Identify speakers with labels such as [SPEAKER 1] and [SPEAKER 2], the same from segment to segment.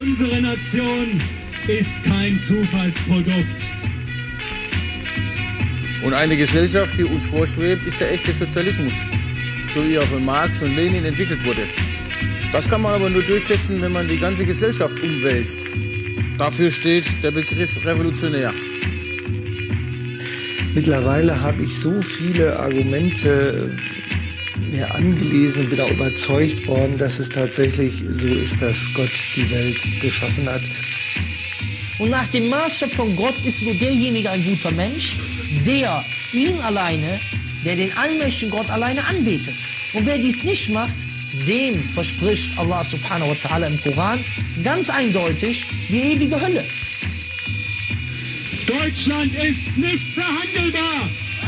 [SPEAKER 1] Unsere Nation ist kein Zufallsprodukt.
[SPEAKER 2] Und eine Gesellschaft, die uns vorschwebt, ist der echte Sozialismus, so wie er von Marx und Lenin entwickelt wurde. Das kann man aber nur durchsetzen, wenn man die ganze Gesellschaft umwälzt. Dafür steht der Begriff revolutionär.
[SPEAKER 3] Mittlerweile habe ich so viele Argumente mir angelesen und bin auch überzeugt worden, dass es tatsächlich so ist, dass Gott die Welt geschaffen hat.
[SPEAKER 4] Und nach dem Maßstab von Gott ist nur derjenige ein guter Mensch, der ihn alleine, der den allmächtigen Gott alleine anbetet. Und wer dies nicht macht, dem verspricht Allah subhanahu wa ta'ala im Koran ganz eindeutig die ewige Hölle.
[SPEAKER 1] Deutschland ist nicht verhandelbar!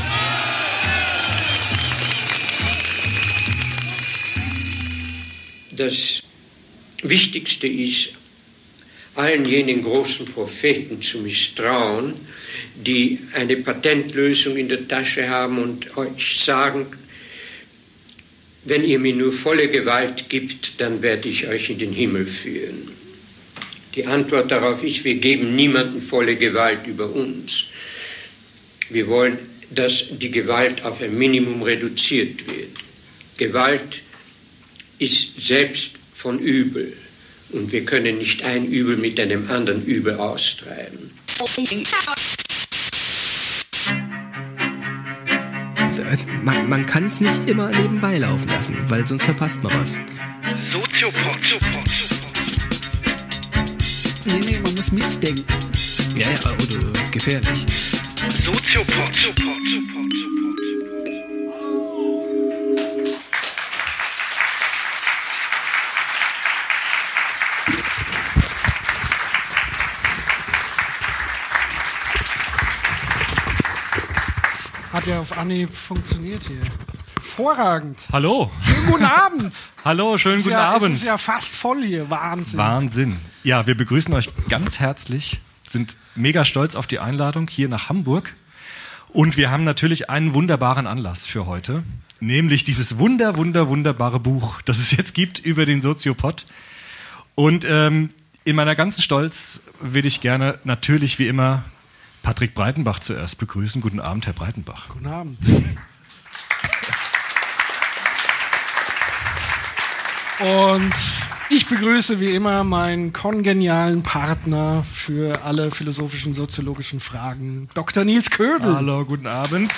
[SPEAKER 5] Das Wichtigste ist, allen jenen großen Propheten zu misstrauen, die eine Patentlösung in der Tasche haben und euch sagen, wenn ihr mir nur volle Gewalt gibt, dann werde ich euch in den Himmel führen. Die Antwort darauf ist, wir geben niemandem volle Gewalt über uns. Wir wollen, dass die Gewalt auf ein Minimum reduziert wird. Gewalt ist selbst von Übel und wir können nicht ein Übel mit einem anderen Übel austreiben.
[SPEAKER 6] Man kann es nicht immer nebenbei laufen lassen, weil sonst verpasst man was.
[SPEAKER 7] Soziopod.
[SPEAKER 6] Nee, man muss mitdenken. Ja, oder gefährlich.
[SPEAKER 7] Soziopod.
[SPEAKER 8] Hat ja auf Anhieb funktioniert hier. Hervorragend.
[SPEAKER 9] Hallo.
[SPEAKER 8] Schönen guten Abend.
[SPEAKER 9] Hallo, schönen guten Abend.
[SPEAKER 8] Es ist ja fast voll hier.
[SPEAKER 9] Wahnsinn. Ja, wir begrüßen euch ganz herzlich, sind mega stolz auf die Einladung hier nach Hamburg. Und wir haben natürlich einen wunderbaren Anlass für heute, nämlich dieses wunderbare Buch, das es jetzt gibt über den Soziopod. Und in meiner ganzen Stolz will ich gerne natürlich wie immer Patrick Breitenbach zuerst begrüßen. Guten Abend, Herr Breitenbach.
[SPEAKER 8] Guten Abend. Und ich begrüße wie immer meinen kongenialen Partner für alle philosophischen, soziologischen Fragen, Dr. Nils Köbel.
[SPEAKER 9] Hallo, guten Abend.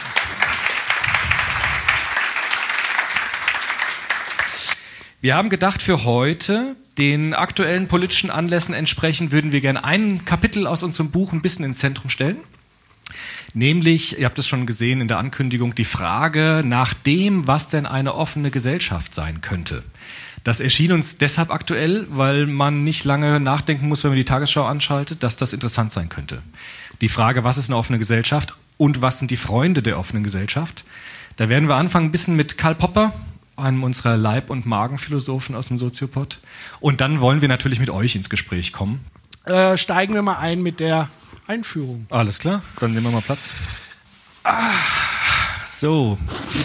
[SPEAKER 9] Wir haben gedacht, für heute, den aktuellen politischen Anlässen entsprechend, würden wir gerne ein Kapitel aus unserem Buch ein bisschen ins Zentrum stellen. Nämlich, ihr habt es schon gesehen in der Ankündigung, die Frage nach dem, was denn eine offene Gesellschaft sein könnte. Das erschien uns deshalb aktuell, weil man nicht lange nachdenken muss, wenn man die Tagesschau anschaltet, dass das interessant sein könnte. Die Frage, was ist eine offene Gesellschaft und was sind die Freunde der offenen Gesellschaft? Da werden wir anfangen ein bisschen mit Karl Popper, einem unserer Leib- und Magenphilosophen aus dem Soziopod. Und dann wollen wir natürlich mit euch ins Gespräch kommen.
[SPEAKER 8] Steigen wir mal ein mit der Einführung.
[SPEAKER 9] Alles klar, dann nehmen wir mal Platz. So.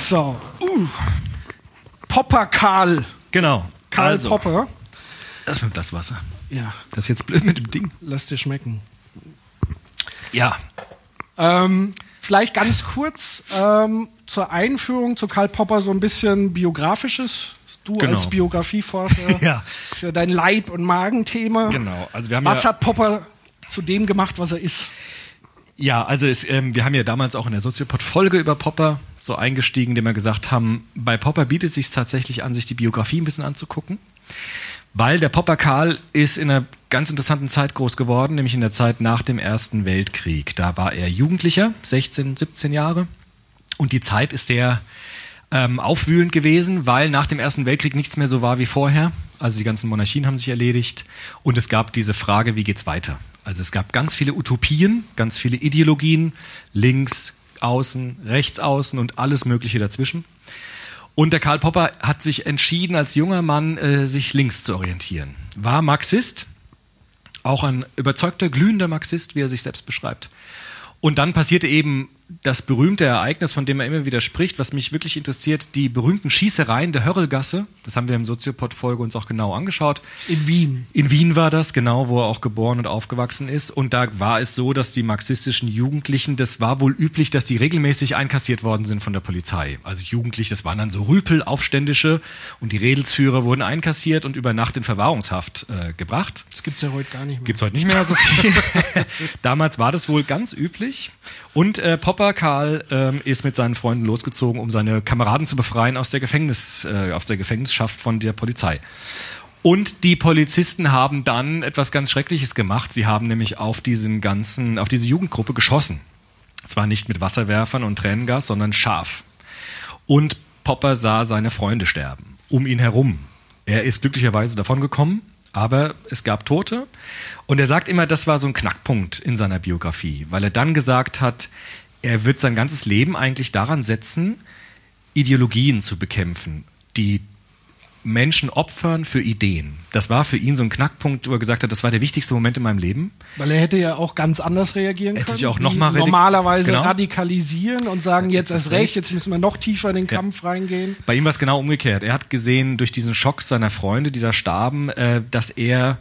[SPEAKER 8] Popper Karl.
[SPEAKER 9] Genau.
[SPEAKER 8] Karl Popper.
[SPEAKER 9] Das mit das Wasser.
[SPEAKER 8] Ja.
[SPEAKER 9] Das ist jetzt blöd mit dem Ding.
[SPEAKER 8] Lass dir schmecken.
[SPEAKER 9] Ja.
[SPEAKER 8] Vielleicht ganz kurz zur Einführung zu Karl Popper so ein bisschen Biografisches. Du als Biografieforscher,
[SPEAKER 9] ja.
[SPEAKER 8] Ist ja dein Leib- und Magenthema.
[SPEAKER 9] Genau. Also
[SPEAKER 8] was hat Popper zu dem gemacht, was er ist?
[SPEAKER 9] Ja, also wir haben ja damals auch in der Soziopod-Folge über Popper so eingestiegen, indem wir gesagt haben, bei Popper bietet es sich tatsächlich an, sich die Biografie ein bisschen anzugucken, weil der Popper Karl ist in einer ganz interessanten Zeit groß geworden, nämlich in der Zeit nach dem Ersten Weltkrieg. Da war er Jugendlicher, 16, 17 Jahre, und die Zeit ist sehr aufwühlend gewesen, weil nach dem Ersten Weltkrieg nichts mehr so war wie vorher. Also die ganzen Monarchien haben sich erledigt und es gab diese Frage, wie geht's weiter? Also es gab ganz viele Utopien, ganz viele Ideologien, links außen, rechts außen und alles Mögliche dazwischen. Und der Karl Popper hat sich entschieden, als junger Mann sich links zu orientieren. War Marxist, auch ein überzeugter, glühender Marxist, wie er sich selbst beschreibt. Und dann passierte eben das berühmte Ereignis, von dem er immer wieder spricht, was mich wirklich interessiert, die berühmten Schießereien der Hörlgasse. Das haben wir im Soziopod-Folge uns auch genau angeschaut.
[SPEAKER 8] In Wien.
[SPEAKER 9] In Wien war das, genau, wo er auch geboren und aufgewachsen ist. Und da war es so, dass die marxistischen Jugendlichen, das war wohl üblich, dass die regelmäßig einkassiert worden sind von der Polizei. Also Jugendliche, das waren dann so Rüpel, Aufständische, und die Redelsführer wurden einkassiert und über Nacht in Verwahrungshaft gebracht.
[SPEAKER 8] Das gibt's ja heute gar nicht mehr.
[SPEAKER 9] Gibt's heute nicht mehr so viel. Damals war das wohl ganz üblich. Und Popper Karl ist mit seinen Freunden losgezogen, um seine Kameraden zu befreien aus der Gefängnisschaft von der Polizei. Und die Polizisten haben dann etwas ganz Schreckliches gemacht. Sie haben nämlich auf diese Jugendgruppe geschossen. Zwar nicht mit Wasserwerfern und Tränengas, sondern scharf. Und Popper sah seine Freunde sterben, um ihn herum. Er ist glücklicherweise davongekommen, aber es gab Tote. Und er sagt immer, das war so ein Knackpunkt in seiner Biografie, weil er dann gesagt hat, er wird sein ganzes Leben eigentlich daran setzen, Ideologien zu bekämpfen, die Menschen opfern für Ideen. Das war für ihn so ein Knackpunkt, wo er gesagt hat, das war der wichtigste Moment in meinem Leben.
[SPEAKER 8] Weil er hätte ja auch ganz anders reagieren können.
[SPEAKER 9] Hätte sich auch noch mal
[SPEAKER 8] normalerweise radikalisieren und sagen, jetzt erst recht, jetzt müssen wir noch tiefer in den Kampf reingehen.
[SPEAKER 9] Bei ihm war es genau umgekehrt. Er hat gesehen, durch diesen Schock seiner Freunde, die da starben, dass er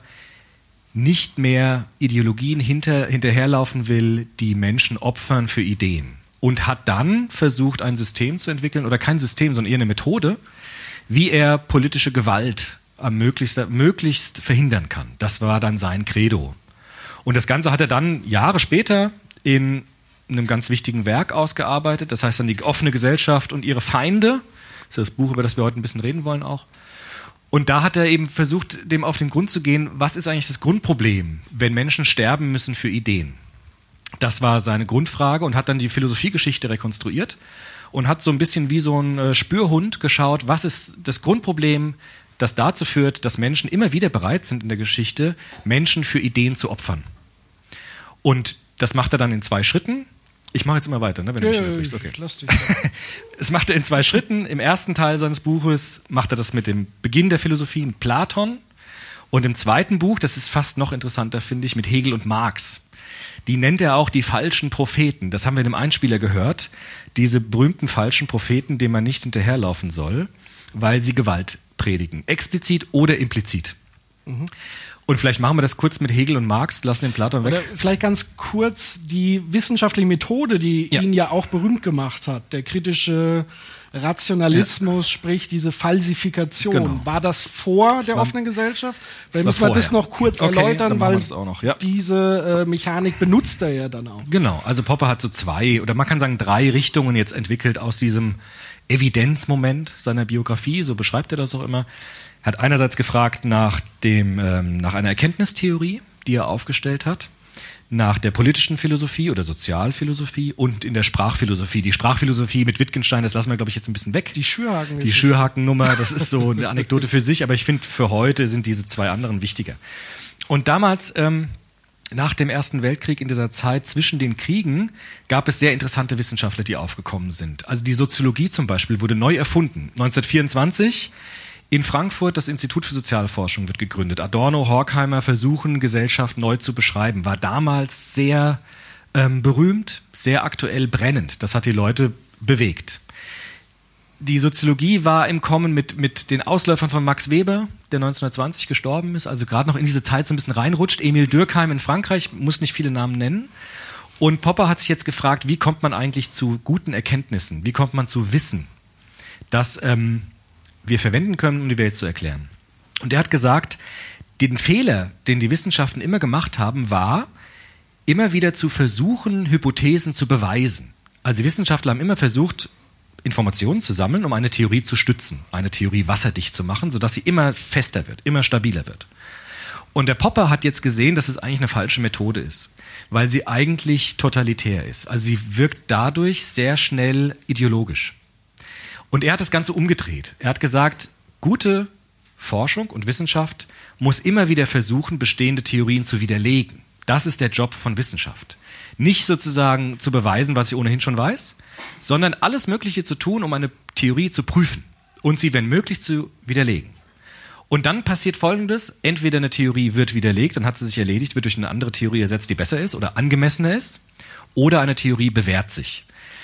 [SPEAKER 9] nicht mehr Ideologien hinterherlaufen will, die Menschen opfern für Ideen. Und hat dann versucht, ein System zu entwickeln, oder kein System, sondern eher eine Methode, wie er politische Gewalt möglichst verhindern kann. Das war dann sein Credo. Und das Ganze hat er dann Jahre später in einem ganz wichtigen Werk ausgearbeitet. Das heißt dann die offene Gesellschaft und ihre Feinde. Das ist das Buch, über das wir heute ein bisschen reden wollen auch. Und da hat er eben versucht, dem auf den Grund zu gehen, was ist eigentlich das Grundproblem, wenn Menschen sterben müssen für Ideen? Das war seine Grundfrage, und hat dann die Philosophiegeschichte rekonstruiert und hat so ein bisschen wie so ein Spürhund geschaut, was ist das Grundproblem, das dazu führt, dass Menschen immer wieder bereit sind in der Geschichte, Menschen für Ideen zu opfern. Und das macht er dann in 2 Schritten. Ich mache jetzt immer weiter, ne, wenn du mich unterbrichst. Okay. Es macht er in 2 Schritten. Im ersten Teil seines Buches macht er das mit dem Beginn der Philosophie mit Platon. Und im zweiten Buch, das ist fast noch interessanter, finde ich, mit Hegel und Marx. Die nennt er auch die falschen Propheten. Das haben wir in dem Einspieler gehört. Diese berühmten falschen Propheten, denen man nicht hinterherlaufen soll, weil sie Gewalt predigen. Explizit oder implizit. Mhm. Und vielleicht machen wir das kurz mit Hegel und Marx, lassen den Platon weg.
[SPEAKER 8] Oder vielleicht ganz kurz die wissenschaftliche Methode, die ihn ja auch berühmt gemacht hat. Der kritische Rationalismus, sprich diese Falsifikation. Genau. War das vor der offenen Gesellschaft? Weil müssen wir das noch kurz erläutern, weil diese Mechanik benutzt er ja dann auch.
[SPEAKER 9] Genau, also Popper hat so 2 oder man kann sagen 3 Richtungen jetzt entwickelt aus diesem Evidenzmoment seiner Biografie, so beschreibt er das auch immer. Er hat einerseits gefragt nach einer Erkenntnistheorie, die er aufgestellt hat, nach der politischen Philosophie oder Sozialphilosophie und in der Sprachphilosophie. Die Sprachphilosophie mit Wittgenstein, das lassen wir, glaube ich, jetzt ein bisschen weg.
[SPEAKER 8] Die
[SPEAKER 9] Schürhaken-Nummer, das ist so eine Anekdote für sich, aber ich finde, für heute sind diese 2 anderen wichtiger. Und damals, nach dem Ersten Weltkrieg, in dieser Zeit zwischen den Kriegen, gab es sehr interessante Wissenschaftler, die aufgekommen sind. Also die Soziologie zum Beispiel wurde neu erfunden. 1924 in Frankfurt, das Institut für Sozialforschung wird gegründet. Adorno, Horkheimer versuchen, Gesellschaft neu zu beschreiben. War damals sehr berühmt, sehr aktuell, brennend. Das hat die Leute bewegt. Die Soziologie war im Kommen mit den Ausläufern von Max Weber, der 1920 gestorben ist, also gerade noch in diese Zeit so ein bisschen reinrutscht. Emil Durkheim in Frankreich, muss nicht viele Namen nennen. Und Popper hat sich jetzt gefragt, wie kommt man eigentlich zu guten Erkenntnissen? Wie kommt man zu Wissen, das wir verwenden können, um die Welt zu erklären? Und er hat gesagt, den Fehler, den die Wissenschaften immer gemacht haben, war, immer wieder zu versuchen, Hypothesen zu beweisen. Also Wissenschaftler haben immer versucht, Informationen zu sammeln, um eine Theorie zu stützen, eine Theorie wasserdicht zu machen, sodass sie immer fester wird, immer stabiler wird. Und der Popper hat jetzt gesehen, dass es eigentlich eine falsche Methode ist, weil sie eigentlich totalitär ist. Also sie wirkt dadurch sehr schnell ideologisch. Und er hat das Ganze umgedreht. Er hat gesagt, gute Forschung und Wissenschaft muss immer wieder versuchen, bestehende Theorien zu widerlegen. Das ist der Job von Wissenschaft. Nicht sozusagen zu beweisen, was ich ohnehin schon weiß, sondern alles Mögliche zu tun, um eine Theorie zu prüfen und sie, wenn möglich, zu widerlegen. Und dann passiert Folgendes: Entweder eine Theorie wird widerlegt, dann hat sie sich erledigt, wird durch eine andere Theorie ersetzt, die besser ist oder angemessener ist, oder eine Theorie bewährt sich.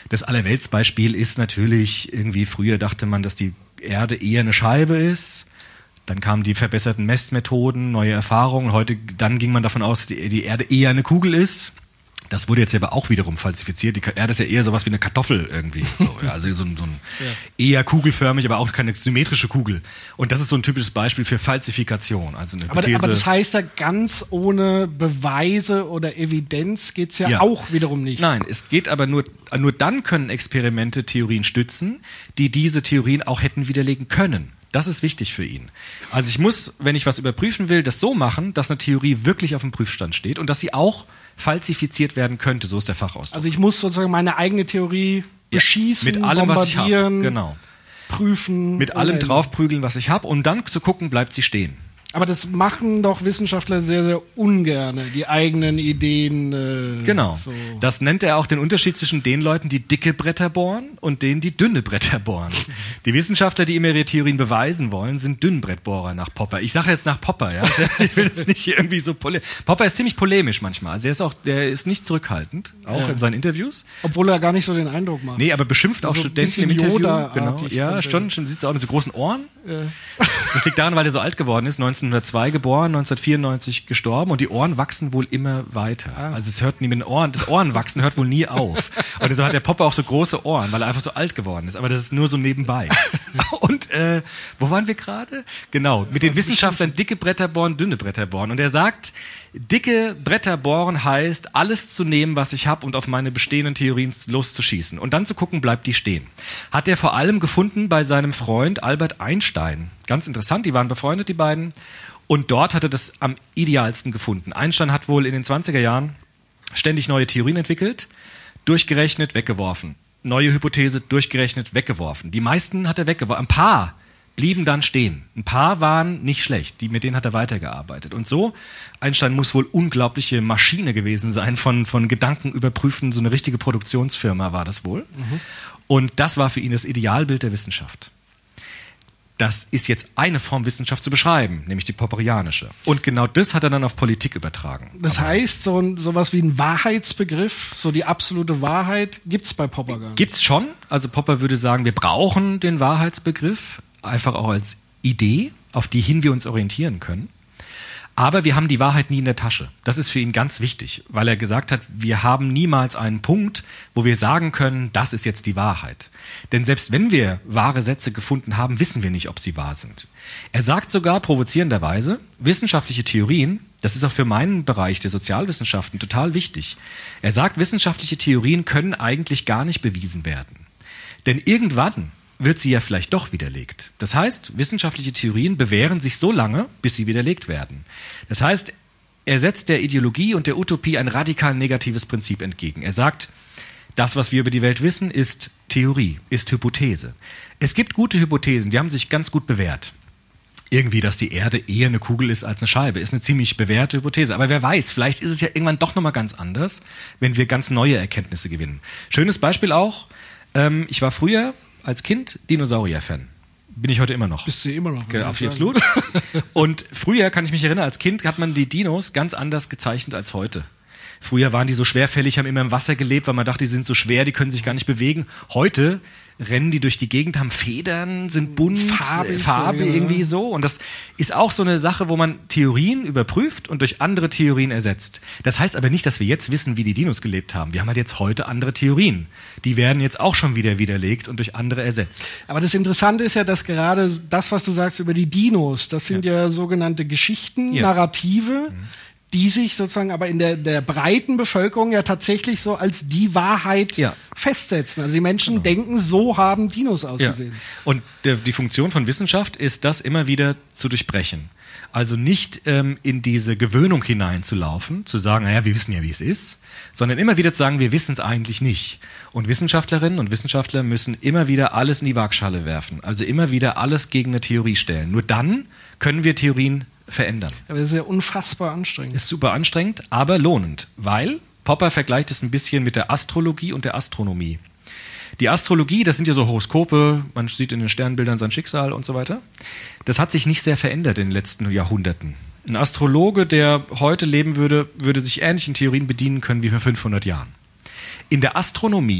[SPEAKER 9] Das Allerweltsbeispiel ist natürlich irgendwie, früher dachte man, dass die Erde eher eine Scheibe ist. Dann kamen die verbesserten Messmethoden, neue Erfahrungen. Dann ging man davon aus, dass die Erde eher eine Kugel ist. Das wurde jetzt aber auch wiederum falsifiziert. Die Erde ist ja eher sowas wie eine Kartoffel irgendwie. So, ja, also so ein eher kugelförmig, aber auch keine symmetrische Kugel. Und das ist so ein typisches Beispiel für Falsifikation. Also eine Hypothese.
[SPEAKER 8] Aber das heißt ja, ganz ohne Beweise oder Evidenz geht's ja auch wiederum nicht.
[SPEAKER 9] Nein, es geht aber nur dann können Experimente Theorien stützen, die diese Theorien auch hätten widerlegen können. Das ist wichtig für ihn. Also ich muss, wenn ich was überprüfen will, das so machen, dass eine Theorie wirklich auf dem Prüfstand steht und dass sie auch falsifiziert werden könnte, so ist der Fachausdruck.
[SPEAKER 8] Also ich muss sozusagen meine eigene Theorie beschießen,
[SPEAKER 9] mit allem, was ich habe, genau.
[SPEAKER 8] Prüfen.
[SPEAKER 9] Mit allem draufprügeln, was ich habe, um dann zu gucken, bleibt sie stehen.
[SPEAKER 8] Aber das machen doch Wissenschaftler sehr, sehr ungerne, die eigenen Ideen.
[SPEAKER 9] Genau.
[SPEAKER 8] So.
[SPEAKER 9] Das nennt er auch den Unterschied zwischen den Leuten, die dicke Bretter bohren und denen, die dünne Bretter bohren. Die Wissenschaftler, die immer ihre Theorien beweisen wollen, sind Dünnbrettbohrer nach Popper. Ich sage jetzt nach Popper, ja. Ich will das nicht hier irgendwie so Popper ist ziemlich polemisch manchmal. Also der ist nicht zurückhaltend, auch in seinen Interviews.
[SPEAKER 8] Obwohl er gar nicht so den Eindruck macht.
[SPEAKER 9] Nee, aber beschimpft auch Studenten im Interview. Genau. Ja, schon sieht so aus mit so großen Ohren.
[SPEAKER 8] Ja.
[SPEAKER 9] Das liegt daran, weil er so alt geworden ist, 1902 geboren, 1994 gestorben und die Ohren wachsen wohl immer weiter. Also es hört nie mit den Ohren, das Ohrenwachsen hört wohl nie auf. Und so hat der Popper auch so große Ohren, weil er einfach so alt geworden ist. Aber das ist nur so nebenbei. Und wo waren wir gerade? Genau, mit den Wissenschaftlern dicke Bretter bohren, dünne Bretter bohren. Und er sagt, dicke Bretter bohren heißt, alles zu nehmen, was ich habe und auf meine bestehenden Theorien loszuschießen. Und dann zu gucken, bleibt die stehen. Hat er vor allem gefunden bei seinem Freund Albert Einstein. Ganz interessant, die waren befreundet, die beiden. Und dort hat er das am idealsten gefunden. Einstein hat wohl in den 20er Jahren ständig neue Theorien entwickelt, durchgerechnet, weggeworfen. Neue Hypothese, durchgerechnet, weggeworfen. Die meisten hat er weggeworfen. Ein paar blieben dann stehen. Ein paar waren nicht schlecht, mit denen hat er weitergearbeitet. Und so, Einstein muss wohl unglaubliche Maschine gewesen sein, von Gedanken überprüfen, so eine richtige Produktionsfirma war das wohl. Mhm. Und das war für ihn das Idealbild der Wissenschaft. Das ist jetzt eine Form Wissenschaft zu beschreiben, nämlich die popperianische. Und genau das hat er dann auf Politik übertragen.
[SPEAKER 8] Das heißt, sowas wie ein Wahrheitsbegriff, so die absolute Wahrheit, gibt's bei Popper gar nicht.
[SPEAKER 9] Gibt's schon. Also Popper würde sagen, wir brauchen den Wahrheitsbegriff, einfach auch als Idee, auf die hin wir uns orientieren können. Aber wir haben die Wahrheit nie in der Tasche. Das ist für ihn ganz wichtig, weil er gesagt hat, wir haben niemals einen Punkt, wo wir sagen können, das ist jetzt die Wahrheit. Denn selbst wenn wir wahre Sätze gefunden haben, wissen wir nicht, ob sie wahr sind. Er sagt sogar provozierenderweise, wissenschaftliche Theorien, das ist auch für meinen Bereich der Sozialwissenschaften total wichtig. Er sagt, wissenschaftliche Theorien können eigentlich gar nicht bewiesen werden. Denn irgendwann wird sie ja vielleicht doch widerlegt. Das heißt, wissenschaftliche Theorien bewähren sich so lange, bis sie widerlegt werden. Das heißt, er setzt der Ideologie und der Utopie ein radikal negatives Prinzip entgegen. Er sagt, das, was wir über die Welt wissen, ist Theorie, ist Hypothese. Es gibt gute Hypothesen, die haben sich ganz gut bewährt. Irgendwie, dass die Erde eher eine Kugel ist als eine Scheibe, ist eine ziemlich bewährte Hypothese. Aber wer weiß, vielleicht ist es ja irgendwann doch nochmal ganz anders, wenn wir ganz neue Erkenntnisse gewinnen. Schönes Beispiel auch, ich war früher als Kind Dinosaurier-Fan. Bin ich heute immer noch.
[SPEAKER 8] Bist du immer noch?
[SPEAKER 9] Genau, absolut. Und früher, kann ich mich erinnern, als Kind hat man die Dinos ganz anders gezeichnet als heute. Früher waren die so schwerfällig, haben immer im Wasser gelebt, weil man dachte, die sind so schwer, die können sich gar nicht bewegen. Heute rennen die durch die Gegend, haben Federn, sind bunt, Farbe irgendwie so. Und das ist auch so eine Sache, wo man Theorien überprüft und durch andere Theorien ersetzt. Das heißt aber nicht, dass wir jetzt wissen, wie die Dinos gelebt haben. Wir haben halt jetzt heute andere Theorien. Die werden jetzt auch schon wieder widerlegt und durch andere ersetzt.
[SPEAKER 8] Aber das Interessante ist ja, dass gerade das, was du sagst über die Dinos, das sind ja sogenannte Geschichten, Narrative, die sich sozusagen aber in der breiten Bevölkerung ja tatsächlich so als die Wahrheit festsetzen. Also die Menschen denken, so haben Dinos ausgesehen.
[SPEAKER 9] Ja. Und die Funktion von Wissenschaft ist, das immer wieder zu durchbrechen. Also nicht in diese Gewöhnung hineinzulaufen, zu sagen, naja, wir wissen ja, wie es ist, sondern immer wieder zu sagen, wir wissen es eigentlich nicht. Und Wissenschaftlerinnen und Wissenschaftler müssen immer wieder alles in die Waagschale werfen. Also immer wieder alles gegen eine Theorie stellen. Nur dann können wir Theorien verändern.
[SPEAKER 8] Aber das ist ja unfassbar anstrengend.
[SPEAKER 9] Ist super anstrengend, aber lohnend, weil Popper vergleicht es ein bisschen mit der Astrologie und der Astronomie. Die Astrologie, das sind ja so Horoskope, man sieht in den Sternbildern sein Schicksal und so weiter. Das hat sich nicht sehr verändert in den letzten Jahrhunderten. Ein Astrologe, der heute leben würde, würde sich ähnlichen Theorien bedienen können wie vor 500 Jahren. In der Astronomie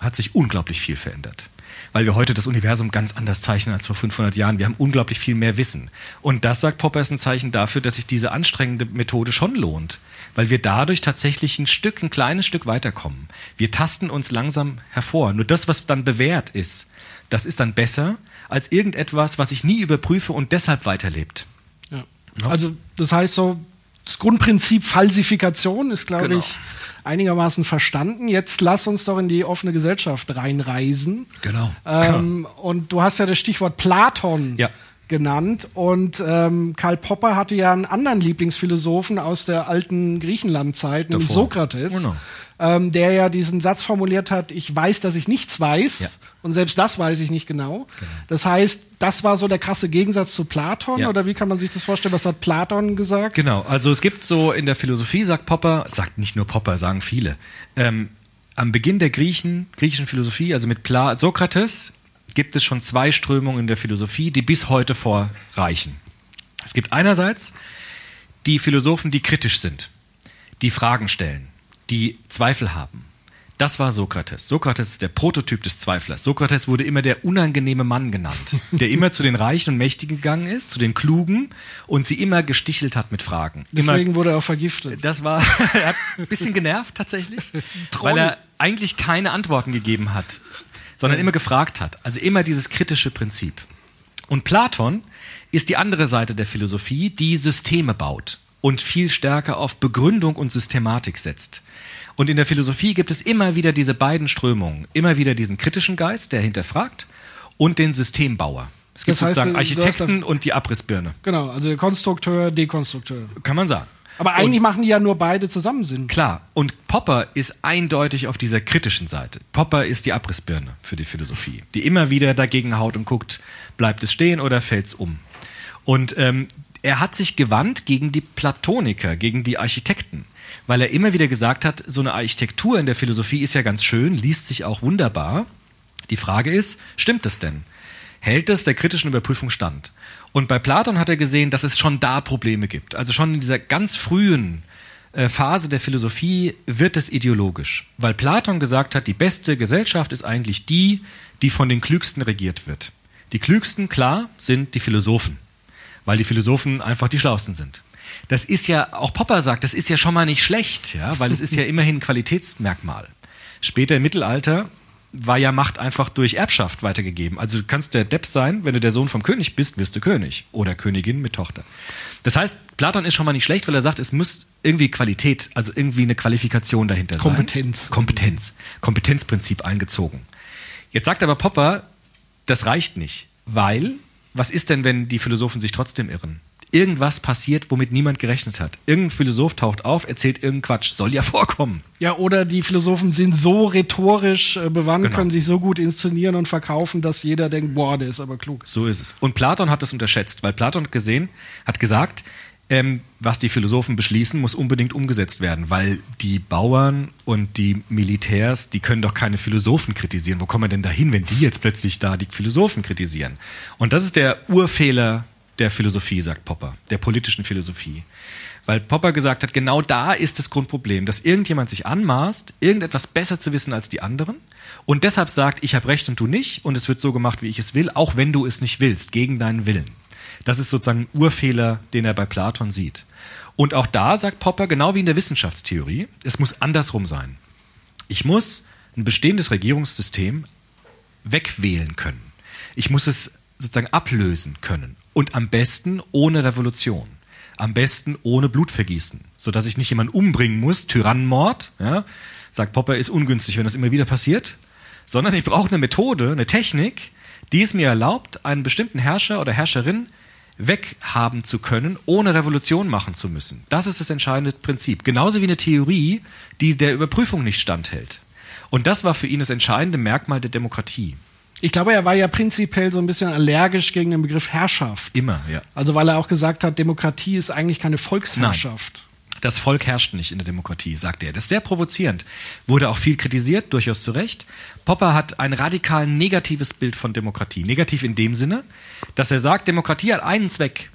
[SPEAKER 9] hat sich unglaublich viel verändert. Weil wir heute das Universum ganz anders zeichnen als vor 500 Jahren. Wir haben unglaublich viel mehr Wissen. Und das, sagt Popper, ist ein Zeichen dafür, dass sich diese anstrengende Methode schon lohnt. Weil wir dadurch tatsächlich ein kleines Stück weiterkommen. Wir tasten uns langsam hervor. Nur das, was dann bewährt ist, das ist dann besser als irgendetwas, was ich nie überprüfe und deshalb weiterlebt.
[SPEAKER 8] Ja. Also das heißt so, das Grundprinzip Falsifikation ist, glaube
[SPEAKER 9] Genau.
[SPEAKER 8] ich, einigermaßen verstanden. Jetzt lass uns doch in die offene Gesellschaft reinreisen.
[SPEAKER 9] Genau.
[SPEAKER 8] Und du hast ja das Stichwort Platon genannt. Und Karl Popper hatte ja einen anderen Lieblingsphilosophen aus der alten Griechenland-Zeit, nämlich Sokrates,
[SPEAKER 9] Genau.
[SPEAKER 8] Der ja diesen Satz formuliert hat, ich weiß, dass ich nichts weiß.
[SPEAKER 9] Ja.
[SPEAKER 8] Und selbst das weiß ich nicht genau. Das heißt, das war so der krasse Gegensatz zu Platon,
[SPEAKER 9] Ja.
[SPEAKER 8] oder wie kann man sich das vorstellen? Was hat Platon gesagt?
[SPEAKER 9] Genau, also es gibt so in der Philosophie, sagt Popper, sagt nicht nur Popper, sagen viele, am Beginn der griechischen Philosophie, also mit Sokrates, gibt es schon 2 Strömungen in der Philosophie, die bis heute vorreichen. Es gibt einerseits die Philosophen, die kritisch sind, die Fragen stellen, die Zweifel haben. Das war Sokrates. Sokrates ist der Prototyp des Zweiflers. Sokrates wurde immer der unangenehme Mann genannt, der immer zu den Reichen und Mächtigen gegangen ist, zu den Klugen und sie immer gestichelt hat mit Fragen.
[SPEAKER 8] Deswegen wurde er auch vergiftet.
[SPEAKER 9] Das war, er hat ein bisschen genervt tatsächlich, weil er eigentlich keine Antworten gegeben hat, sondern immer gefragt hat. Also immer dieses kritische Prinzip. Und Platon ist die andere Seite der Philosophie, die Systeme baut und viel stärker auf Begründung und Systematik setzt. Und in der Philosophie gibt es immer wieder diese beiden Strömungen. Immer wieder diesen kritischen Geist, der hinterfragt, und den Systembauer. Es gibt sozusagen Architekten und die Abrissbirne.
[SPEAKER 8] Genau, also der Konstrukteur, Dekonstrukteur.
[SPEAKER 9] Kann man sagen.
[SPEAKER 8] Aber eigentlich machen die ja nur beide zusammen Sinn.
[SPEAKER 9] Klar, und Popper ist eindeutig auf dieser kritischen Seite. Popper ist die Abrissbirne für die Philosophie, die immer wieder dagegen haut und guckt, bleibt es stehen oder fällt's um. Und er hat sich gewandt gegen die Platoniker, gegen die Architekten, weil er immer wieder gesagt hat, so eine Architektur in der Philosophie ist ja ganz schön, liest sich auch wunderbar. Die Frage ist, stimmt es denn? Hält es der kritischen Überprüfung stand? Und bei Platon hat er gesehen, dass es schon da Probleme gibt. Also schon in dieser ganz frühen Phase der Philosophie wird es ideologisch. Weil Platon gesagt hat, die beste Gesellschaft ist eigentlich die, die von den Klügsten regiert wird. Die Klügsten, klar, sind die Philosophen. Weil die Philosophen einfach die Schlausten sind. Das ist ja, auch Popper sagt, das ist ja schon mal nicht schlecht, ja, weil es ist ja immerhin ein Qualitätsmerkmal. Später im Mittelalter war ja Macht einfach durch Erbschaft weitergegeben. Also du kannst der Depp sein, wenn du der Sohn vom König bist, wirst du König oder Königin mit Tochter. Das heißt, Platon ist schon mal nicht schlecht, weil er sagt, es muss irgendwie Qualität, also irgendwie eine Qualifikation dahinter sein. Kompetenzprinzip eingezogen. Jetzt sagt aber Popper, das reicht nicht, weil, was ist denn, wenn die Philosophen sich trotzdem irren? Irgendwas passiert, womit niemand gerechnet hat. Irgendein Philosoph taucht auf, erzählt irgendeinen Quatsch. Soll ja vorkommen.
[SPEAKER 8] Ja, oder die Philosophen sind so rhetorisch bewandt, können sich so gut inszenieren und verkaufen, dass jeder denkt, boah, der ist aber klug.
[SPEAKER 9] So ist es. Und Platon hat das unterschätzt, weil Platon hat gesagt, was die Philosophen beschließen, muss unbedingt umgesetzt werden, weil die Bauern und die Militärs, die können doch keine Philosophen kritisieren. Wo kommen wir denn da hin, wenn die jetzt plötzlich da die Philosophen kritisieren? Und das ist der Urfehler der Philosophie, sagt Popper, der politischen Philosophie. Weil Popper gesagt hat, genau da ist das Grundproblem, dass irgendjemand sich anmaßt, irgendetwas besser zu wissen als die anderen und deshalb sagt, ich habe Recht und du nicht und es wird so gemacht, wie ich es will, auch wenn du es nicht willst, gegen deinen Willen. Das ist sozusagen ein Urfehler, den er bei Platon sieht. Und auch da sagt Popper, genau wie in der Wissenschaftstheorie, es muss andersrum sein. Ich muss ein bestehendes Regierungssystem wegwählen können. Ich muss es sozusagen ablösen können. Und am besten ohne Revolution. Am besten ohne Blutvergießen. Sodass ich nicht jemanden umbringen muss. Tyrannenmord, ja, sagt Popper, ist ungünstig, wenn das immer wieder passiert. Sondern ich brauche eine Methode, eine Technik, die es mir erlaubt, einen bestimmten Herrscher oder Herrscherin weghaben zu können, ohne Revolution machen zu müssen. Das ist das entscheidende Prinzip. Genauso wie eine Theorie, die der Überprüfung nicht standhält. Und das war für ihn das entscheidende Merkmal der Demokratie.
[SPEAKER 8] Ich glaube, er war ja prinzipiell so ein bisschen allergisch gegen den Begriff Herrschaft.
[SPEAKER 9] Immer, ja.
[SPEAKER 8] Also weil er auch gesagt hat, Demokratie ist eigentlich keine Volksherrschaft.
[SPEAKER 9] Nein, das Volk herrscht nicht in der Demokratie, sagt er. Das ist sehr provozierend. Wurde auch viel kritisiert, durchaus zu Recht. Popper hat ein radikal negatives Bild von Demokratie. Negativ in dem Sinne, dass er sagt, Demokratie hat einen Zweck.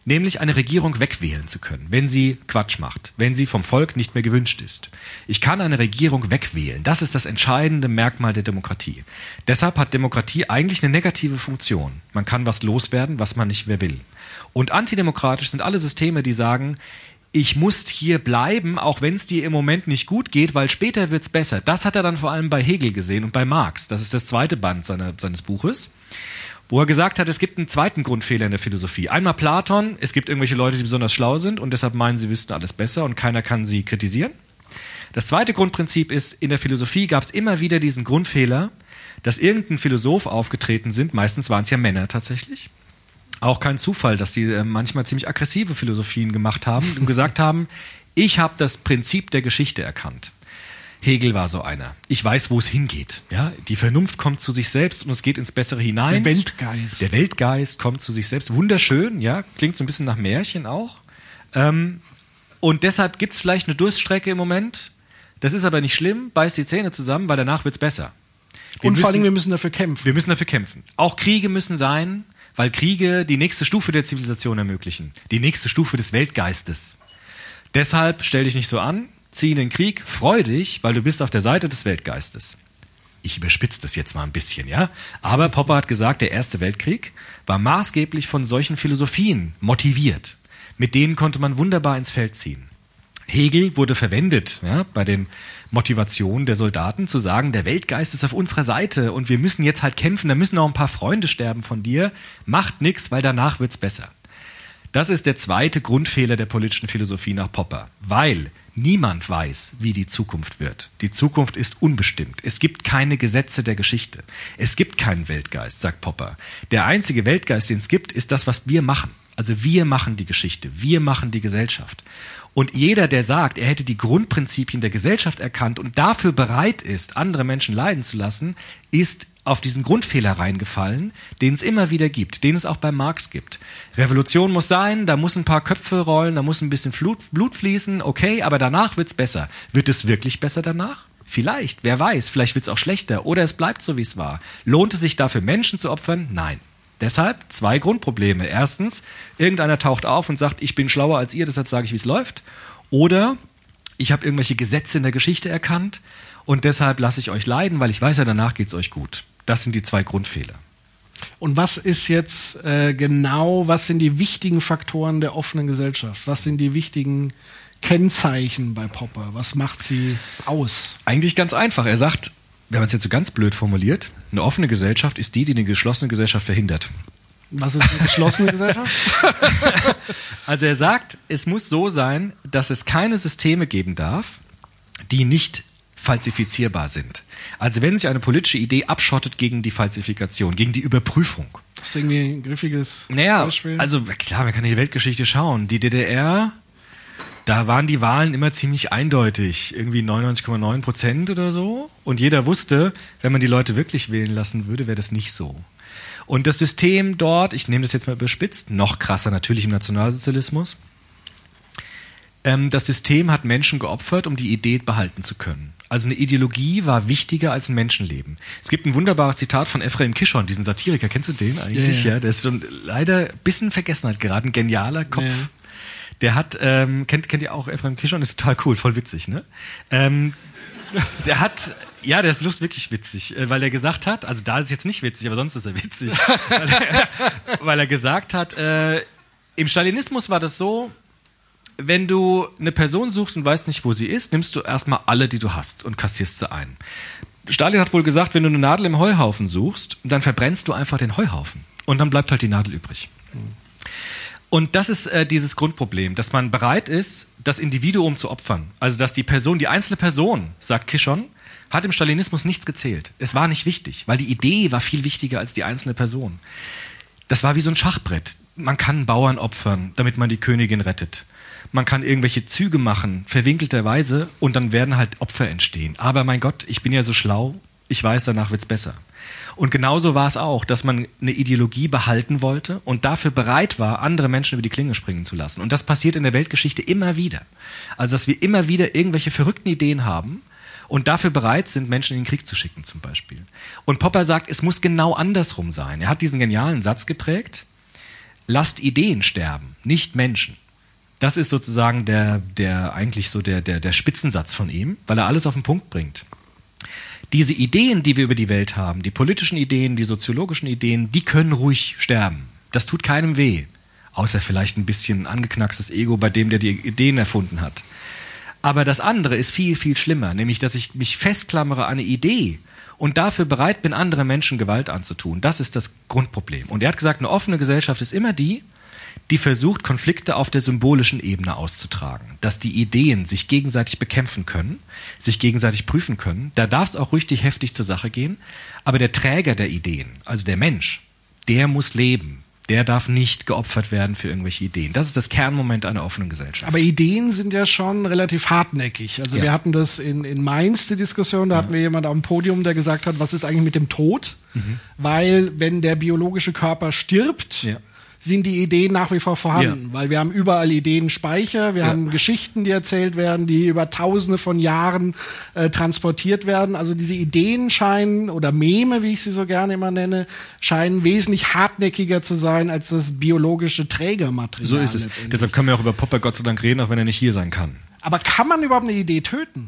[SPEAKER 9] nämlich eine Regierung wegwählen zu können, wenn sie Quatsch macht, wenn sie vom Volk nicht mehr gewünscht ist. Ich kann eine Regierung wegwählen. Das ist das entscheidende Merkmal der Demokratie. Deshalb hat Demokratie eigentlich eine negative Funktion. Man kann was loswerden, was man nicht mehr will. Und antidemokratisch sind alle Systeme, die sagen, ich muss hier bleiben, auch wenn es dir im Moment nicht gut geht, weil später wird's besser. Das hat er dann vor allem bei Hegel gesehen und bei Marx. Das ist das zweite Band seines Buches, wo er gesagt hat, es gibt einen zweiten Grundfehler in der Philosophie. Einmal Platon, es gibt irgendwelche Leute, die besonders schlau sind und deshalb meinen, sie wüssten alles besser und keiner kann sie kritisieren. Das zweite Grundprinzip ist, in der Philosophie gab es immer wieder diesen Grundfehler, dass irgendein Philosoph aufgetreten sind, meistens waren es ja Männer tatsächlich. Auch kein Zufall, dass die manchmal ziemlich aggressive Philosophien gemacht haben und gesagt haben, ich habe das Prinzip der Geschichte erkannt. Hegel war so einer. Ich weiß, wo es hingeht. Ja? Die Vernunft kommt zu sich selbst und es geht ins Bessere hinein.
[SPEAKER 8] Der Weltgeist.
[SPEAKER 9] Der Weltgeist kommt zu sich selbst. Wunderschön, ja, klingt so ein bisschen nach Märchen auch. Und deshalb gibt es vielleicht eine Durststrecke im Moment. Das ist aber nicht schlimm. Beißt die Zähne zusammen, weil danach wird's besser.
[SPEAKER 8] Vor allem, wir müssen dafür kämpfen.
[SPEAKER 9] Wir müssen dafür kämpfen. Auch Kriege müssen sein, weil Kriege die nächste Stufe der Zivilisation ermöglichen. Die nächste Stufe des Weltgeistes. Deshalb stell dich nicht so an, zieh in den Krieg, freu dich, weil du bist auf der Seite des Weltgeistes. Ich überspitze das jetzt mal ein bisschen, ja. Aber Popper hat gesagt, der Erste Weltkrieg war maßgeblich von solchen Philosophien motiviert. Mit denen konnte man wunderbar ins Feld ziehen. Hegel wurde verwendet, ja, bei den Motivationen der Soldaten, zu sagen, der Weltgeist ist auf unserer Seite und wir müssen jetzt halt kämpfen, da müssen auch ein paar Freunde sterben von dir, macht nichts, weil danach wird's besser. Das ist der zweite Grundfehler der politischen Philosophie nach Popper, weil niemand weiß, wie die Zukunft wird. Die Zukunft ist unbestimmt. Es gibt keine Gesetze der Geschichte. Es gibt keinen Weltgeist, sagt Popper. Der einzige Weltgeist, den es gibt, ist das, was wir machen. Also wir machen die Geschichte, wir machen die Gesellschaft. Und jeder, der sagt, er hätte die Grundprinzipien der Gesellschaft erkannt und dafür bereit ist, andere Menschen leiden zu lassen, ist auf diesen Grundfehler reingefallen, den es immer wieder gibt, den es auch bei Marx gibt. Revolution muss sein, da muss ein paar Köpfe rollen, da muss ein bisschen Blut fließen, okay, aber danach wird's besser. Wird es wirklich besser danach? Vielleicht, wer weiß, vielleicht wird's auch schlechter oder es bleibt so, wie es war. Lohnt es sich dafür, Menschen zu opfern? Nein. Deshalb 2 Grundprobleme. Erstens, irgendeiner taucht auf und sagt, ich bin schlauer als ihr, deshalb sage ich, wie es läuft. Oder ich habe irgendwelche Gesetze in der Geschichte erkannt und deshalb lasse ich euch leiden, weil ich weiß ja, danach geht's euch gut. Das sind die 2 Grundfehler.
[SPEAKER 8] Und was ist jetzt was sind die wichtigen Faktoren der offenen Gesellschaft? Was sind die wichtigen Kennzeichen bei Popper? Was macht sie aus?
[SPEAKER 9] Eigentlich ganz einfach. Er sagt, wenn man es jetzt so ganz blöd formuliert, eine offene Gesellschaft ist die eine geschlossene Gesellschaft verhindert.
[SPEAKER 8] Was ist eine geschlossene Gesellschaft?
[SPEAKER 9] Also er sagt, es muss so sein, dass es keine Systeme geben darf, die nicht falsifizierbar sind. Also wenn sich eine politische Idee abschottet gegen die Falsifikation, gegen die Überprüfung.
[SPEAKER 8] Das ist irgendwie ein griffiges
[SPEAKER 9] Beispiel. Also klar, man kann in die Weltgeschichte schauen. Die DDR, da waren die Wahlen immer ziemlich eindeutig, irgendwie 99,9% oder so. Und jeder wusste, wenn man die Leute wirklich wählen lassen würde, wäre das nicht so. Und das System dort, ich nehme das jetzt mal überspitzt, noch krasser natürlich im Nationalsozialismus, das System hat Menschen geopfert, um die Idee behalten zu können. Also eine Ideologie war wichtiger als ein Menschenleben. Es gibt ein wunderbares Zitat von Ephraim Kishon, diesen Satiriker. Kennst du den eigentlich? Ja. Der ist so leider ein bisschen in Vergessenheit geraten, genialer Kopf. Ja. Der hat, kennt ihr auch Ephraim Kishon? Ist total cool, voll witzig, ne? Der ist wirklich witzig, weil er gesagt hat, also da ist es jetzt nicht witzig, aber sonst ist er witzig, weil er gesagt hat, im Stalinismus war das so, wenn du eine Person suchst und weißt nicht, wo sie ist, nimmst du erstmal alle, die du hast und kassierst sie ein. Stalin hat wohl gesagt, wenn du eine Nadel im Heuhaufen suchst, dann verbrennst du einfach den Heuhaufen und dann bleibt halt die Nadel übrig. Und das ist dieses Grundproblem, dass man bereit ist, das Individuum zu opfern. Also dass die einzelne Person, sagt Kishon, hat im Stalinismus nichts gezählt. Es war nicht wichtig, weil die Idee war viel wichtiger als die einzelne Person. Das war wie so ein Schachbrett. Man kann Bauern opfern, damit man die Königin rettet. Man kann irgendwelche Züge machen, verwinkelterweise, und dann werden halt Opfer entstehen. Aber mein Gott, ich bin ja so schlau, ich weiß, danach wird's besser. Und genauso war es auch, dass man eine Ideologie behalten wollte und dafür bereit war, andere Menschen über die Klinge springen zu lassen. Und das passiert in der Weltgeschichte immer wieder. Also, dass wir immer wieder irgendwelche verrückten Ideen haben und dafür bereit sind, Menschen in den Krieg zu schicken zum Beispiel. Und Popper sagt, es muss genau andersrum sein. Er hat diesen genialen Satz geprägt: lasst Ideen sterben, nicht Menschen. Das ist sozusagen der Spitzensatz von ihm, weil er alles auf den Punkt bringt. Diese Ideen, die wir über die Welt haben, die politischen Ideen, die soziologischen Ideen, die können ruhig sterben. Das tut keinem weh. Außer vielleicht ein bisschen angeknackstes Ego bei dem, der die Ideen erfunden hat. Aber das andere ist viel, viel schlimmer, nämlich, dass ich mich festklammere an eine Idee und dafür bereit bin, anderen Menschen Gewalt anzutun. Das ist das Grundproblem. Und er hat gesagt, eine offene Gesellschaft ist immer die versucht, Konflikte auf der symbolischen Ebene auszutragen. Dass die Ideen sich gegenseitig bekämpfen können, sich gegenseitig prüfen können. Da darf es auch richtig heftig zur Sache gehen. Aber der Träger der Ideen, also der Mensch, der muss leben. Der darf nicht geopfert werden für irgendwelche Ideen. Das ist das Kernmoment einer offenen Gesellschaft.
[SPEAKER 8] Aber Ideen sind ja schon relativ hartnäckig. Also wir hatten das in Mainz, die Diskussion, da hatten wir jemanden am Podium, der gesagt hat, was ist eigentlich mit dem Tod? Weil wenn der biologische Körper stirbt, sind die Ideen nach wie vor vorhanden, weil wir haben überall Ideenspeicher, wir haben Geschichten, die erzählt werden, die über Tausende von Jahren transportiert werden. Also diese Ideen scheinen, oder Meme, wie ich sie so gerne immer nenne, scheinen wesentlich hartnäckiger zu sein als das biologische Trägermaterial.
[SPEAKER 9] So ist es. Deshalb können wir auch über Popper Gott sei Dank reden, auch wenn er nicht hier sein kann.
[SPEAKER 8] Aber kann man überhaupt eine Idee töten?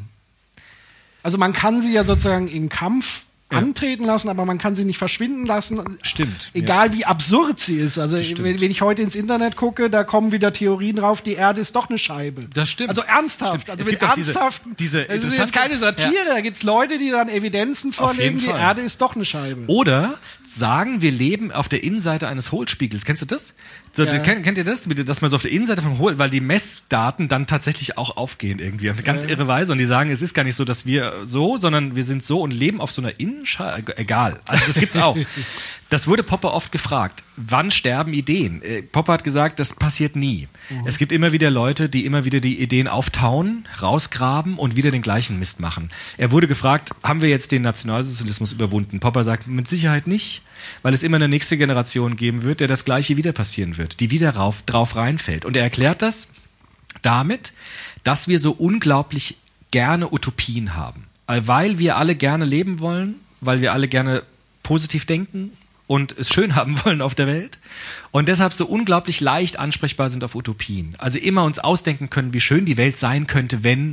[SPEAKER 8] Also man kann sie ja sozusagen im Kampf antreten lassen, aber man kann sie nicht verschwinden lassen.
[SPEAKER 9] Stimmt.
[SPEAKER 8] Egal wie absurd sie ist. Also wenn ich heute ins Internet gucke, da kommen wieder Theorien drauf, die Erde ist doch eine Scheibe.
[SPEAKER 9] Das stimmt.
[SPEAKER 8] Also ernsthaft.
[SPEAKER 9] Stimmt.
[SPEAKER 8] Also mit ernsthaften. Das ist jetzt keine Satire, da gibt's Leute, die dann Evidenzen vorlegen, die Erde ist doch eine Scheibe.
[SPEAKER 9] Oder sagen, wir leben auf der Innenseite eines Hohlspiegels. Kennst du das? So, kennt ihr das? Dass man so auf der Innenseite vom Hohl, weil die Messdaten dann tatsächlich auch aufgehen irgendwie. Auf eine ganz irre Weise. Und die sagen, es ist gar nicht so, dass wir so, sondern wir sind so und leben auf so einer Innenscheibe. Egal. Also das gibt's auch. Das wurde Popper oft gefragt. Wann sterben Ideen? Popper hat gesagt, das passiert nie. Es gibt immer wieder Leute, die immer wieder die Ideen auftauen, rausgraben und wieder den gleichen Mist machen. Er wurde gefragt, haben wir jetzt den Nationalsozialismus überwunden? Popper sagt, mit Sicherheit nicht, weil es immer eine nächste Generation geben wird, der das Gleiche wieder passieren wird, die wieder drauf reinfällt. Und er erklärt das damit, dass wir so unglaublich gerne Utopien haben. Weil wir alle gerne leben wollen, weil wir alle gerne positiv denken und es schön haben wollen auf der Welt und deshalb so unglaublich leicht ansprechbar sind auf Utopien. Also immer uns ausdenken können, wie schön die Welt sein könnte, wenn.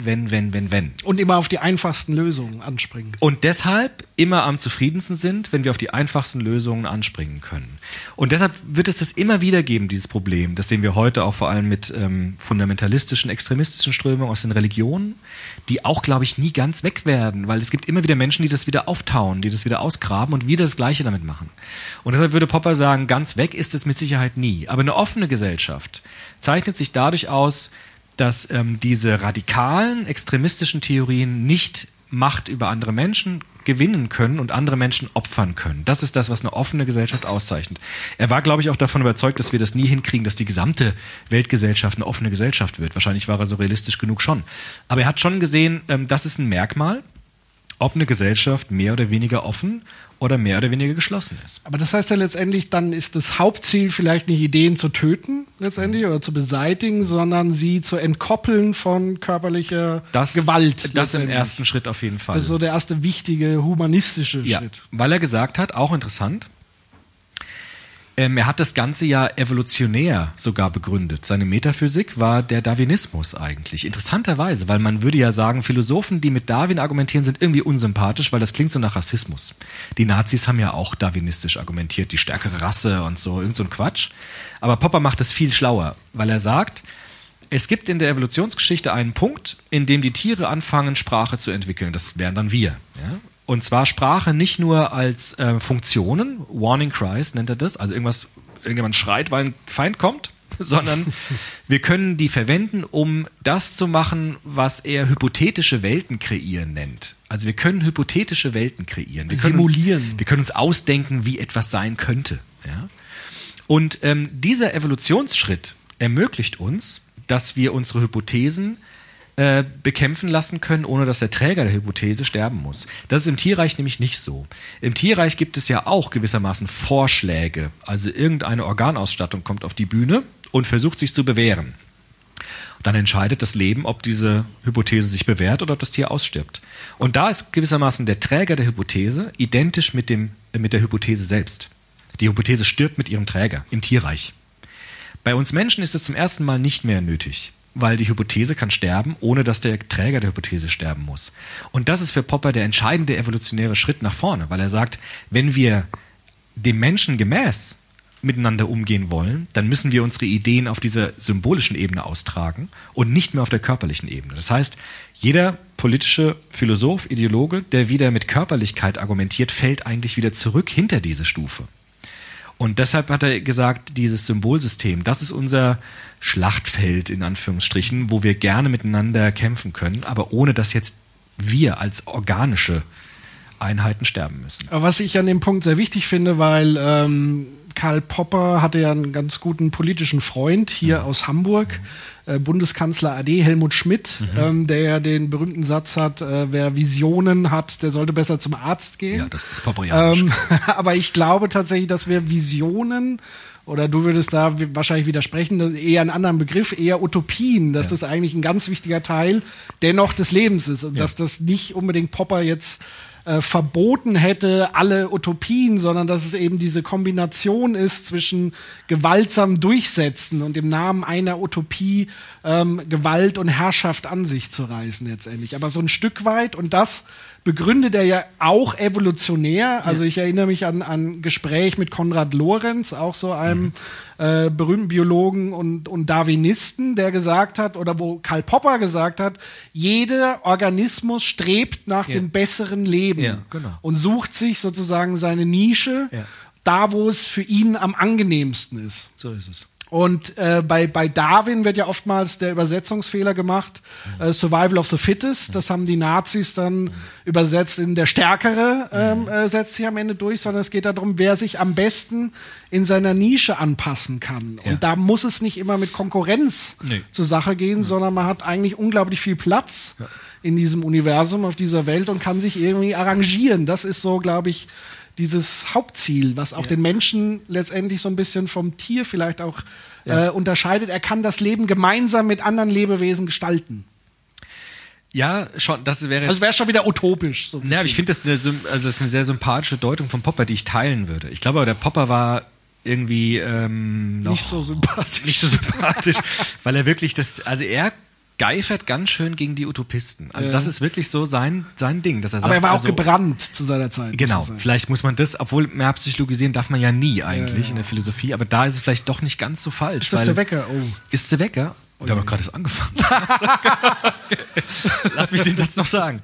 [SPEAKER 8] Und immer auf die einfachsten Lösungen anspringen.
[SPEAKER 9] Und deshalb immer am zufriedensten sind, wenn wir auf die einfachsten Lösungen anspringen können. Und deshalb wird es das immer wieder geben, dieses Problem. Das sehen wir heute auch vor allem mit fundamentalistischen, extremistischen Strömungen aus den Religionen, die auch, glaube ich, nie ganz weg werden, weil es gibt immer wieder Menschen, die das wieder auftauen, die das wieder ausgraben und wieder das Gleiche damit machen. Und deshalb würde Popper sagen, ganz weg ist es mit Sicherheit nie. Aber eine offene Gesellschaft zeichnet sich dadurch aus, dass diese radikalen, extremistischen Theorien nicht Macht über andere Menschen gewinnen können und andere Menschen opfern können. Das ist das, was eine offene Gesellschaft auszeichnet. Er war, glaube ich, auch davon überzeugt, dass wir das nie hinkriegen, dass die gesamte Weltgesellschaft eine offene Gesellschaft wird. Wahrscheinlich war er so realistisch genug schon. Aber er hat schon gesehen, das ist ein Merkmal, ob eine Gesellschaft mehr oder weniger offen oder mehr oder weniger geschlossen ist.
[SPEAKER 8] Aber das heißt ja letztendlich, dann ist das Hauptziel vielleicht nicht Ideen zu töten letztendlich oder zu beseitigen, sondern sie zu entkoppeln von körperlicher Gewalt.
[SPEAKER 9] Das im ersten Schritt auf jeden Fall.
[SPEAKER 8] Das ist so der erste wichtige humanistische Schritt.
[SPEAKER 9] Weil er gesagt hat, auch interessant, er hat das Ganze ja evolutionär sogar begründet. Seine Metaphysik war der Darwinismus eigentlich. Interessanterweise, weil man würde ja sagen, Philosophen, die mit Darwin argumentieren, sind irgendwie unsympathisch, weil das klingt so nach Rassismus. Die Nazis haben ja auch darwinistisch argumentiert, die stärkere Rasse und so, irgend so ein Quatsch. Aber Popper macht es viel schlauer, weil er sagt, es gibt in der Evolutionsgeschichte einen Punkt, in dem die Tiere anfangen, Sprache zu entwickeln. Das wären dann wir, ja? Und zwar Sprache nicht nur als Funktionen, Warning Cries nennt er das, also irgendjemand schreit, weil ein Feind kommt, sondern wir können die verwenden, um das zu machen, was er hypothetische Welten kreieren nennt. Also wir können hypothetische Welten kreieren. Wir
[SPEAKER 8] simulieren.
[SPEAKER 9] Wir können uns ausdenken, wie etwas sein könnte. Ja? Und dieser Evolutionsschritt ermöglicht uns, dass wir unsere Hypothesen bekämpfen lassen können, ohne dass der Träger der Hypothese sterben muss. Das ist im Tierreich nämlich nicht so. Im Tierreich gibt es ja auch gewissermaßen Vorschläge. Also irgendeine Organausstattung kommt auf die Bühne und versucht sich zu bewähren. Dann entscheidet das Leben, ob diese Hypothese sich bewährt oder ob das Tier ausstirbt. Und da ist gewissermaßen der Träger der Hypothese identisch mit der Hypothese selbst. Die Hypothese stirbt mit ihrem Träger im Tierreich. Bei uns Menschen ist es zum ersten Mal nicht mehr nötig, weil die Hypothese kann sterben, ohne dass der Träger der Hypothese sterben muss. Und das ist für Popper der entscheidende evolutionäre Schritt nach vorne, weil er sagt, wenn wir dem Menschen gemäß miteinander umgehen wollen, dann müssen wir unsere Ideen auf dieser symbolischen Ebene austragen und nicht mehr auf der körperlichen Ebene. Das heißt, jeder politische Philosoph, Ideologe, der wieder mit Körperlichkeit argumentiert, fällt eigentlich wieder zurück hinter diese Stufe. Und deshalb hat er gesagt, dieses Symbolsystem, das ist unser Schlachtfeld in Anführungsstrichen, wo wir gerne miteinander kämpfen können, aber ohne dass jetzt wir als organische Einheiten sterben müssen.
[SPEAKER 8] Was ich an dem Punkt sehr wichtig finde, weil Karl Popper hatte ja einen ganz guten politischen Freund hier aus Hamburg, Bundeskanzler AD Helmut Schmidt, der ja den berühmten Satz hat, wer Visionen hat, der sollte besser zum Arzt gehen.
[SPEAKER 9] Ja, das ist popperianisch.
[SPEAKER 8] Aber ich glaube tatsächlich, dass wir Visionen, oder du würdest da wahrscheinlich widersprechen, eher einen anderen Begriff, eher Utopien, dass das eigentlich ein ganz wichtiger Teil dennoch des Lebens ist und dass das nicht unbedingt Popper jetzt verboten hätte, alle Utopien, sondern dass es eben diese Kombination ist zwischen gewaltsam Durchsetzen und im Namen einer Utopie Gewalt und Herrschaft an sich zu reißen letztendlich. Aber so ein Stück weit, und das begründet er ja auch evolutionär. Also ich erinnere mich an ein Gespräch mit Konrad Lorenz, auch so einem berühmten Biologen und Darwinisten, der gesagt hat, oder wo Karl Popper gesagt hat, jeder Organismus strebt nach dem besseren Leben und sucht sich sozusagen seine Nische, da wo es für ihn am angenehmsten ist.
[SPEAKER 9] So ist es.
[SPEAKER 8] Und bei Darwin wird ja oftmals der Übersetzungsfehler gemacht, Survival of the Fittest, das haben die Nazis dann übersetzt in der Stärkere setzt sich am Ende durch, sondern es geht darum, wer sich am besten in seiner Nische anpassen kann. Und da muss es nicht immer mit Konkurrenz zur Sache gehen, sondern man hat eigentlich unglaublich viel Platz in diesem Universum, auf dieser Welt und kann sich irgendwie arrangieren. Das ist so, glaube ich, dieses Hauptziel, was auch den Menschen letztendlich so ein bisschen vom Tier vielleicht auch unterscheidet. Er kann das Leben gemeinsam mit anderen Lebewesen gestalten.
[SPEAKER 9] Ja, schon, das wäre jetzt...
[SPEAKER 8] Also wäre schon wieder utopisch. So
[SPEAKER 9] ja, aber ich finde das ist eine sehr sympathische Deutung von Popper, die ich teilen würde. Ich glaube, der Popper war irgendwie
[SPEAKER 8] nicht so sympathisch,
[SPEAKER 9] weil er wirklich er geifert ganz schön gegen die Utopisten. Also das ist wirklich so sein Ding, dass er sagt.
[SPEAKER 8] Aber er war auch gebrannt zu seiner Zeit.
[SPEAKER 9] Genau, vielleicht muss man das, obwohl mehr psychologisieren darf man ja nie eigentlich in der Philosophie, aber da ist es vielleicht doch nicht ganz so falsch.
[SPEAKER 8] Ist das der Wecker? Oh.
[SPEAKER 9] Ist der Wecker? Wir haben doch gerade erst angefangen. Lass mich den Satz noch sagen.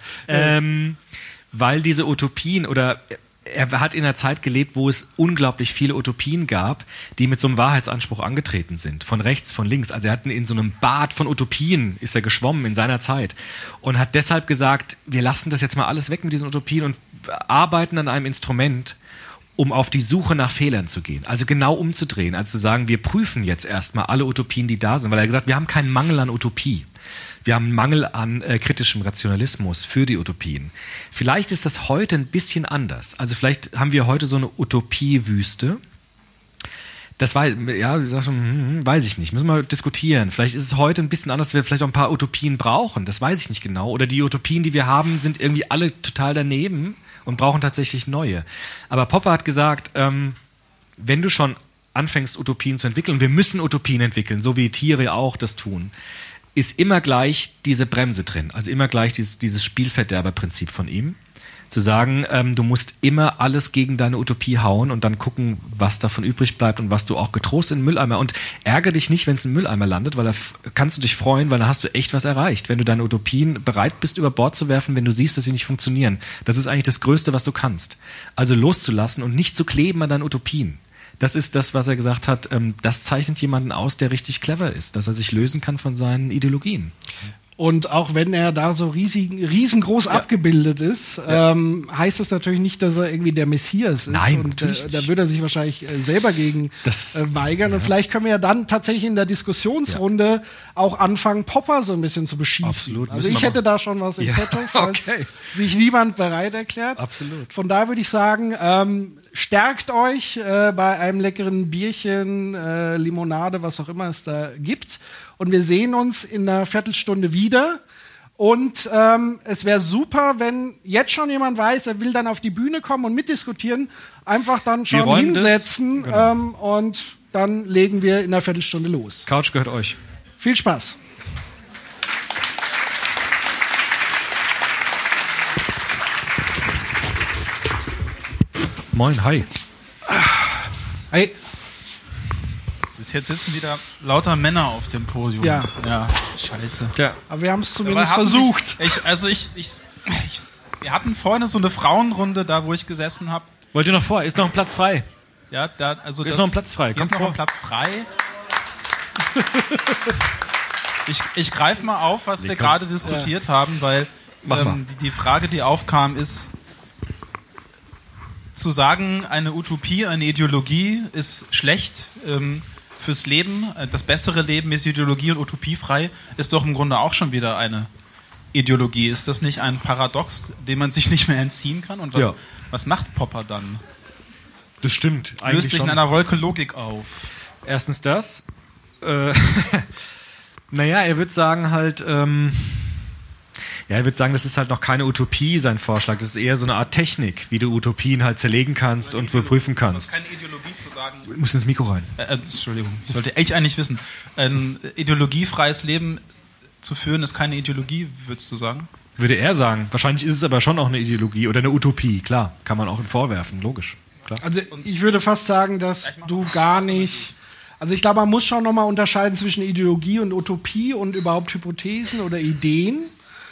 [SPEAKER 9] Weil diese Utopien er hat in einer Zeit gelebt, wo es unglaublich viele Utopien gab, die mit so einem Wahrheitsanspruch angetreten sind. Von rechts, von links. Also er hat in so einem Bad von Utopien ist er geschwommen in seiner Zeit. Und hat deshalb gesagt, wir lassen das jetzt mal alles weg mit diesen Utopien und arbeiten an einem Instrument, um auf die Suche nach Fehlern zu gehen. Also genau umzudrehen. Also zu sagen, wir prüfen jetzt erstmal alle Utopien, die da sind. Weil er gesagt, wir haben keinen Mangel an Utopie. Wir haben einen Mangel an kritischem Rationalismus für die Utopien. Vielleicht ist das heute ein bisschen anders. Also vielleicht haben wir heute so eine Utopiewüste. Das weiß ich nicht. Müssen wir diskutieren. Vielleicht ist es heute ein bisschen anders, dass wir vielleicht auch ein paar Utopien brauchen. Das weiß ich nicht genau. Oder die Utopien, die wir haben, sind irgendwie alle total daneben und brauchen tatsächlich neue. Aber Popper hat gesagt, wenn du schon anfängst, Utopien zu entwickeln, und wir müssen Utopien entwickeln, so wie Tiere auch das tun, ist immer gleich diese Bremse drin. Also immer gleich dieses Spielverderberprinzip von ihm. Zu sagen, du musst immer alles gegen deine Utopie hauen und dann gucken, was davon übrig bleibt und was du auch getrost in den Mülleimer. Und ärgere dich nicht, wenn es in den Mülleimer landet, weil da kannst du dich freuen, weil dann hast du echt was erreicht. Wenn du deine Utopien bereit bist, über Bord zu werfen, wenn du siehst, dass sie nicht funktionieren. Das ist eigentlich das Größte, was du kannst. Also loszulassen und nicht zu kleben an deinen Utopien. Das ist das, was er gesagt hat, das zeichnet jemanden aus, der richtig clever ist, dass er sich lösen kann von seinen Ideologien.
[SPEAKER 8] Und auch wenn er da so riesengroß abgebildet ist, heißt das natürlich nicht, dass er irgendwie der Messias ist.
[SPEAKER 9] Nein,
[SPEAKER 8] und da würde er sich wahrscheinlich selber gegen weigern. Und vielleicht können wir ja dann tatsächlich in der Diskussionsrunde auch anfangen, Popper so ein bisschen zu beschießen.
[SPEAKER 9] Absolut.
[SPEAKER 8] Also ich hätte da schon was im Petto, falls sich niemand bereit erklärt.
[SPEAKER 9] Absolut.
[SPEAKER 8] Von daher würde ich sagen, stärkt euch bei einem leckeren Bierchen, Limonade, was auch immer es da gibt. Und wir sehen uns in einer Viertelstunde wieder. Und es wäre super, wenn jetzt schon jemand weiß, er will dann auf die Bühne kommen und mitdiskutieren, einfach dann schon hinsetzen und dann legen wir in einer Viertelstunde los.
[SPEAKER 9] Couch gehört euch.
[SPEAKER 8] Viel Spaß.
[SPEAKER 9] Moin, hi.
[SPEAKER 8] Hi.
[SPEAKER 10] Jetzt sitzen wieder lauter Männer auf dem Podium.
[SPEAKER 8] Ja.
[SPEAKER 10] Scheiße.
[SPEAKER 9] Ja.
[SPEAKER 8] Aber wir haben es zumindest versucht.
[SPEAKER 10] Wir hatten vorhin so eine Frauenrunde, da wo ich gesessen habe.
[SPEAKER 9] Wollt ihr noch vor? Ist noch ein Platz frei?
[SPEAKER 10] Ja,
[SPEAKER 9] ist noch ein Platz frei.
[SPEAKER 10] Hier ist noch ein Platz frei. Ich greife mal auf, was wir gerade diskutiert haben, weil die Frage, die aufkam, ist, zu sagen, eine Utopie, eine Ideologie ist schlecht fürs Leben, das bessere Leben ist ideologie- und utopiefrei, ist doch im Grunde auch schon wieder eine Ideologie. Ist das nicht ein Paradox, dem man sich nicht mehr entziehen kann? Und was macht Popper dann?
[SPEAKER 9] Das stimmt.
[SPEAKER 10] Löst sich in einer Wolke Logik auf.
[SPEAKER 9] Erstens das. Naja, er wird sagen halt, er wird sagen, das ist halt noch keine Utopie, sein Vorschlag. Das ist eher so eine Art Technik, wie du Utopien halt zerlegen kannst und überprüfen kannst.
[SPEAKER 10] Keine Ideologie zu sagen.
[SPEAKER 9] Du musst ins Mikro rein.
[SPEAKER 10] Entschuldigung, ich sollte echt eigentlich wissen. Ein ideologiefreies Leben zu führen ist keine Ideologie, würdest du sagen?
[SPEAKER 9] Würde er sagen. Wahrscheinlich ist es aber schon auch eine Ideologie oder eine Utopie. Klar, kann man auch vorwerfen, logisch. Klar.
[SPEAKER 8] Also ich würde fast sagen, dass du gar nicht... Also ich glaube, man muss schon nochmal unterscheiden zwischen Ideologie und Utopie und überhaupt Hypothesen oder Ideen.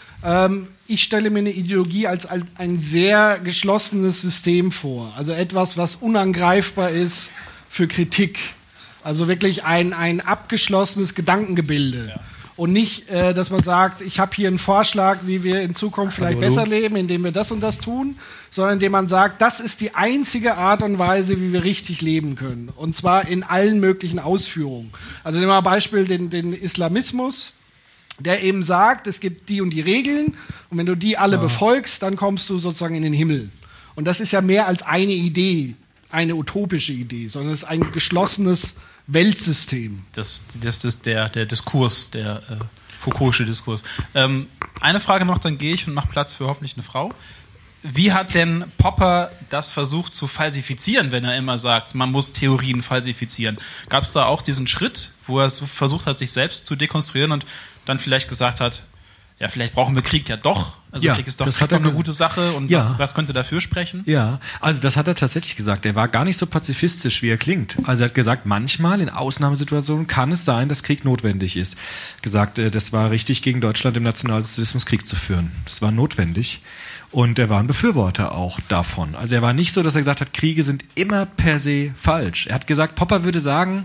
[SPEAKER 8] Ich stelle mir eine Ideologie als ein sehr geschlossenes System vor. Also etwas, was unangreifbar ist für Kritik. Also wirklich ein abgeschlossenes Gedankengebilde. Ja. Und nicht, dass man sagt, ich habe hier einen Vorschlag, wie wir in Zukunft vielleicht besser leben, indem wir das und das tun, sondern indem man sagt, das ist die einzige Art und Weise, wie wir richtig leben können. Und zwar in allen möglichen Ausführungen. Also nehmen wir mal Beispiel den Islamismus, der eben sagt, es gibt die und die Regeln und wenn du die alle befolgst, dann kommst du sozusagen in den Himmel. Und das ist ja mehr als eine Idee, eine utopische Idee, sondern es ist ein geschlossenes Weltsystem.
[SPEAKER 10] Das ist der Diskurs, der Foucault'sche Diskurs. Eine Frage noch, dann gehe ich und mache Platz für hoffentlich eine Frau. Wie hat denn Popper das versucht zu falsifizieren, wenn er immer sagt, man muss Theorien falsifizieren? Gab es da auch diesen Schritt, wo er versucht hat, sich selbst zu dekonstruieren und dann vielleicht gesagt hat, ja, vielleicht brauchen wir Krieg ja doch. Also Krieg ist doch eine gute Sache und was könnte dafür sprechen? Ja,
[SPEAKER 9] also das hat er tatsächlich gesagt. Er war gar nicht so pazifistisch, wie er klingt. Also er hat gesagt, manchmal in Ausnahmesituationen kann es sein, dass Krieg notwendig ist. Gesagt, das war richtig, gegen Deutschland im Nationalsozialismus Krieg zu führen. Das war notwendig. Und er war ein Befürworter auch davon. Also er war nicht so, dass er gesagt hat, Kriege sind immer per se falsch. Er hat gesagt, Popper würde sagen,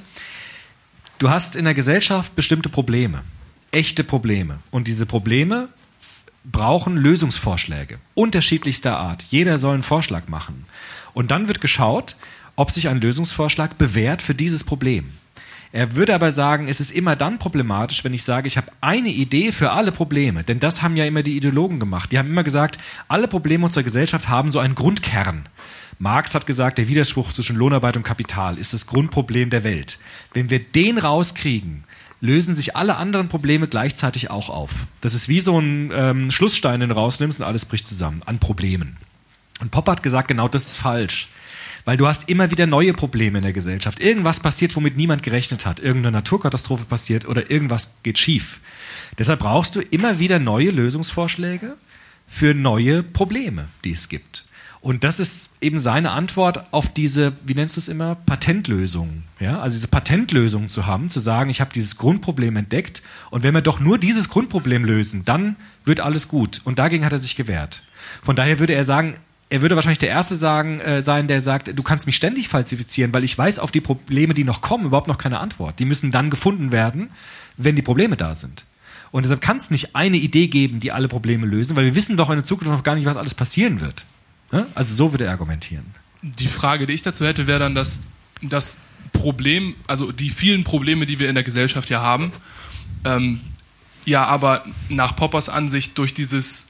[SPEAKER 9] du hast in der Gesellschaft bestimmte Probleme. Echte Probleme. Und diese Probleme brauchen Lösungsvorschläge. Unterschiedlichster Art. Jeder soll einen Vorschlag machen. Und dann wird geschaut, ob sich ein Lösungsvorschlag bewährt für dieses Problem. Er würde aber sagen, es ist immer dann problematisch, wenn ich sage, ich habe eine Idee für alle Probleme. Denn das haben ja immer die Ideologen gemacht. Die haben immer gesagt, alle Probleme unserer Gesellschaft haben so einen Grundkern. Marx hat gesagt, der Widerspruch zwischen Lohnarbeit und Kapital ist das Grundproblem der Welt. Wenn wir den rauskriegen, lösen sich alle anderen Probleme gleichzeitig auch auf. Das ist wie so ein Schlussstein, den du rausnimmst und alles bricht zusammen an Problemen. Und Popper hat gesagt, genau das ist falsch. Weil du hast immer wieder neue Probleme in der Gesellschaft. Irgendwas passiert, womit niemand gerechnet hat. Irgendeine Naturkatastrophe passiert oder irgendwas geht schief. Deshalb brauchst du immer wieder neue Lösungsvorschläge für neue Probleme, die es gibt. Und das ist eben seine Antwort auf diese, wie nennst du es immer, Patentlösung. Ja? Also diese Patentlösung zu haben, zu sagen, ich habe dieses Grundproblem entdeckt und wenn wir doch nur dieses Grundproblem lösen, dann wird alles gut. Und dagegen hat er sich gewehrt. Von daher würde er sagen, er würde wahrscheinlich der Erste sein, der sagt, du kannst mich ständig falsifizieren, weil ich weiß auf die Probleme, die noch kommen, überhaupt noch keine Antwort. Die müssen dann gefunden werden, wenn die Probleme da sind. Und deshalb kann es nicht eine Idee geben, die alle Probleme lösen, weil wir wissen doch in der Zukunft noch gar nicht, was alles passieren wird. Also so würde er argumentieren.
[SPEAKER 11] Die Frage, die ich dazu hätte, wäre dann, dass das Problem, also die vielen Probleme, die wir in der Gesellschaft ja haben, aber nach Poppers Ansicht durch dieses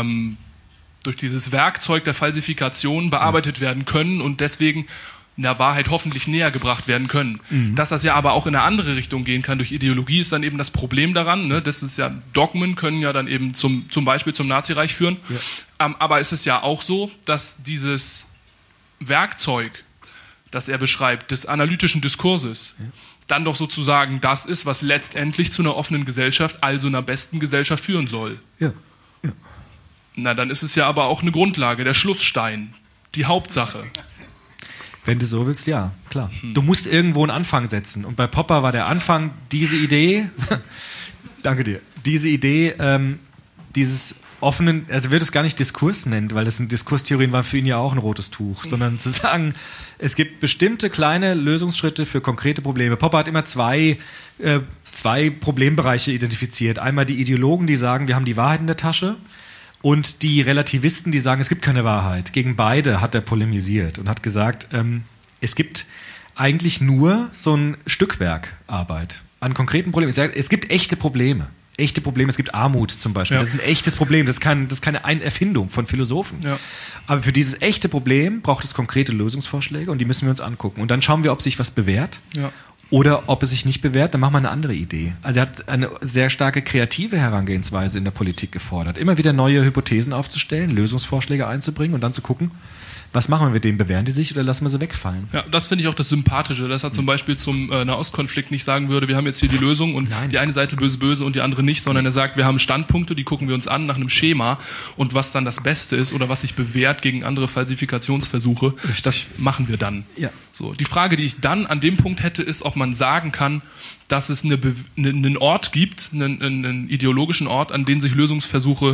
[SPEAKER 11] Werkzeug der Falsifikation bearbeitet werden können und deswegen der Wahrheit hoffentlich näher gebracht werden können. Mhm. Dass das ja aber auch in eine andere Richtung gehen kann durch Ideologie, ist dann eben das Problem daran. Ne? Das ist ja, Dogmen können ja dann eben zum Beispiel zum Nazireich führen. Ja. Aber es ist ja auch so, dass dieses Werkzeug das er beschreibt, des analytischen Diskurses, dann doch sozusagen das ist, was letztendlich zu einer offenen Gesellschaft, also einer besten Gesellschaft führen soll.
[SPEAKER 9] Ja.
[SPEAKER 11] Na, dann ist es ja aber auch eine Grundlage, der Schlussstein, die Hauptsache.
[SPEAKER 9] Wenn du so willst, ja, klar. Du musst irgendwo einen Anfang setzen. Und bei Popper war der Anfang diese Idee, danke dir, diese Idee, dieses offenen, also wird es gar nicht Diskurs nennen, weil das sind Diskurstheorien waren für ihn ja auch ein rotes Tuch, sondern zu sagen, es gibt bestimmte kleine Lösungsschritte für konkrete Probleme. Popper hat immer zwei Problembereiche identifiziert. Einmal die Ideologen, die sagen, wir haben die Wahrheit in der Tasche, und die Relativisten, die sagen, es gibt keine Wahrheit. Gegen beide hat er polemisiert und hat gesagt, es gibt eigentlich nur so ein Stückwerk Arbeit an konkreten Problemen. Es gibt echte Probleme. Es gibt Armut zum Beispiel. Das ist ein echtes Problem. Das ist keine Erfindung von Philosophen. Ja. Aber für dieses echte Problem braucht es konkrete Lösungsvorschläge und die müssen wir uns angucken. Und dann schauen wir, ob sich was bewährt. Ja. Oder ob es sich nicht bewährt, dann machen wir eine andere Idee. Also er hat eine sehr starke kreative Herangehensweise in der Politik gefordert. Immer wieder neue Hypothesen aufzustellen, Lösungsvorschläge einzubringen und dann zu gucken, was machen wir mit denen? Bewähren die sich oder lassen wir sie wegfallen?
[SPEAKER 11] Ja, das finde ich auch das Sympathische, dass er zum Beispiel zum Nahostkonflikt nicht sagen würde, wir haben jetzt hier die Lösung und die eine Seite böse und die andere nicht, sondern er sagt, wir haben Standpunkte, die gucken wir uns an nach einem Schema und was dann das Beste ist oder was sich bewährt gegen andere Falsifikationsversuche, das machen wir dann. Ja. So, die Frage, die ich dann an dem Punkt hätte, ist, ob man sagen kann, dass es einen Ort gibt, einen ideologischen Ort, an den sich Lösungsversuche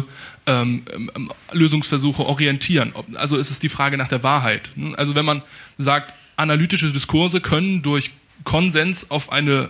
[SPEAKER 11] orientieren. Also ist es die Frage nach der Wahrheit. Also wenn man sagt, analytische Diskurse können durch Konsens auf einen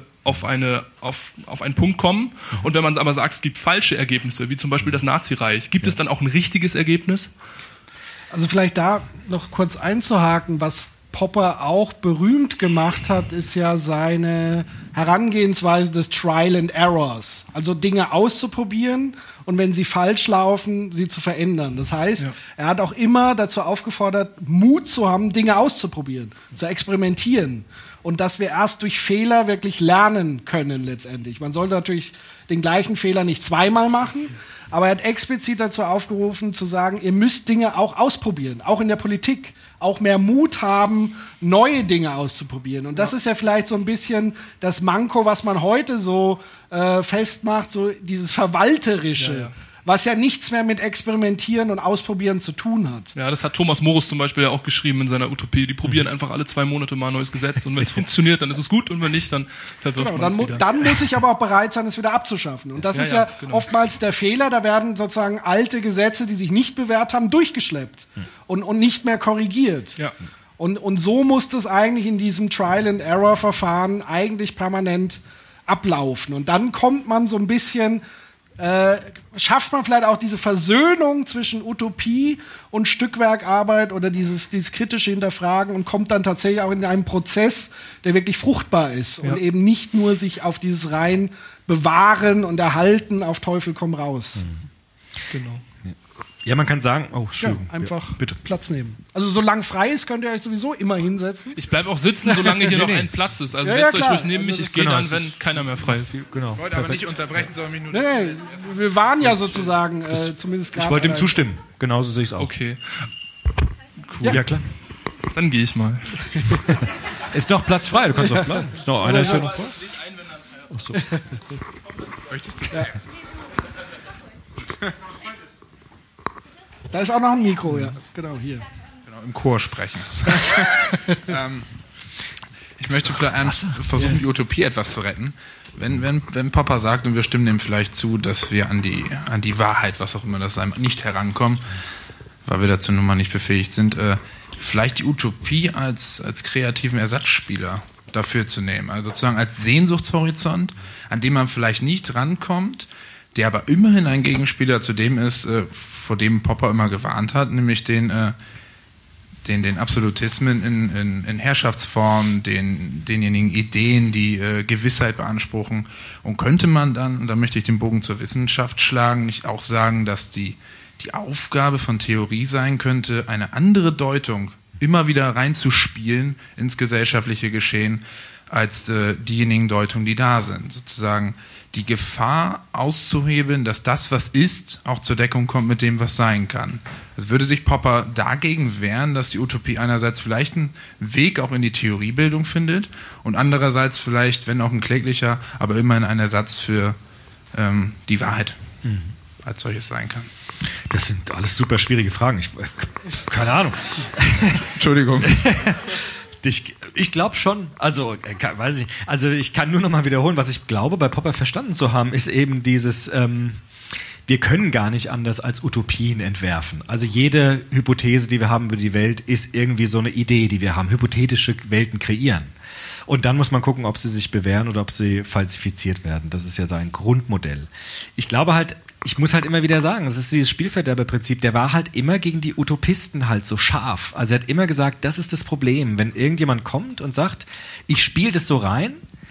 [SPEAKER 11] Punkt kommen, und wenn man aber sagt, es gibt falsche Ergebnisse, wie zum Beispiel das Nazireich, gibt es dann auch ein richtiges Ergebnis?
[SPEAKER 8] Also vielleicht da noch kurz einzuhaken, was Popper auch berühmt gemacht hat, ist ja seine Herangehensweise des Trial and Errors. Also Dinge auszuprobieren und wenn sie falsch laufen, sie zu verändern. Das heißt, er hat auch immer dazu aufgefordert, Mut zu haben, Dinge auszuprobieren, zu experimentieren. Und dass wir erst durch Fehler wirklich lernen können letztendlich. Man sollte natürlich den gleichen Fehler nicht zweimal machen, aber er hat explizit dazu aufgerufen, zu sagen, ihr müsst Dinge auch ausprobieren, auch in der Politik, auch mehr Mut haben, neue Dinge auszuprobieren. Und das ist ja vielleicht so ein bisschen das Manko, was man heute so festmacht, so dieses Verwalterische, was ja nichts mehr mit Experimentieren und Ausprobieren zu tun hat.
[SPEAKER 11] Ja, das hat Thomas Morus zum Beispiel ja auch geschrieben in seiner Utopie. Die probieren einfach alle 2 Monate mal ein neues Gesetz und wenn es funktioniert, dann ist es gut und wenn nicht, dann verwirft man es wieder.
[SPEAKER 8] Dann muss ich aber auch bereit sein, es wieder abzuschaffen. Und das ist ja oftmals der Fehler. Da werden sozusagen alte Gesetze, die sich nicht bewährt haben, durchgeschleppt und nicht mehr korrigiert. Ja. Und so muss das eigentlich in diesem Trial-and-Error-Verfahren eigentlich permanent ablaufen. Und dann kommt man so ein bisschen... schafft man vielleicht auch diese Versöhnung zwischen Utopie und Stückwerkarbeit oder dieses kritische Hinterfragen und kommt dann tatsächlich auch in einen Prozess, der wirklich fruchtbar ist und eben nicht nur sich auf dieses rein bewahren und erhalten auf Teufel komm raus.
[SPEAKER 11] Genau.
[SPEAKER 9] Ja, man kann sagen,
[SPEAKER 8] einfach Platz nehmen. Also solange frei ist, könnt ihr euch sowieso immer hinsetzen.
[SPEAKER 11] Ich bleibe auch sitzen, solange hier noch ein Platz ist. Also setzt euch ruhig neben mich, ich gehe dann, wenn keiner mehr frei ist.
[SPEAKER 12] Genau. Ich wollte aber nicht unterbrechen, sondern mich nur...
[SPEAKER 8] Wir waren ja sozusagen zumindest gerade...
[SPEAKER 9] Ich wollte ihm zustimmen, genauso sehe ich es auch.
[SPEAKER 11] Okay.
[SPEAKER 9] Cool. Ja, klar.
[SPEAKER 11] Dann gehe ich mal.
[SPEAKER 9] Ist noch Platz frei, du kannst auch bleiben. Ist noch einer, ist ja noch frei.
[SPEAKER 12] Achso. Möchtest du zuerst?
[SPEAKER 8] Da ist auch noch ein Mikro, ja. Genau, hier.
[SPEAKER 12] Genau, im Chor sprechen. Ich möchte vielleicht versuchen, die Utopie etwas zu retten. Wenn Popper sagt, und wir stimmen dem vielleicht zu, dass wir an die Wahrheit, was auch immer das sein, nicht herankommen, weil wir dazu nun mal nicht befähigt sind, vielleicht die Utopie als kreativen Ersatzspieler dafür zu nehmen. Also sozusagen als Sehnsuchtshorizont, an dem man vielleicht nicht rankommt, der aber immerhin ein Gegenspieler zu dem ist, vor dem Popper immer gewarnt hat, nämlich den Absolutismen in Herrschaftsformen, denjenigen Ideen, die Gewissheit beanspruchen. Und könnte man dann, und da möchte ich den Bogen zur Wissenschaft schlagen, nicht auch sagen, dass die Aufgabe von Theorie sein könnte, eine andere Deutung immer wieder reinzuspielen ins gesellschaftliche Geschehen, als diejenigen Deutungen, die da sind. Sozusagen die Gefahr auszuhebeln, dass das, was ist, auch zur Deckung kommt mit dem, was sein kann. Also würde sich Popper dagegen wehren, dass die Utopie einerseits vielleicht einen Weg auch in die Theoriebildung findet und andererseits vielleicht, wenn auch ein kläglicher, aber immerhin ein Ersatz für die Wahrheit als solches sein kann.
[SPEAKER 9] Das sind alles super schwierige Fragen. Keine Ahnung.
[SPEAKER 12] Entschuldigung.
[SPEAKER 9] Ich glaube schon, also weiß ich, also ich kann nur noch mal wiederholen, was ich glaube, bei Popper verstanden zu haben, ist eben dieses, wir können gar nicht anders als Utopien entwerfen. Also jede Hypothese, die wir haben über die Welt, ist irgendwie so eine Idee, die wir haben, hypothetische Welten kreieren. Und dann muss man gucken, ob sie sich bewähren oder ob sie falsifiziert werden. Das ist ja sein Grundmodell. Ich glaube halt, ich muss halt immer wieder sagen, es ist dieses Spielverderberprinzip, der war halt immer gegen die Utopisten halt so scharf. Also er hat immer gesagt, das ist das Problem, wenn irgendjemand kommt und sagt, ich spiele das so rein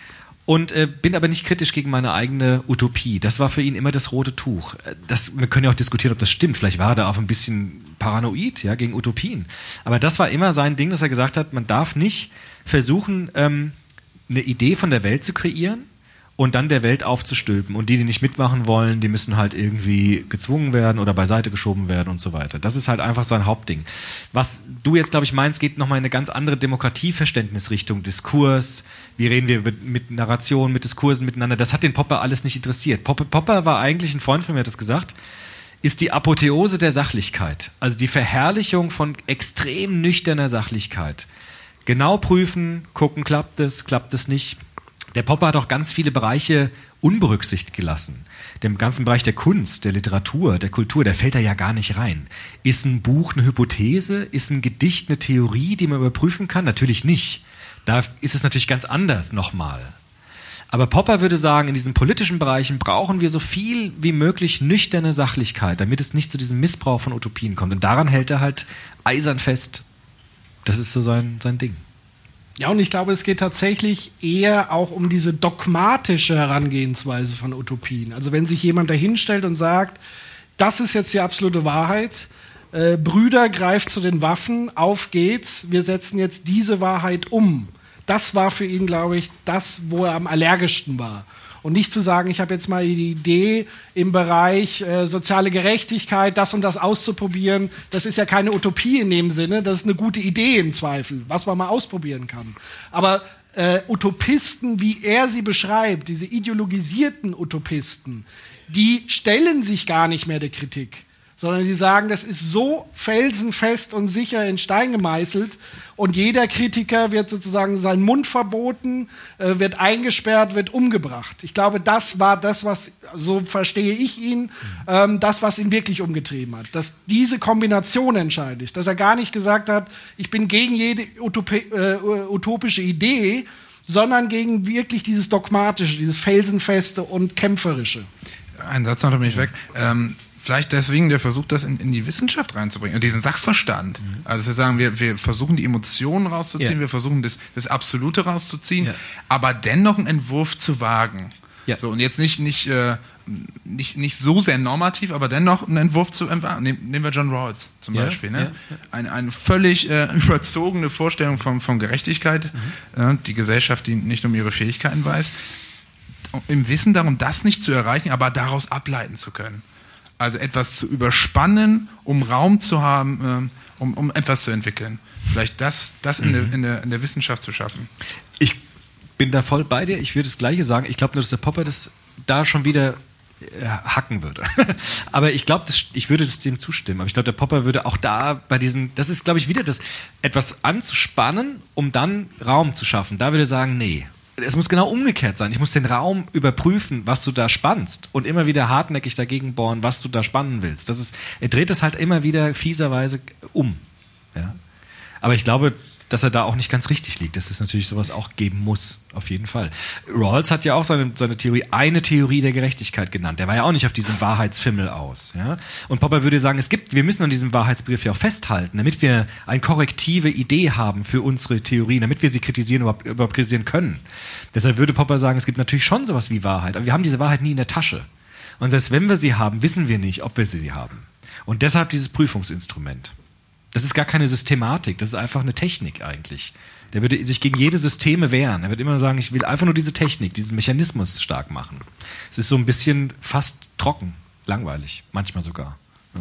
[SPEAKER 9] und bin aber nicht kritisch gegen meine eigene Utopie. Das war für ihn immer das rote Tuch. Wir können ja auch diskutieren, ob das stimmt. Vielleicht war er da auch ein bisschen paranoid, ja, gegen Utopien. Aber das war immer sein Ding, dass er gesagt hat, man darf nicht versuchen, eine Idee von der Welt zu kreieren und dann der Welt aufzustülpen. Und die nicht mitmachen wollen, die müssen halt irgendwie gezwungen werden oder beiseite geschoben werden und so weiter. Das ist halt einfach sein Hauptding. Was du jetzt, glaube ich, meinst, geht nochmal in eine ganz andere Demokratieverständnisrichtung. Diskurs, wie reden wir mit Narration, mit Diskursen miteinander. Das hat den Popper alles nicht interessiert. Popper war eigentlich, ein Freund von mir hat das gesagt, ist die Apotheose der Sachlichkeit. Also die Verherrlichung von extrem nüchterner Sachlichkeit. Genau prüfen, gucken, klappt es nicht. Der Popper hat auch ganz viele Bereiche unberücksichtigt gelassen. Den ganzen Bereich der Kunst, der Literatur, der Kultur, der fällt da ja gar nicht rein. Ist ein Buch eine Hypothese? Ist ein Gedicht eine Theorie, die man überprüfen kann? Natürlich nicht. Da ist es natürlich ganz anders nochmal. Aber Popper würde sagen, in diesen politischen Bereichen brauchen wir so viel wie möglich nüchterne Sachlichkeit, damit es nicht zu diesem Missbrauch von Utopien kommt. Und daran hält er halt eisern fest. Das ist so sein Ding.
[SPEAKER 8] Ja, und ich glaube, es geht tatsächlich eher auch um diese dogmatische Herangehensweise von Utopien. Also wenn sich jemand dahinstellt und sagt, das ist jetzt die absolute Wahrheit, Brüder, greift zu den Waffen, auf geht's, wir setzen jetzt diese Wahrheit um. Das war für ihn, glaube ich, das, wo er am allergischsten war. Und nicht zu sagen, ich habe jetzt mal die Idee im Bereich soziale Gerechtigkeit, das und das auszuprobieren. Das ist ja keine Utopie in dem Sinne, das ist eine gute Idee im Zweifel, was man mal ausprobieren kann. Aber Utopisten, wie er sie beschreibt, diese ideologisierten Utopisten, die stellen sich gar nicht mehr der Kritik, sondern sie sagen, das ist so felsenfest und sicher in Stein gemeißelt und jeder Kritiker wird sozusagen seinen Mund verboten, wird eingesperrt, wird umgebracht. Ich glaube, das war das, was, so verstehe ich ihn, das, was ihn wirklich umgetrieben hat. Dass diese Kombination entscheidend ist, dass er gar nicht gesagt hat, ich bin gegen jede utopische Idee, sondern gegen wirklich dieses Dogmatische, dieses Felsenfeste und Kämpferische.
[SPEAKER 12] Ein Satz noch, da bin ich weg. Vielleicht deswegen der Versuch, das in die Wissenschaft reinzubringen und diesen Sachverstand. Also wir sagen, wir versuchen die Emotionen rauszuziehen, wir versuchen das Absolute rauszuziehen, aber dennoch einen Entwurf zu wagen. Ja. So, und jetzt nicht so sehr normativ, aber dennoch einen Entwurf zu wagen. Nehmen wir John Rawls zum Beispiel. Ne? Eine völlig überzogene Vorstellung von Gerechtigkeit, die Gesellschaft, die nicht um ihre Fähigkeiten weiß, im Wissen darum, das nicht zu erreichen, aber daraus ableiten zu können. Also etwas zu überspannen, um Raum zu haben, um etwas zu entwickeln. Vielleicht das in der Wissenschaft zu schaffen.
[SPEAKER 9] Ich bin da voll bei dir. Ich würde das Gleiche sagen. Ich glaube nur, dass der Popper das da schon wieder hacken würde. Aber ich glaube, ich würde dem zustimmen. Aber ich glaube, der Popper würde auch da bei diesen, das ist, glaube ich, wieder das, etwas anzuspannen, um dann Raum zu schaffen. Da würde er sagen, nee. Es muss genau umgekehrt sein. Ich muss den Raum überprüfen, was du da spannst und immer wieder hartnäckig dagegen bohren, was du da spannen willst. Er dreht es halt immer wieder fieserweise um. Ja? Aber ich glaube, dass er da auch nicht ganz richtig liegt, dass es natürlich sowas auch geben muss, auf jeden Fall. Rawls hat ja auch seine Theorie, eine Theorie der Gerechtigkeit genannt. Der war ja auch nicht auf diesem Wahrheitsfimmel aus. Ja? Und Popper würde sagen, wir müssen an diesem Wahrheitsbegriff ja auch festhalten, damit wir eine korrektive Idee haben für unsere Theorien, damit wir sie überhaupt kritisieren können. Deshalb würde Popper sagen, es gibt natürlich schon sowas wie Wahrheit, aber wir haben diese Wahrheit nie in der Tasche. Und selbst wenn wir sie haben, wissen wir nicht, ob wir sie haben. Und deshalb dieses Prüfungsinstrument. Das ist gar keine Systematik, das ist einfach eine Technik eigentlich. Der würde sich gegen jede Systeme wehren. Er würde immer sagen, ich will einfach nur diese Technik, diesen Mechanismus stark machen. Es ist so ein bisschen fast trocken, langweilig, manchmal sogar.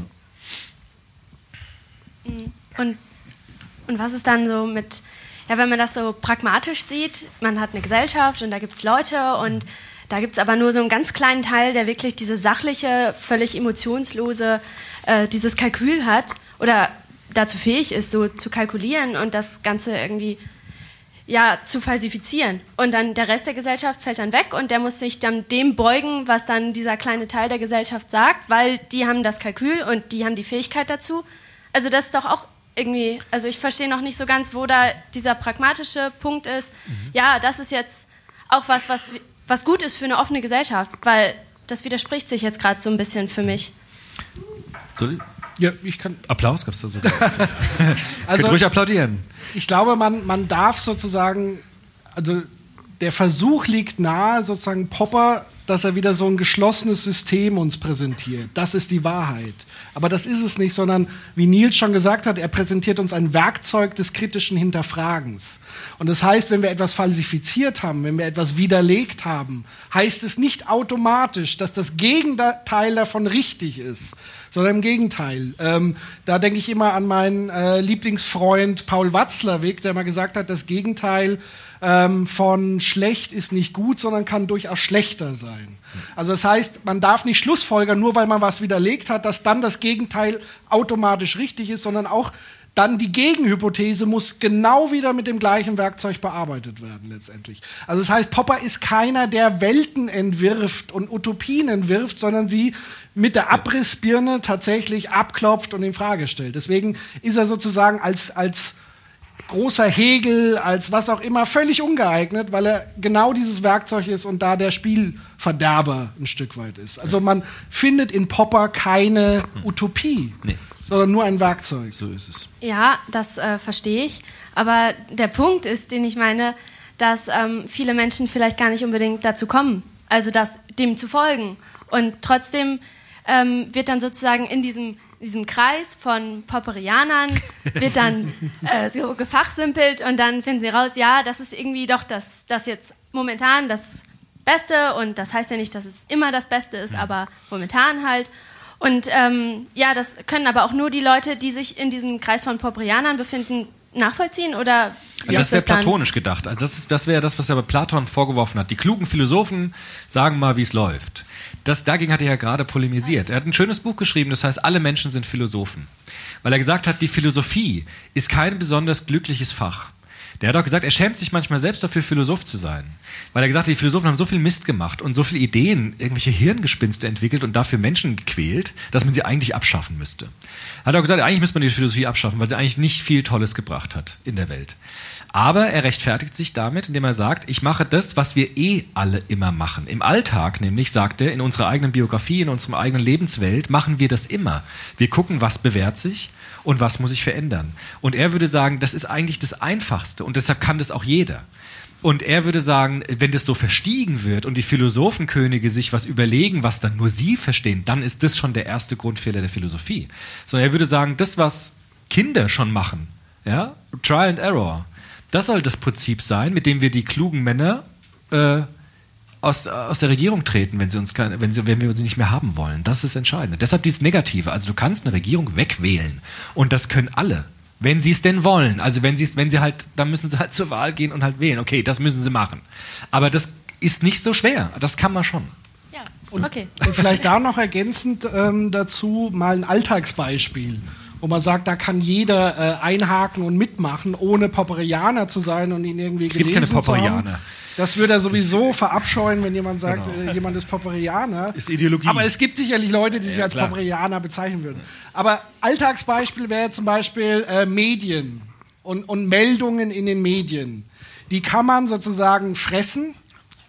[SPEAKER 13] Ja. Und was ist dann so mit, ja, wenn man das so pragmatisch sieht, man hat eine Gesellschaft und da gibt es Leute und da gibt es aber nur so einen ganz kleinen Teil, der wirklich diese sachliche, völlig emotionslose, dieses Kalkül hat oder dazu fähig ist, so zu kalkulieren und das Ganze irgendwie zu falsifizieren. Und dann der Rest der Gesellschaft fällt dann weg und der muss sich dann dem beugen, was dann dieser kleine Teil der Gesellschaft sagt, weil die haben das Kalkül und die haben die Fähigkeit dazu. Also das ist doch auch irgendwie, also ich verstehe noch nicht so ganz, wo da dieser pragmatische Punkt ist. Ja, das ist jetzt auch was gut ist für eine offene Gesellschaft, weil das widerspricht sich jetzt gerade so ein bisschen für mich.
[SPEAKER 8] Ja, ich kann.
[SPEAKER 9] Applaus gab's da sogar. Also, könnt ruhig applaudieren.
[SPEAKER 8] Ich glaube, man darf sozusagen, also der Versuch liegt nahe, sozusagen Popper, dass er wieder so ein geschlossenes System uns präsentiert. Das ist die Wahrheit. Aber das ist es nicht, sondern, wie Nils schon gesagt hat, er präsentiert uns ein Werkzeug des kritischen Hinterfragens. Und das heißt, wenn wir etwas falsifiziert haben, wenn wir etwas widerlegt haben, heißt es nicht automatisch, dass das Gegenteil davon richtig ist, sondern im Gegenteil. Da denke ich immer an meinen Lieblingsfreund Paul Watzlawick, der mal gesagt hat, das Gegenteil von schlecht ist nicht gut, sondern kann durchaus schlechter sein. Also das heißt, man darf nicht schlussfolgern, nur weil man was widerlegt hat, dass dann das Gegenteil automatisch richtig ist, sondern auch dann die Gegenhypothese muss genau wieder mit dem gleichen Werkzeug bearbeitet werden letztendlich. Also das heißt, Popper ist keiner, der Welten entwirft und Utopien entwirft, sondern sie mit der Abrissbirne tatsächlich abklopft und in Frage stellt. Deswegen ist er sozusagen als großer Hegel, als was auch immer, völlig ungeeignet, weil er genau dieses Werkzeug ist und da der Spielverderber ein Stück weit ist. Also man findet in Popper keine Utopie, sondern nur ein Werkzeug.
[SPEAKER 9] So ist es.
[SPEAKER 13] Ja, das verstehe ich. Aber der Punkt ist, den ich meine, dass viele Menschen vielleicht gar nicht unbedingt dazu kommen, also dem zu folgen. Und trotzdem wird dann sozusagen in diesem Kreis von Popperianern wird dann so gefachsimpelt und dann finden sie raus, ja, das ist irgendwie doch das jetzt momentan das Beste und das heißt ja nicht, dass es immer das Beste ist, aber momentan halt. Und das können aber auch nur die Leute, die sich in diesem Kreis von Popperianern befinden, nachvollziehen oder wie
[SPEAKER 9] das wäre platonisch gedacht. Also das wäre das, was er bei Platon vorgeworfen hat. Die klugen Philosophen sagen mal, wie es läuft. Dagegen hat er ja gerade polemisiert. Er hat ein schönes Buch geschrieben, das heißt, alle Menschen sind Philosophen. Weil er gesagt hat, die Philosophie ist kein besonders glückliches Fach. Der hat auch gesagt, er schämt sich manchmal selbst dafür, Philosoph zu sein. Weil er gesagt hat, die Philosophen haben so viel Mist gemacht und so viele Ideen, irgendwelche Hirngespinste entwickelt und dafür Menschen gequält, dass man sie eigentlich abschaffen müsste. Hat auch gesagt, eigentlich müsste man die Philosophie abschaffen, weil sie eigentlich nicht viel Tolles gebracht hat in der Welt. Aber er rechtfertigt sich damit, indem er sagt, ich mache das, was wir alle immer machen. Im Alltag nämlich, sagt er, in unserer eigenen Biografie, in unserer eigenen Lebenswelt, machen wir das immer. Wir gucken, was bewährt sich und was muss sich verändern. Und er würde sagen, das ist eigentlich das Einfachste und deshalb kann das auch jeder. Und er würde sagen, wenn das so verstiegen wird und die Philosophenkönige sich was überlegen, was dann nur sie verstehen, dann ist das schon der erste Grundfehler der Philosophie. Sondern er würde sagen, das, was Kinder schon machen, ja, Trial and Error, das soll das Prinzip sein, mit dem wir die klugen Männer aus der Regierung treten, wenn wir sie nicht mehr haben wollen. Das ist entscheidend. Deshalb dieses Negative. Also du kannst eine Regierung wegwählen und das können alle, wenn sie es denn wollen. Also wenn sie halt, dann müssen sie halt zur Wahl gehen und halt wählen. Okay, das müssen sie machen. Aber das ist nicht so schwer. Das kann man schon.
[SPEAKER 13] Ja, okay.
[SPEAKER 8] Und vielleicht da noch ergänzend dazu mal ein Alltagsbeispiel, wo man sagt, da kann jeder einhaken und mitmachen, ohne Popperianer zu sein und ihn irgendwie gelesen zu haben. Es gibt keine Popperianer. Das würde er sowieso verabscheuen, wenn jemand sagt, jemand ist Popperianer.
[SPEAKER 9] Ist Ideologie.
[SPEAKER 8] Aber es gibt sicherlich Leute, die sich als Popperianer bezeichnen würden. Aber Alltagsbeispiel wäre zum Beispiel Medien und Meldungen in den Medien. Die kann man sozusagen fressen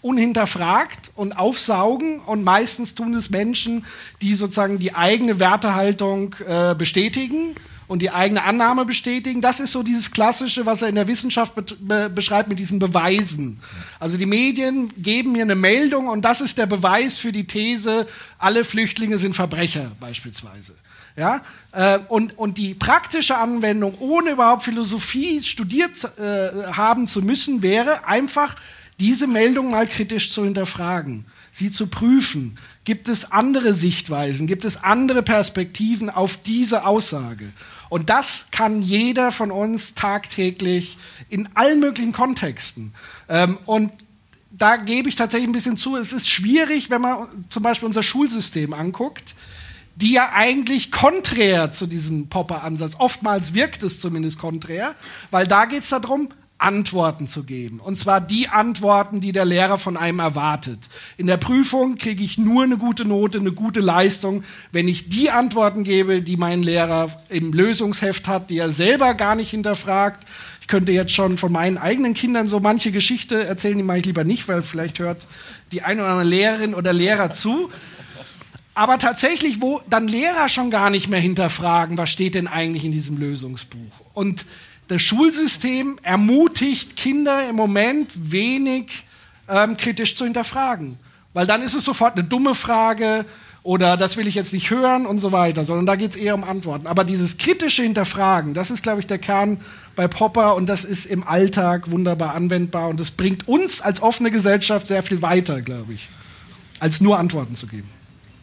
[SPEAKER 8] unhinterfragt und aufsaugen und meistens tun es Menschen, die sozusagen die eigene Wertehaltung bestätigen und die eigene Annahme bestätigen. Das ist so dieses Klassische, was er in der Wissenschaft beschreibt mit diesen Beweisen. Also die Medien geben mir eine Meldung und das ist der Beweis für die These, alle Flüchtlinge sind Verbrecher beispielsweise. Ja? Und die praktische Anwendung, ohne überhaupt Philosophie studiert haben zu müssen, wäre einfach, diese Meldung mal kritisch zu hinterfragen, sie zu prüfen. Gibt es andere Sichtweisen? Gibt es andere Perspektiven auf diese Aussage? Und das kann jeder von uns tagtäglich in allen möglichen Kontexten. Und da gebe ich tatsächlich ein bisschen zu, es ist schwierig, wenn man zum Beispiel unser Schulsystem anguckt, die ja eigentlich konträr zu diesem Popper-Ansatz, oftmals wirkt es zumindest konträr, weil da geht es darum, Antworten zu geben. Und zwar die Antworten, die der Lehrer von einem erwartet. In der Prüfung kriege ich nur eine gute Note, eine gute Leistung, wenn ich die Antworten gebe, die mein Lehrer im Lösungsheft hat, die er selber gar nicht hinterfragt. Ich könnte jetzt schon von meinen eigenen Kindern so manche Geschichte erzählen, die mache ich lieber nicht, weil vielleicht hört die eine oder andere Lehrerin oder Lehrer zu. Aber tatsächlich, wo dann Lehrer schon gar nicht mehr hinterfragen, was steht denn eigentlich in diesem Lösungsbuch? Und das Schulsystem ermutigt Kinder im Moment wenig kritisch zu hinterfragen. Weil dann ist es sofort eine dumme Frage oder das will ich jetzt nicht hören und so weiter, sondern da geht es eher um Antworten. Aber dieses kritische Hinterfragen, das ist, glaube ich, der Kern bei Popper und das ist im Alltag wunderbar anwendbar und das bringt uns als offene Gesellschaft sehr viel weiter, glaube ich, als nur Antworten zu geben.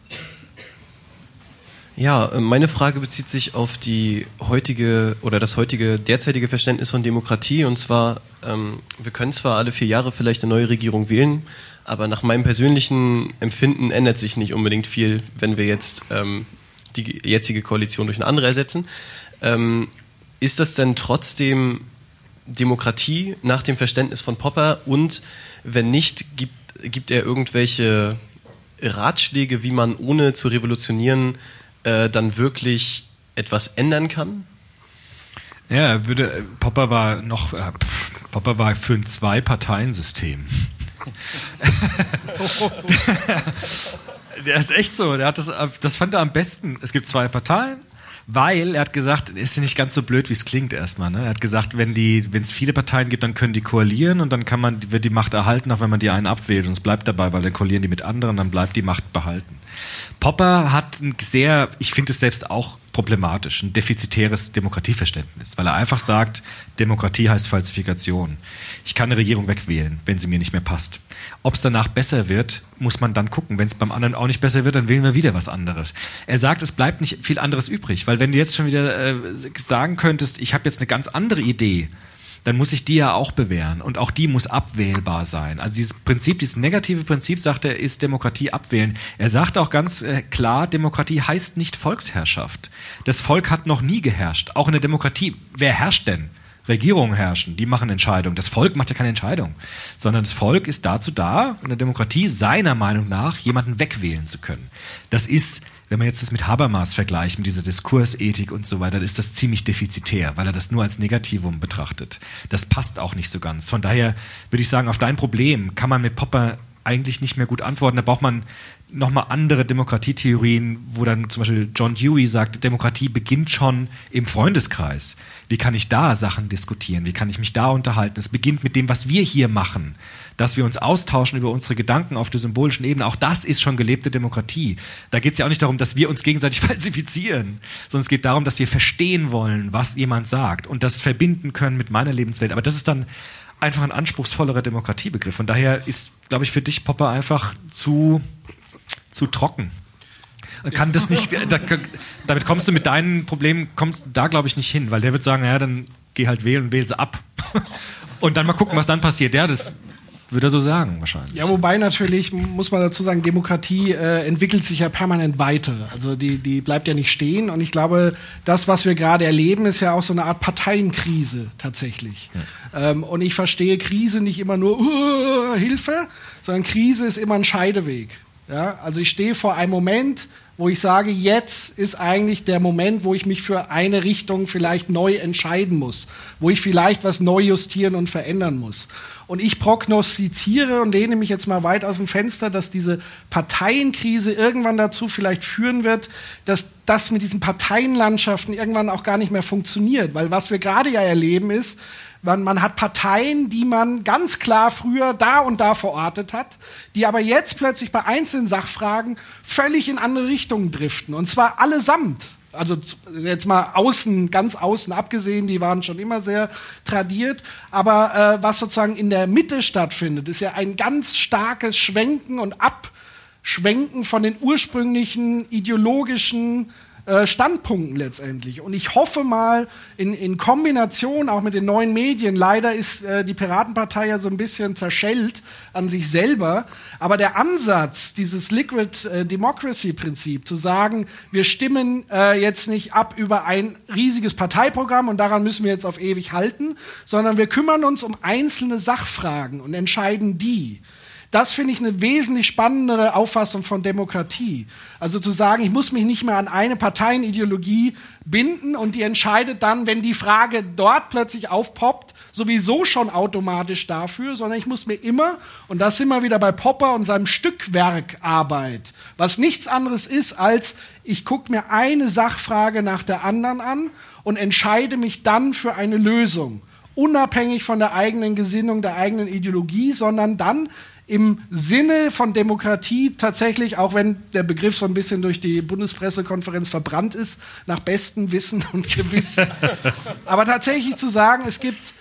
[SPEAKER 14] Ja, meine Frage bezieht sich auf die derzeitige Verständnis von Demokratie. Und zwar, wir können zwar alle 4 Jahre vielleicht eine neue Regierung wählen, aber nach meinem persönlichen Empfinden ändert sich nicht unbedingt viel, wenn wir jetzt die jetzige Koalition durch eine andere ersetzen. Ist das denn trotzdem Demokratie nach dem Verständnis von Popper? Und wenn nicht, gibt er irgendwelche Ratschläge, wie man ohne zu revolutionieren dann wirklich etwas ändern kann?
[SPEAKER 9] Ja, Popper war für ein 2-Parteien-System. Der ist echt so, das fand er am besten. Es gibt 2 Parteien, weil er hat gesagt, ist ja nicht ganz so blöd, wie es klingt erstmal. Ne? Er hat gesagt, wenn es viele Parteien gibt, dann können die koalieren und dann wird die Macht erhalten, auch wenn man die einen abwählt. Und es bleibt dabei, weil dann koalieren die mit anderen, dann bleibt die Macht behalten. Popper hat ich finde es selbst auch problematisch, ein defizitäres Demokratieverständnis, weil er einfach sagt, Demokratie heißt Falsifikation. Ich kann eine Regierung wegwählen, wenn sie mir nicht mehr passt. Ob es danach besser wird, muss man dann gucken. Wenn es beim anderen auch nicht besser wird, dann wählen wir wieder was anderes. Er sagt, es bleibt nicht viel anderes übrig, weil wenn du jetzt schon wieder sagen könntest, ich habe jetzt eine ganz andere Idee, dann muss ich die ja auch bewähren und auch die muss abwählbar sein. Also dieses negative Prinzip, sagt er, ist Demokratie abwählen. Er sagt auch ganz klar, Demokratie heißt nicht Volksherrschaft. Das Volk hat noch nie geherrscht. Auch in der Demokratie, wer herrscht denn? Regierungen herrschen, die machen Entscheidungen. Das Volk macht ja keine Entscheidung, sondern das Volk ist dazu da, in der Demokratie seiner Meinung nach jemanden wegwählen zu können. Das ist, wenn man jetzt das mit Habermas vergleicht, mit dieser Diskursethik und so weiter, ist das ziemlich defizitär, weil er das nur als Negativum betrachtet. Das passt auch nicht so ganz. Von daher würde ich sagen, auf dein Problem kann man mit Popper eigentlich nicht mehr gut antworten. Da braucht man nochmal andere Demokratietheorien, wo dann zum Beispiel John Dewey sagt, Demokratie beginnt schon im Freundeskreis. Wie kann ich da Sachen diskutieren? Wie kann ich mich da unterhalten? Es beginnt mit dem, was wir hier machen, dass wir uns austauschen über unsere Gedanken auf der symbolischen Ebene. Auch das ist schon gelebte Demokratie. Da geht es ja auch nicht darum, dass wir uns gegenseitig falsifizieren, sondern es geht darum, dass wir verstehen wollen, was jemand sagt und das verbinden können mit meiner Lebenswelt. Aber das ist dann einfach ein anspruchsvollerer Demokratiebegriff. Von daher ist, glaube ich, für dich Popper einfach zu trocken. Kann das nicht, damit kommst du mit deinen Problemen, da glaube ich nicht hin, weil der wird sagen, naja, dann geh halt wählen und wähl sie ab. Und dann mal gucken, was dann passiert. Ja, das würde er so sagen wahrscheinlich.
[SPEAKER 8] Ja, wobei natürlich, muss man dazu sagen, Demokratie entwickelt sich ja permanent weiter. Also die bleibt ja nicht stehen. Und ich glaube, das, was wir gerade erleben, ist ja auch so eine Art Parteienkrise tatsächlich. Ja. Und ich verstehe Krise nicht immer nur Hilfe, sondern Krise ist immer ein Scheideweg. Ja? Also ich stehe vor einem Moment, wo ich sage, jetzt ist eigentlich der Moment, wo ich mich für eine Richtung vielleicht neu entscheiden muss, wo ich vielleicht was neu justieren und verändern muss. Und ich prognostiziere und lehne mich jetzt mal weit aus dem Fenster, dass diese Parteienkrise irgendwann dazu vielleicht führen wird, dass das mit diesen Parteienlandschaften irgendwann auch gar nicht mehr funktioniert. Weil was wir gerade ja erleben ist, man hat Parteien, die man ganz klar früher da und da verortet hat, die aber jetzt plötzlich bei einzelnen Sachfragen völlig in andere Richtungen driften. Und zwar allesamt. Also jetzt mal außen, ganz außen abgesehen, die waren schon immer sehr tradiert. Aber was sozusagen in der Mitte stattfindet, ist ja ein ganz starkes Schwenken und Abschwenken von den ursprünglichen ideologischen Standpunkten letztendlich. Und ich hoffe mal, in Kombination auch mit den neuen Medien, leider ist die Piratenpartei ja so ein bisschen zerschellt an sich selber, aber der Ansatz, dieses Liquid Democracy Prinzip, zu sagen, wir stimmen jetzt nicht ab über ein riesiges Parteiprogramm und daran müssen wir jetzt auf ewig halten, sondern wir kümmern uns um einzelne Sachfragen und entscheiden die. Das finde ich eine wesentlich spannendere Auffassung von Demokratie. Also zu sagen, ich muss mich nicht mehr an eine Parteienideologie binden und die entscheidet dann, wenn die Frage dort plötzlich aufpoppt, sowieso schon automatisch dafür, sondern ich muss mir immer, und das sind wir wieder bei Popper und seinem Stückwerkarbeit, was nichts anderes ist, als ich gucke mir eine Sachfrage nach der anderen an und entscheide mich dann für eine Lösung. Unabhängig von der eigenen Gesinnung, der eigenen Ideologie, sondern dann im Sinne von Demokratie tatsächlich, auch wenn der Begriff so ein bisschen durch die Bundespressekonferenz verbrannt ist, nach bestem Wissen und Gewissen. Aber tatsächlich zu sagen, es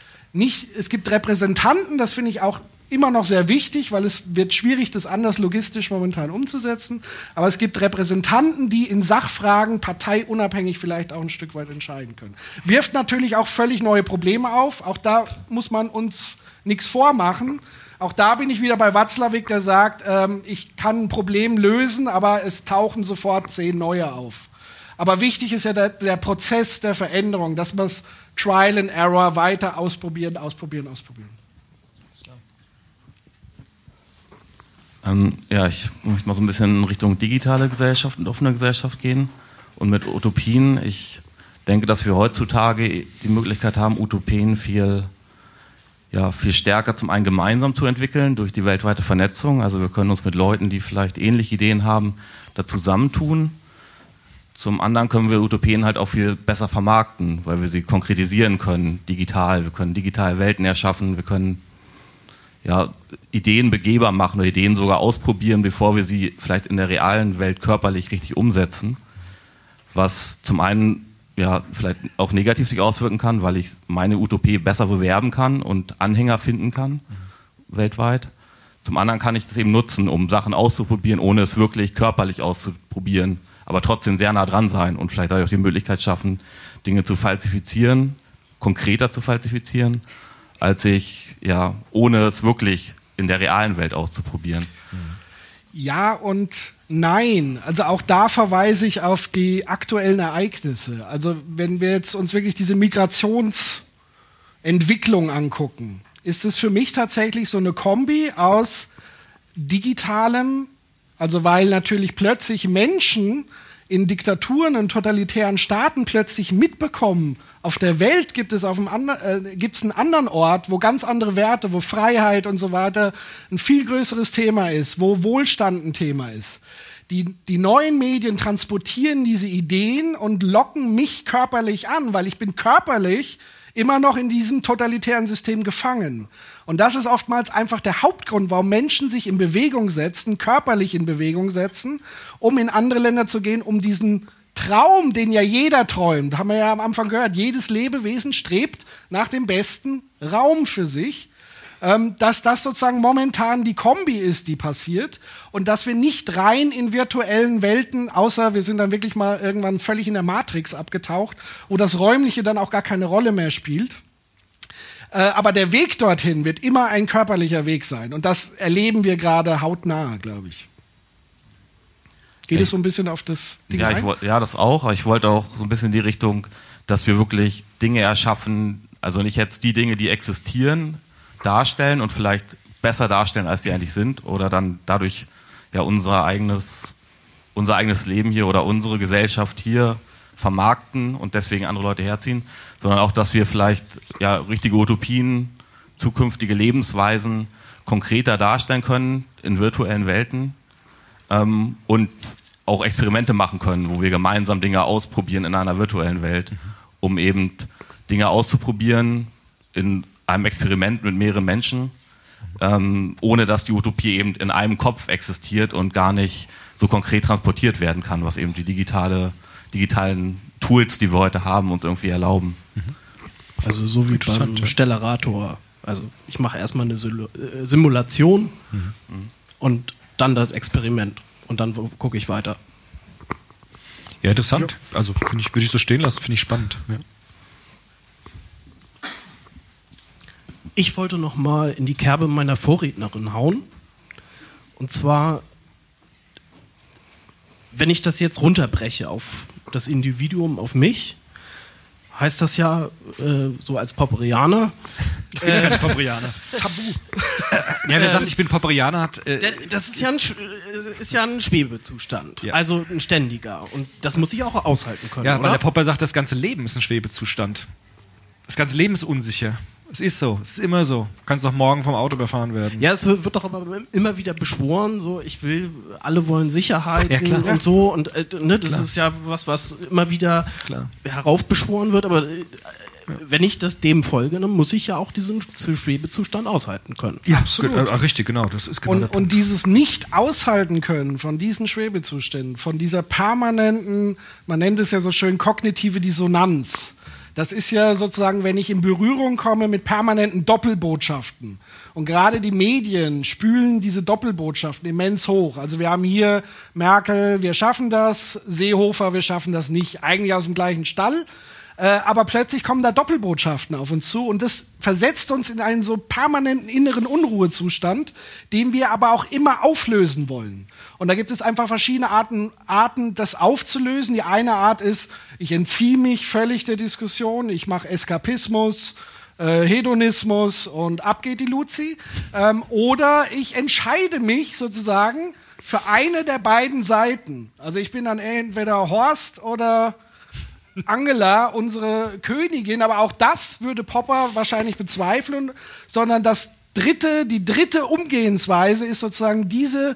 [SPEAKER 8] gibt Repräsentanten, das finde ich auch immer noch sehr wichtig, weil es wird schwierig, das anders logistisch momentan umzusetzen. Aber es gibt Repräsentanten, die in Sachfragen parteiunabhängig vielleicht auch ein Stück weit entscheiden können. Wirft natürlich auch völlig neue Probleme auf. Auch da muss man uns nichts vormachen. Auch da bin ich wieder bei Watzlawick, der sagt, ich kann ein Problem lösen, aber es tauchen sofort 10 neue auf. Aber wichtig ist ja der Prozess der Veränderung, dass man es Trial and Error weiter ausprobieren.
[SPEAKER 15] Ich möchte mal so ein bisschen in Richtung digitale Gesellschaft und offene Gesellschaft gehen und mit Utopien. Ich denke, dass wir heutzutage die Möglichkeit haben, Utopien viel stärker zum einen gemeinsam zu entwickeln durch die weltweite Vernetzung. Also wir können uns mit Leuten, die vielleicht ähnliche Ideen haben, da zusammentun. Zum anderen können wir Utopien halt auch viel besser vermarkten, weil wir sie konkretisieren können, digital. Wir können digitale Welten erschaffen, wir können Ideen begehbar machen oder Ideen sogar ausprobieren, bevor wir sie vielleicht in der realen Welt körperlich richtig umsetzen. Was zum einen vielleicht auch negativ sich auswirken kann, weil ich meine Utopie besser bewerben kann und Anhänger finden kann, weltweit. Zum anderen kann ich das eben nutzen, um Sachen auszuprobieren, ohne es wirklich körperlich auszuprobieren, aber trotzdem sehr nah dran sein und vielleicht dadurch die Möglichkeit schaffen, Dinge zu falsifizieren, konkreter zu falsifizieren, als ich, ohne es wirklich in der realen Welt auszuprobieren.
[SPEAKER 8] Ja und nein. Also auch da verweise ich auf die aktuellen Ereignisse. Also wenn wir jetzt uns wirklich diese Migrationsentwicklung angucken, ist es für mich tatsächlich so eine Kombi aus digitalem, also weil natürlich plötzlich Menschen in Diktaturen und totalitären Staaten plötzlich mitbekommen, auf der Welt gibt es einen anderen Ort, wo ganz andere Werte, wo Freiheit und so weiter ein viel größeres Thema ist, wo Wohlstand ein Thema ist. Die neuen Medien transportieren diese Ideen und locken mich körperlich an, weil ich bin körperlich immer noch in diesem totalitären System gefangen. Und das ist oftmals einfach der Hauptgrund, warum Menschen sich in Bewegung setzen, körperlich in Bewegung setzen, um in andere Länder zu gehen, um diesen Traum, den ja jeder träumt, haben wir ja am Anfang gehört, jedes Lebewesen strebt nach dem besten Raum für sich, dass das sozusagen momentan die Kombi ist, die passiert und dass wir nicht rein in virtuellen Welten, außer wir sind dann wirklich mal irgendwann völlig in der Matrix abgetaucht, wo das Räumliche dann auch gar keine Rolle mehr spielt. Aber der Weg dorthin wird immer ein körperlicher Weg sein und das erleben wir gerade hautnah, glaube ich. Geht es so ein bisschen auf das Ding ein?
[SPEAKER 15] Das auch. Aber ich wollte auch so ein bisschen in die Richtung, dass wir wirklich Dinge erschaffen, also nicht jetzt die Dinge, die existieren, darstellen und vielleicht besser darstellen, als die eigentlich sind oder dann dadurch unser eigenes Leben hier oder unsere Gesellschaft hier vermarkten und deswegen andere Leute herziehen, sondern auch, dass wir vielleicht richtige Utopien zukünftige Lebensweisen konkreter darstellen können in virtuellen Welten und auch Experimente machen können, wo wir gemeinsam Dinge ausprobieren in einer virtuellen Welt, um eben Dinge auszuprobieren in einem Experiment mit mehreren Menschen, ohne dass die Utopie eben in einem Kopf existiert und gar nicht so konkret transportiert werden kann, was eben die digitalen Tools, die wir heute haben, uns irgendwie erlauben.
[SPEAKER 16] Also so wie beim Stellarator. Also ich mache erstmal eine Simulation und dann das Experiment und dann gucke ich weiter.
[SPEAKER 9] Ja, interessant. Ja. Also würde ich so stehen lassen, finde ich spannend. Ja.
[SPEAKER 16] Ich wollte noch mal in die Kerbe meiner Vorrednerin hauen. Und zwar, wenn ich das jetzt runterbreche auf das Individuum, auf mich, heißt das ja, so als Popperianer.
[SPEAKER 9] Ich bin kein Popperianer.
[SPEAKER 16] Tabu.
[SPEAKER 9] Ja, wer sagt, ich bin Popperianer, hat.
[SPEAKER 16] Das ist ja ein Schwebezustand. Ja. Also ein ständiger. Und das muss ich auch aushalten können.
[SPEAKER 9] Ja,
[SPEAKER 16] oder?
[SPEAKER 9] Weil der Popper sagt, das ganze Leben ist ein Schwebezustand. Das ganze Leben ist unsicher. Es ist so, es ist immer so. Du kannst auch morgen vom Auto überfahren werden.
[SPEAKER 16] Ja, es wird doch aber immer wieder beschworen, so alle wollen Sicherheit und so und das ist ja was immer wieder heraufbeschworen wird, aber wenn ich dem folge, dann muss ich ja auch diesen Schwebezustand aushalten können.
[SPEAKER 9] Ja, absolut. Richtig, genau. Das ist genau
[SPEAKER 8] und dieses Nicht-Aushalten können von diesen Schwebezuständen, von dieser permanenten, man nennt es ja so schön, kognitive Dissonanz. Das ist ja sozusagen, wenn ich in Berührung komme mit permanenten Doppelbotschaften. Und gerade die Medien spülen diese Doppelbotschaften immens hoch. Also wir haben hier Merkel, wir schaffen das, Seehofer, wir schaffen das nicht. Eigentlich aus dem gleichen Stall. Aber plötzlich kommen da Doppelbotschaften auf uns zu und das versetzt uns in einen so permanenten inneren Unruhezustand, den wir aber auch immer auflösen wollen. Und da gibt es einfach verschiedene Arten, das aufzulösen. Die eine Art ist, ich entziehe mich völlig der Diskussion, ich mache Eskapismus, Hedonismus und ab geht die Luzi. Oder ich entscheide mich sozusagen für eine der beiden Seiten. Also ich bin dann entweder Horst oder Angela, unsere Königin, aber auch das würde Popper wahrscheinlich bezweifeln, sondern die dritte Umgehensweise ist sozusagen diese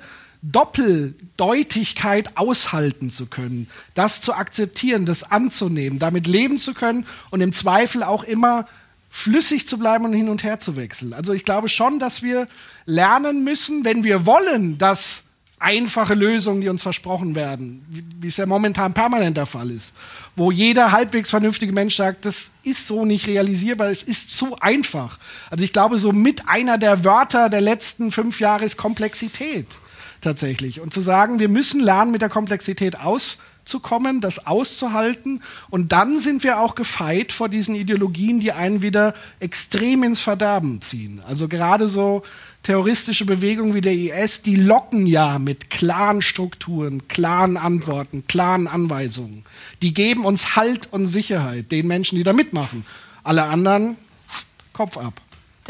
[SPEAKER 8] Doppeldeutigkeit aushalten zu können, das zu akzeptieren, das anzunehmen, damit leben zu können und im Zweifel auch immer flüssig zu bleiben und hin und her zu wechseln. Also ich glaube schon, dass wir lernen müssen, wenn wir wollen, dass einfache Lösungen, die uns versprochen werden, wie es ja momentan permanent der Fall ist, wo jeder halbwegs vernünftige Mensch sagt, das ist so nicht realisierbar, es ist zu einfach. Also ich glaube, so mit einer der Wörter der letzten 5 Jahre ist Komplexität tatsächlich. Und zu sagen, wir müssen lernen, mit der Komplexität auszukommen, das auszuhalten und dann sind wir auch gefeit vor diesen Ideologien, die einen wieder extrem ins Verderben ziehen. Also gerade so terroristische Bewegungen wie der IS, die locken ja mit klaren Strukturen, klaren Antworten, klaren Anweisungen. Die geben uns Halt und Sicherheit, den Menschen, die da mitmachen. Alle anderen, Kopf ab.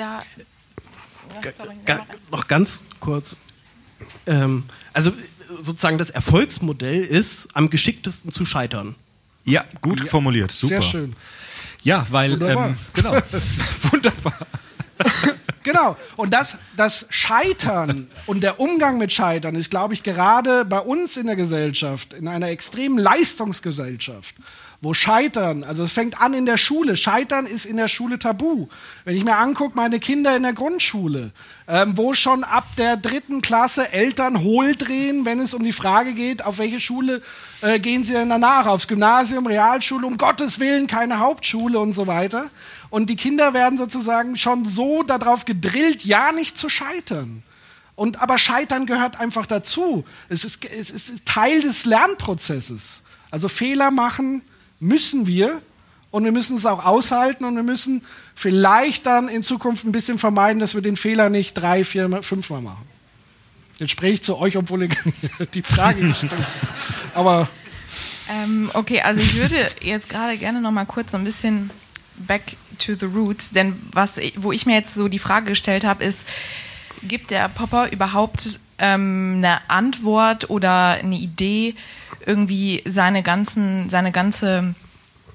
[SPEAKER 16] Noch ganz kurz. Also sozusagen das Erfolgsmodell ist, am geschicktesten zu scheitern.
[SPEAKER 9] Ja, gut formuliert, super.
[SPEAKER 8] Sehr schön.
[SPEAKER 9] Ja, weil,
[SPEAKER 8] wunderbar.
[SPEAKER 9] Genau, wunderbar.
[SPEAKER 8] Genau, und das Scheitern und der Umgang mit Scheitern ist, glaube ich, gerade bei uns in der Gesellschaft, in einer extremen Leistungsgesellschaft, wo Scheitern, also es fängt an in der Schule, Scheitern ist in der Schule tabu. Wenn ich mir angucke, meine Kinder in der Grundschule, wo schon ab der 3. Klasse Eltern hohl drehen, wenn es um die Frage geht, auf welche Schule gehen sie denn danach, aufs Gymnasium, Realschule, um Gottes Willen keine Hauptschule und so weiter. Und die Kinder werden sozusagen schon so darauf gedrillt, ja nicht zu scheitern. Aber Scheitern gehört einfach dazu. Es ist Teil des Lernprozesses. Also Fehler machen müssen wir und wir müssen es auch aushalten und wir müssen vielleicht dann in Zukunft ein bisschen vermeiden, dass wir den Fehler nicht 3, 4, 5 Mal machen. Jetzt spreche ich zu euch, obwohl ihr die Frage nicht stellt. Aber
[SPEAKER 17] okay, also ich würde jetzt gerade gerne noch mal kurz so ein bisschen back to the roots, denn wo ich mir jetzt so die Frage gestellt habe, ist, gibt der Popper überhaupt eine Antwort oder eine Idee, irgendwie seine ganze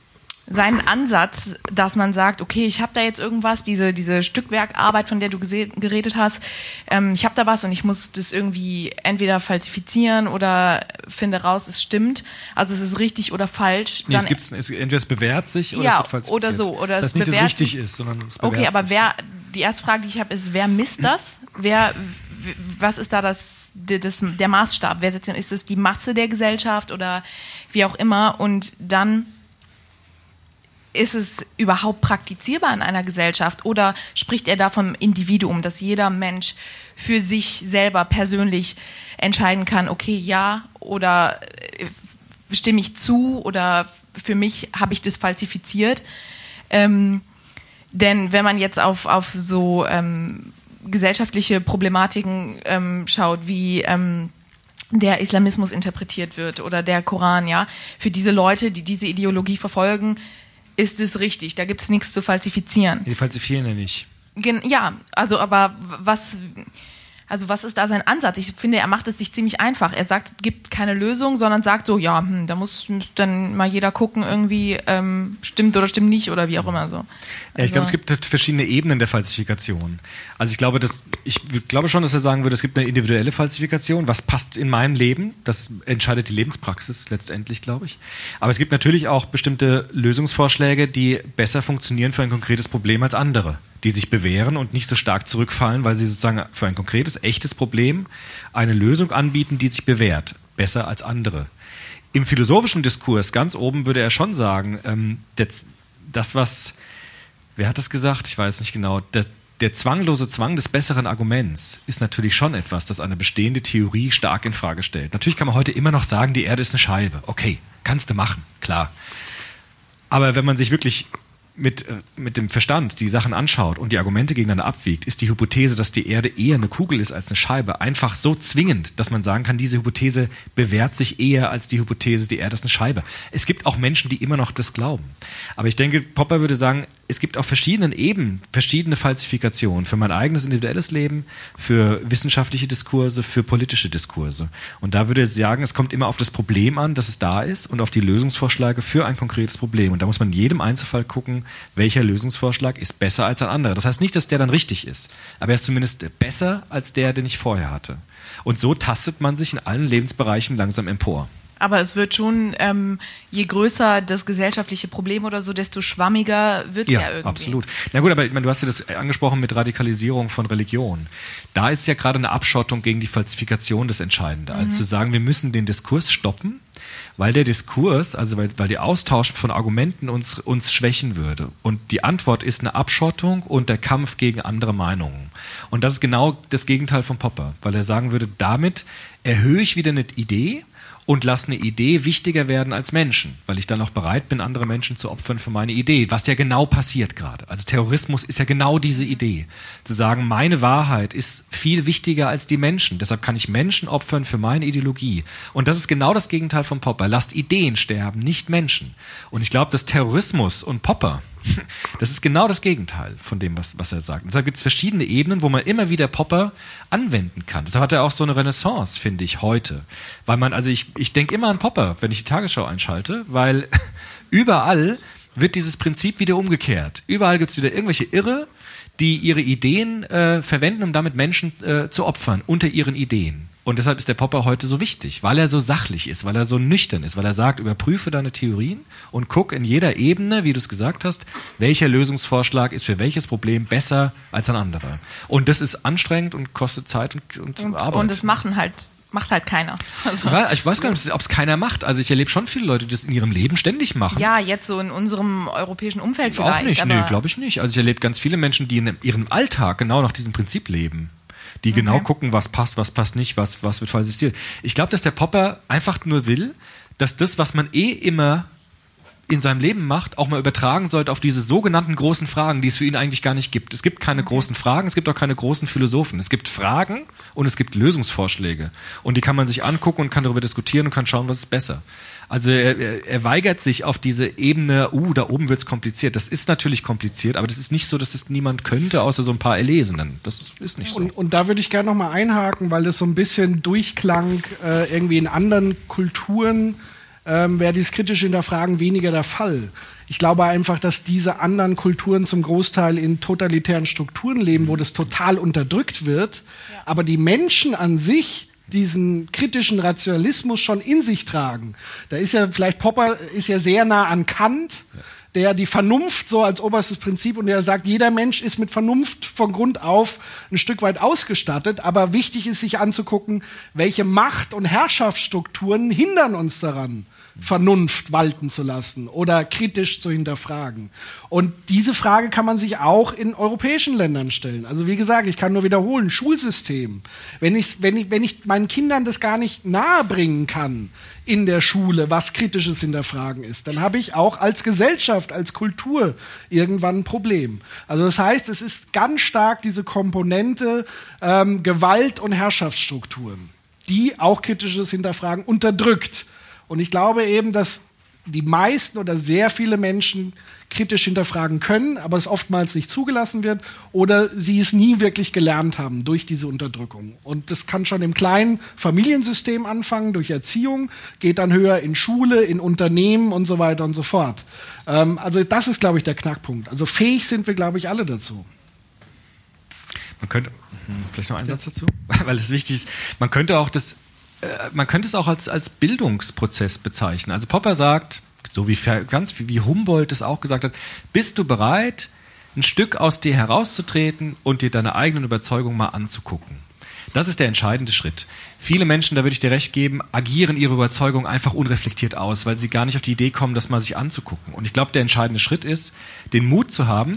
[SPEAKER 17] seinen Ansatz, dass man sagt, okay, ich habe da jetzt irgendwas, diese Stückwerkarbeit, von der du geredet hast, ich habe da was und ich muss das irgendwie entweder falsifizieren oder finde raus, es stimmt, also es ist richtig oder falsch.
[SPEAKER 9] Nee, entweder es bewährt sich oder es wird falsifiziert.
[SPEAKER 17] Oder so. Oder
[SPEAKER 9] das heißt nicht, dass es richtig ist, sondern es bewährt
[SPEAKER 17] sich. Okay, aber
[SPEAKER 9] sich.
[SPEAKER 17] die erste Frage, die ich habe, ist, wer misst das? Was ist da der Maßstab? Ist es die Masse der Gesellschaft oder wie auch immer? Und dann ist es überhaupt praktizierbar in einer Gesellschaft oder spricht er da vom Individuum, dass jeder Mensch für sich selber persönlich entscheiden kann, okay, ja, oder stimme ich zu oder für mich habe ich das falsifiziert. Denn wenn man jetzt auf so gesellschaftliche Problematiken schaut, wie der Islamismus interpretiert wird oder der Koran, ja, für diese Leute, die diese Ideologie verfolgen, ist es richtig. Da gibt es nichts zu falsifizieren.
[SPEAKER 9] Die falsifizieren ja nicht.
[SPEAKER 17] Ja, also aber was ist da sein Ansatz? Ich finde, er macht es sich ziemlich einfach. Er sagt, gibt keine Lösung, sondern sagt so, ja, da muss dann mal jeder gucken, irgendwie stimmt oder stimmt nicht oder wie auch immer so.
[SPEAKER 9] Ja, ich glaube, es gibt verschiedene Ebenen der Falsifikation. Also ich glaube schon, dass er sagen würde, es gibt eine individuelle Falsifikation. Was passt in mein Leben? Das entscheidet die Lebenspraxis letztendlich, glaube ich. Aber es gibt natürlich auch bestimmte Lösungsvorschläge, die besser funktionieren für ein konkretes Problem als andere, die sich bewähren und nicht so stark zurückfallen, weil sie sozusagen für ein konkretes, echtes Problem eine Lösung anbieten, die sich bewährt, besser als andere. Im philosophischen Diskurs ganz oben würde er schon sagen, wer hat das gesagt? Ich weiß nicht genau. Der zwanglose Zwang des besseren Arguments ist natürlich schon etwas, das eine bestehende Theorie stark in Frage stellt. Natürlich kann man heute immer noch sagen, die Erde ist eine Scheibe. Okay, kannst du machen, klar. Aber wenn man sich wirklich mit dem Verstand die Sachen anschaut und die Argumente gegeneinander abwiegt, ist die Hypothese, dass die Erde eher eine Kugel ist als eine Scheibe, einfach so zwingend, dass man sagen kann, diese Hypothese bewährt sich eher als die Hypothese, die Erde ist eine Scheibe. Es gibt auch Menschen, die immer noch das glauben. Aber ich denke, Popper würde sagen, es gibt auf verschiedenen Ebenen verschiedene Falsifikationen für mein eigenes individuelles Leben, für wissenschaftliche Diskurse, für politische Diskurse. Und da würde er sagen, es kommt immer auf das Problem an, dass es da ist und auf die Lösungsvorschläge für ein konkretes Problem. Und da muss man in jedem Einzelfall gucken, welcher Lösungsvorschlag ist besser als ein anderer. Das heißt nicht, dass der dann richtig ist, aber er ist zumindest besser als der, den ich vorher hatte. Und so tastet man sich in allen Lebensbereichen langsam empor.
[SPEAKER 17] Aber es wird schon, je größer das gesellschaftliche Problem oder so, desto schwammiger wird es ja irgendwie. Ja,
[SPEAKER 9] absolut. Na gut, aber ich meine, du hast ja das angesprochen mit Radikalisierung von Religion. Da ist ja gerade eine Abschottung gegen die Falsifikation das Entscheidende. Also zu sagen, wir müssen den Diskurs stoppen, weil der Diskurs, also weil der Austausch von Argumenten uns schwächen würde. Und die Antwort ist eine Abschottung und der Kampf gegen andere Meinungen. Und das ist genau das Gegenteil von Popper, weil er sagen würde, damit erhöhe ich wieder eine Idee und lasse eine Idee wichtiger werden als Menschen, weil ich dann auch bereit bin, andere Menschen zu opfern für meine Idee, was ja genau passiert gerade. Also Terrorismus ist ja genau diese Idee, zu sagen, meine Wahrheit ist viel wichtiger als die Menschen, deshalb kann ich Menschen opfern für meine Ideologie. Und das ist genau das Gegenteil von Popper. Lasst Ideen sterben, nicht Menschen. Und ich glaube, dass Terrorismus und Popper, das ist genau das Gegenteil von dem, was er sagt. Und deshalb gibt es verschiedene Ebenen, wo man immer wieder Popper anwenden kann. Deshalb hat er auch so eine Renaissance, finde ich, heute. Weil ich denke immer an Popper, wenn ich die Tagesschau einschalte, weil überall wird dieses Prinzip wieder umgekehrt. Überall gibt es wieder irgendwelche Irre, die ihre Ideen verwenden, um damit Menschen zu opfern, unter ihren Ideen. Und deshalb ist der Popper heute so wichtig, weil er so sachlich ist, weil er so nüchtern ist, weil er sagt, überprüfe deine Theorien und guck in jeder Ebene, wie du es gesagt hast, welcher Lösungsvorschlag ist für welches Problem besser als ein anderer. Und das ist anstrengend und kostet Zeit und Arbeit.
[SPEAKER 17] Und das macht halt keiner. Also
[SPEAKER 9] ich weiß gar nicht, ob es keiner macht. Also ich erlebe schon viele Leute, die das in ihrem Leben ständig machen.
[SPEAKER 17] Ja, jetzt so in unserem europäischen Umfeld vielleicht.
[SPEAKER 9] Auch nicht, nee, glaube ich nicht. Also ich erlebe ganz viele Menschen, die in ihrem Alltag genau nach diesem Prinzip leben. Die genau gucken, was passt nicht, was wird falsifiziert. Ich glaube, dass der Popper einfach nur will, dass das, was man immer in seinem Leben macht, auch mal übertragen sollte auf diese sogenannten großen Fragen, die es für ihn eigentlich gar nicht gibt. Es gibt keine großen Fragen, es gibt auch keine großen Philosophen. Es gibt Fragen und es gibt Lösungsvorschläge. Und die kann man sich angucken und kann darüber diskutieren und kann schauen, was ist besser. Also er weigert sich auf diese Ebene, da oben wird's kompliziert. Das ist natürlich kompliziert, aber das ist nicht so, dass es niemand könnte, außer so ein paar Erlesenen. Das ist nicht so.
[SPEAKER 8] Und da würde ich gerne nochmal einhaken, weil das so ein bisschen durchklang irgendwie in anderen Kulturen, wäre dieses kritische Hinterfragen weniger der Fall. Ich glaube einfach, dass diese anderen Kulturen zum Großteil in totalitären Strukturen leben, wo das total unterdrückt wird, aber die Menschen an sich diesen kritischen Rationalismus schon in sich tragen. Da ist ja vielleicht Popper ist ja sehr nah an Kant, der die Vernunft so als oberstes Prinzip und der sagt, jeder Mensch ist mit Vernunft von Grund auf ein Stück weit ausgestattet, aber wichtig ist sich anzugucken, welche Macht- und Herrschaftsstrukturen hindern uns daran, Vernunft walten zu lassen oder kritisch zu hinterfragen. Und diese Frage kann man sich auch in europäischen Ländern stellen. Also wie gesagt, ich kann nur wiederholen, Schulsystem. Wenn ich meinen Kindern das gar nicht nahebringen kann in der Schule, was kritisches Hinterfragen ist, dann habe ich auch als Gesellschaft, als Kultur irgendwann ein Problem. Also das heißt, es ist ganz stark diese Komponente Gewalt- und Herrschaftsstrukturen, die auch kritisches Hinterfragen unterdrückt. Und ich glaube eben, dass die meisten oder sehr viele Menschen kritisch hinterfragen können, aber es oftmals nicht zugelassen wird oder sie es nie wirklich gelernt haben durch diese Unterdrückung. Und das kann schon im kleinen Familiensystem anfangen, durch Erziehung, geht dann höher in Schule, in Unternehmen und so weiter und so fort. Also das ist, glaube ich, der Knackpunkt. Also fähig sind wir, glaube ich, alle dazu.
[SPEAKER 9] Man könnte, vielleicht noch einen Satz dazu, weil es wichtig ist, man könnte es auch als Bildungsprozess bezeichnen. Also Popper sagt, so wie Humboldt es auch gesagt hat, bist du bereit, ein Stück aus dir herauszutreten und dir deine eigenen Überzeugungen mal anzugucken? Das ist der entscheidende Schritt. Viele Menschen, da würde ich dir recht geben, agieren ihre Überzeugung einfach unreflektiert aus, weil sie gar nicht auf die Idee kommen, das mal sich anzugucken. Und ich glaube, der entscheidende Schritt ist, den Mut zu haben,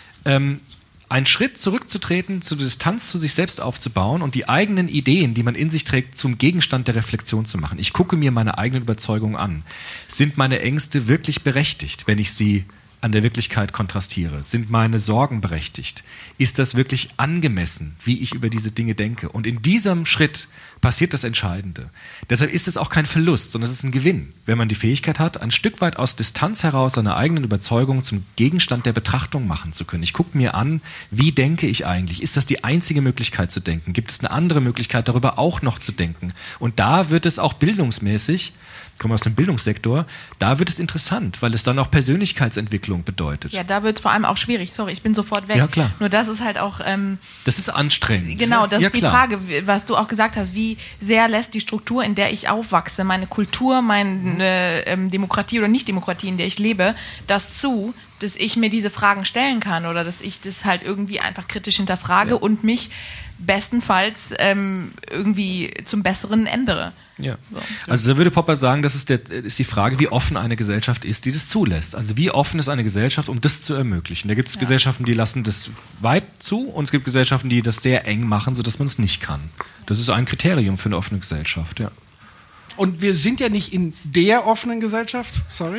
[SPEAKER 9] einen Schritt zurückzutreten, zur Distanz zu sich selbst aufzubauen und die eigenen Ideen, die man in sich trägt, zum Gegenstand der Reflexion zu machen. Ich gucke mir meine eigenen Überzeugungen an. Sind meine Ängste wirklich berechtigt, wenn ich sie an der Wirklichkeit kontrastiere? Sind meine Sorgen berechtigt? Ist das wirklich angemessen, wie ich über diese Dinge denke? Und in diesem Schritt passiert das Entscheidende. Deshalb ist es auch kein Verlust, sondern es ist ein Gewinn, wenn man die Fähigkeit hat, ein Stück weit aus Distanz heraus seine eigenen Überzeugungen zum Gegenstand der Betrachtung machen zu können. Ich gucke mir an, wie denke ich eigentlich? Ist das die einzige Möglichkeit zu denken? Gibt es eine andere Möglichkeit, darüber auch noch zu denken? Und da wird es auch bildungsmäßig, ich komme aus dem Bildungssektor, da wird es interessant, weil es dann auch Persönlichkeitsentwicklung bedeutet.
[SPEAKER 17] Ja, da wird es vor allem auch schwierig. Sorry, ich bin sofort weg.
[SPEAKER 9] Ja, klar.
[SPEAKER 17] Nur das ist halt auch...
[SPEAKER 9] das ist anstrengend.
[SPEAKER 17] Genau, das
[SPEAKER 9] ja,
[SPEAKER 17] ist die Frage, was du auch gesagt hast. Wie sehr lässt die Struktur, in der ich aufwachse, meine Kultur, meine Demokratie oder Nicht-Demokratie, in der ich lebe, das zu, dass ich mir diese Fragen stellen kann oder dass ich das halt irgendwie einfach kritisch hinterfrage und mich bestenfalls irgendwie zum Besseren ändere.
[SPEAKER 9] Ja. So. Also da würde Popper sagen, das ist die Frage, wie offen eine Gesellschaft ist, die das zulässt. Also wie offen ist eine Gesellschaft, um das zu ermöglichen. Da gibt es Gesellschaften, die lassen das weit zu und es gibt Gesellschaften, die das sehr eng machen, sodass man es nicht kann. Das ist ein Kriterium für eine offene Gesellschaft, ja.
[SPEAKER 8] Und wir sind ja nicht in der offenen Gesellschaft,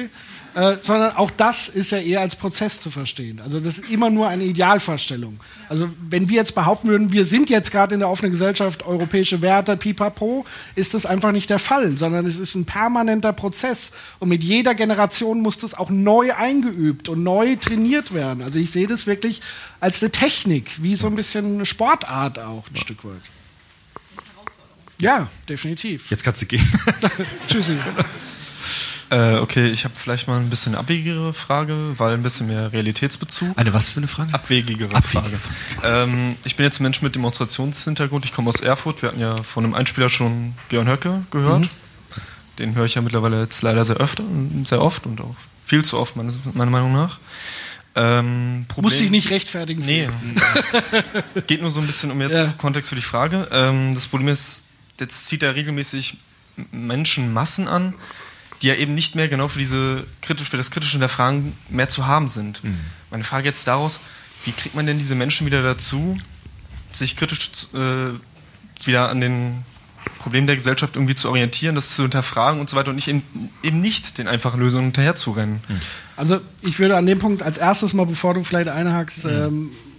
[SPEAKER 8] sondern auch das ist ja eher als Prozess zu verstehen. Also das ist immer nur eine Idealvorstellung. Also wenn wir jetzt behaupten würden, wir sind jetzt gerade in der offenen Gesellschaft, europäische Werte, pipapo, ist das einfach nicht der Fall, sondern es ist ein permanenter Prozess. Und mit jeder Generation muss das auch neu eingeübt und neu trainiert werden. Also ich sehe das wirklich als eine Technik, wie so ein bisschen eine Sportart auch ein Stück weit. Ja, definitiv.
[SPEAKER 9] Jetzt kannst du gehen.
[SPEAKER 8] Tschüssi.
[SPEAKER 18] Okay, ich habe vielleicht mal ein bisschen abwegigere Frage, weil ein bisschen mehr Realitätsbezug.
[SPEAKER 9] Eine was für eine Frage?
[SPEAKER 18] Abwegigere Frage. Ich bin jetzt ein Mensch mit Demonstrationshintergrund. Ich komme aus Erfurt. Wir hatten ja von einem Einspieler schon Björn Höcke gehört. Den höre ich ja mittlerweile jetzt leider sehr oft und auch viel zu oft, meiner Meinung nach.
[SPEAKER 8] Muss dich nicht rechtfertigen.
[SPEAKER 18] Nee. Geht nur so ein bisschen um jetzt Kontext für die Frage. Das Problem ist, jetzt zieht er regelmäßig Menschenmassen an, die ja eben nicht mehr genau für das kritische Hinterfragen mehr zu haben sind. Meine Frage jetzt daraus, wie kriegt man denn diese Menschen wieder dazu, sich kritisch wieder an den Problemen der Gesellschaft irgendwie zu orientieren, das zu hinterfragen und so weiter und nicht eben nicht den einfachen Lösungen hinterherzurennen?
[SPEAKER 8] Also ich würde an dem Punkt als erstes mal, bevor du vielleicht einhakst,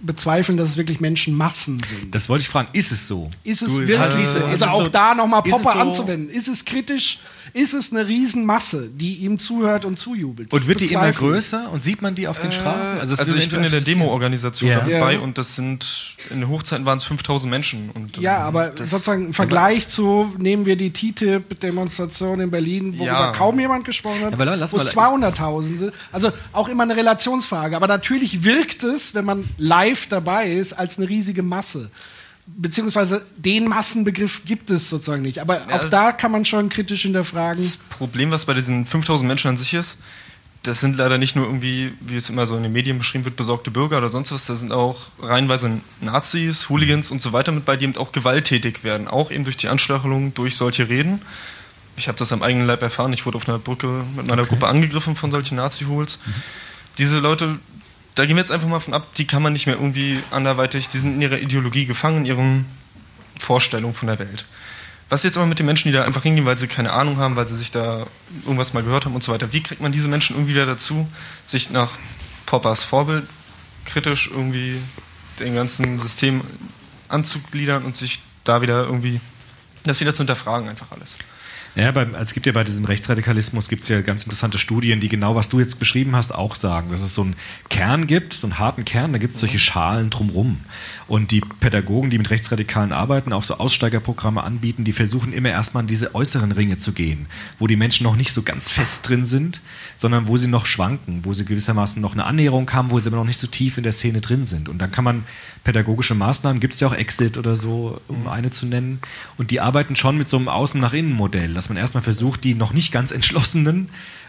[SPEAKER 8] bezweifeln, dass es wirklich Menschenmassen sind.
[SPEAKER 9] Das wollte ich fragen, ist es so?
[SPEAKER 8] Ist es wirklich so? Also auch da nochmal Popper anzuwenden. Ist es kritisch? Ist es eine Riesenmasse, die ihm zuhört und zujubelt?
[SPEAKER 9] Und wird die immer größer? Und sieht man die auf den Straßen?
[SPEAKER 18] Also ich bin in der Demo-Organisation dabei und das sind, in den Hochzeiten waren es 5000 Menschen. Und,
[SPEAKER 8] aber sozusagen im Vergleich zu, nehmen wir die TTIP-Demonstration in Berlin, wo da kaum jemand gesprochen hat, wo es 200.000 sind. Also auch immer eine Relationsfrage. Aber natürlich wirkt es, wenn man live dabei ist, als eine riesige Masse. Beziehungsweise den Massenbegriff gibt es sozusagen nicht. Aber auch da kann man schon kritisch hinterfragen.
[SPEAKER 18] Das Problem, was bei diesen 5000 Menschen an sich ist, das sind leider nicht nur irgendwie, wie es immer so in den Medien beschrieben wird, besorgte Bürger oder sonst was, da sind auch reihenweise Nazis, Hooligans und so weiter mit bei, die eben auch gewalttätig werden. Auch eben durch die Anstachelung, durch solche Reden. Ich habe das am eigenen Leib erfahren. Ich wurde auf einer Brücke mit meiner Gruppe angegriffen von solchen Nazi-Hools. Diese Leute, da gehen wir jetzt einfach mal von ab, die kann man nicht mehr irgendwie anderweitig, die sind in ihrer Ideologie gefangen, in ihren Vorstellungen von der Welt. Was jetzt aber mit den Menschen, die da einfach hingehen, weil sie keine Ahnung haben, weil sie sich da irgendwas mal gehört haben und so weiter, wie kriegt man diese Menschen irgendwie wieder dazu, sich nach Poppers Vorbild kritisch irgendwie dem ganzen System anzugliedern und sich da wieder irgendwie, das wieder zu hinterfragen, einfach alles.
[SPEAKER 9] Ja, es gibt ja bei diesem Rechtsradikalismus gibt's ja ganz interessante Studien, die genau, was du jetzt beschrieben hast, auch sagen, dass es so einen Kern gibt, so einen harten Kern, da gibt es solche Schalen drumrum. Und die Pädagogen, die mit Rechtsradikalen arbeiten, auch so Aussteigerprogramme anbieten, die versuchen immer erstmal in diese äußeren Ringe zu gehen, wo die Menschen noch nicht so ganz fest drin sind, sondern wo sie noch schwanken, wo sie gewissermaßen noch eine Annäherung haben, wo sie aber noch nicht so tief in der Szene drin sind. Und dann kann man pädagogische Maßnahmen, gibt es ja auch Exit oder so, um eine zu nennen, und die arbeiten schon mit so einem Außen-nach-Innen-Modell, dass man erstmal versucht, die noch nicht ganz Entschlossenen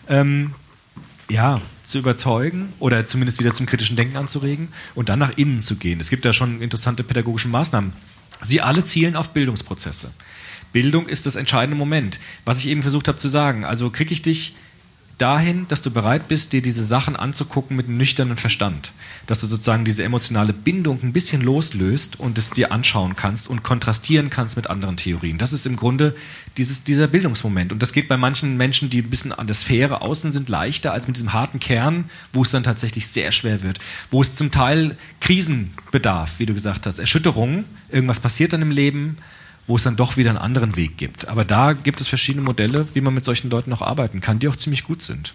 [SPEAKER 9] zu überzeugen oder zumindest wieder zum kritischen Denken anzuregen und dann nach innen zu gehen. Es gibt da schon interessante pädagogische Maßnahmen. Sie alle zielen auf Bildungsprozesse. Bildung ist das entscheidende Moment. Was ich eben versucht habe zu sagen, also kriege ich dich dahin, dass du bereit bist, dir diese Sachen anzugucken mit einem nüchternen Verstand. Dass du sozusagen diese emotionale Bindung ein bisschen loslöst und es dir anschauen kannst und kontrastieren kannst mit anderen Theorien. Das ist im Grunde dieser Bildungsmoment. Und das geht bei manchen Menschen, die ein bisschen an der Sphäre außen sind, leichter als mit diesem harten Kern, wo es dann tatsächlich sehr schwer wird. Wo es zum Teil Krisen bedarf, wie du gesagt hast, Erschütterungen, irgendwas passiert dann im Leben, wo es dann doch wieder einen anderen Weg gibt. Aber da gibt es verschiedene Modelle, wie man mit solchen Leuten noch arbeiten kann, die auch ziemlich gut sind.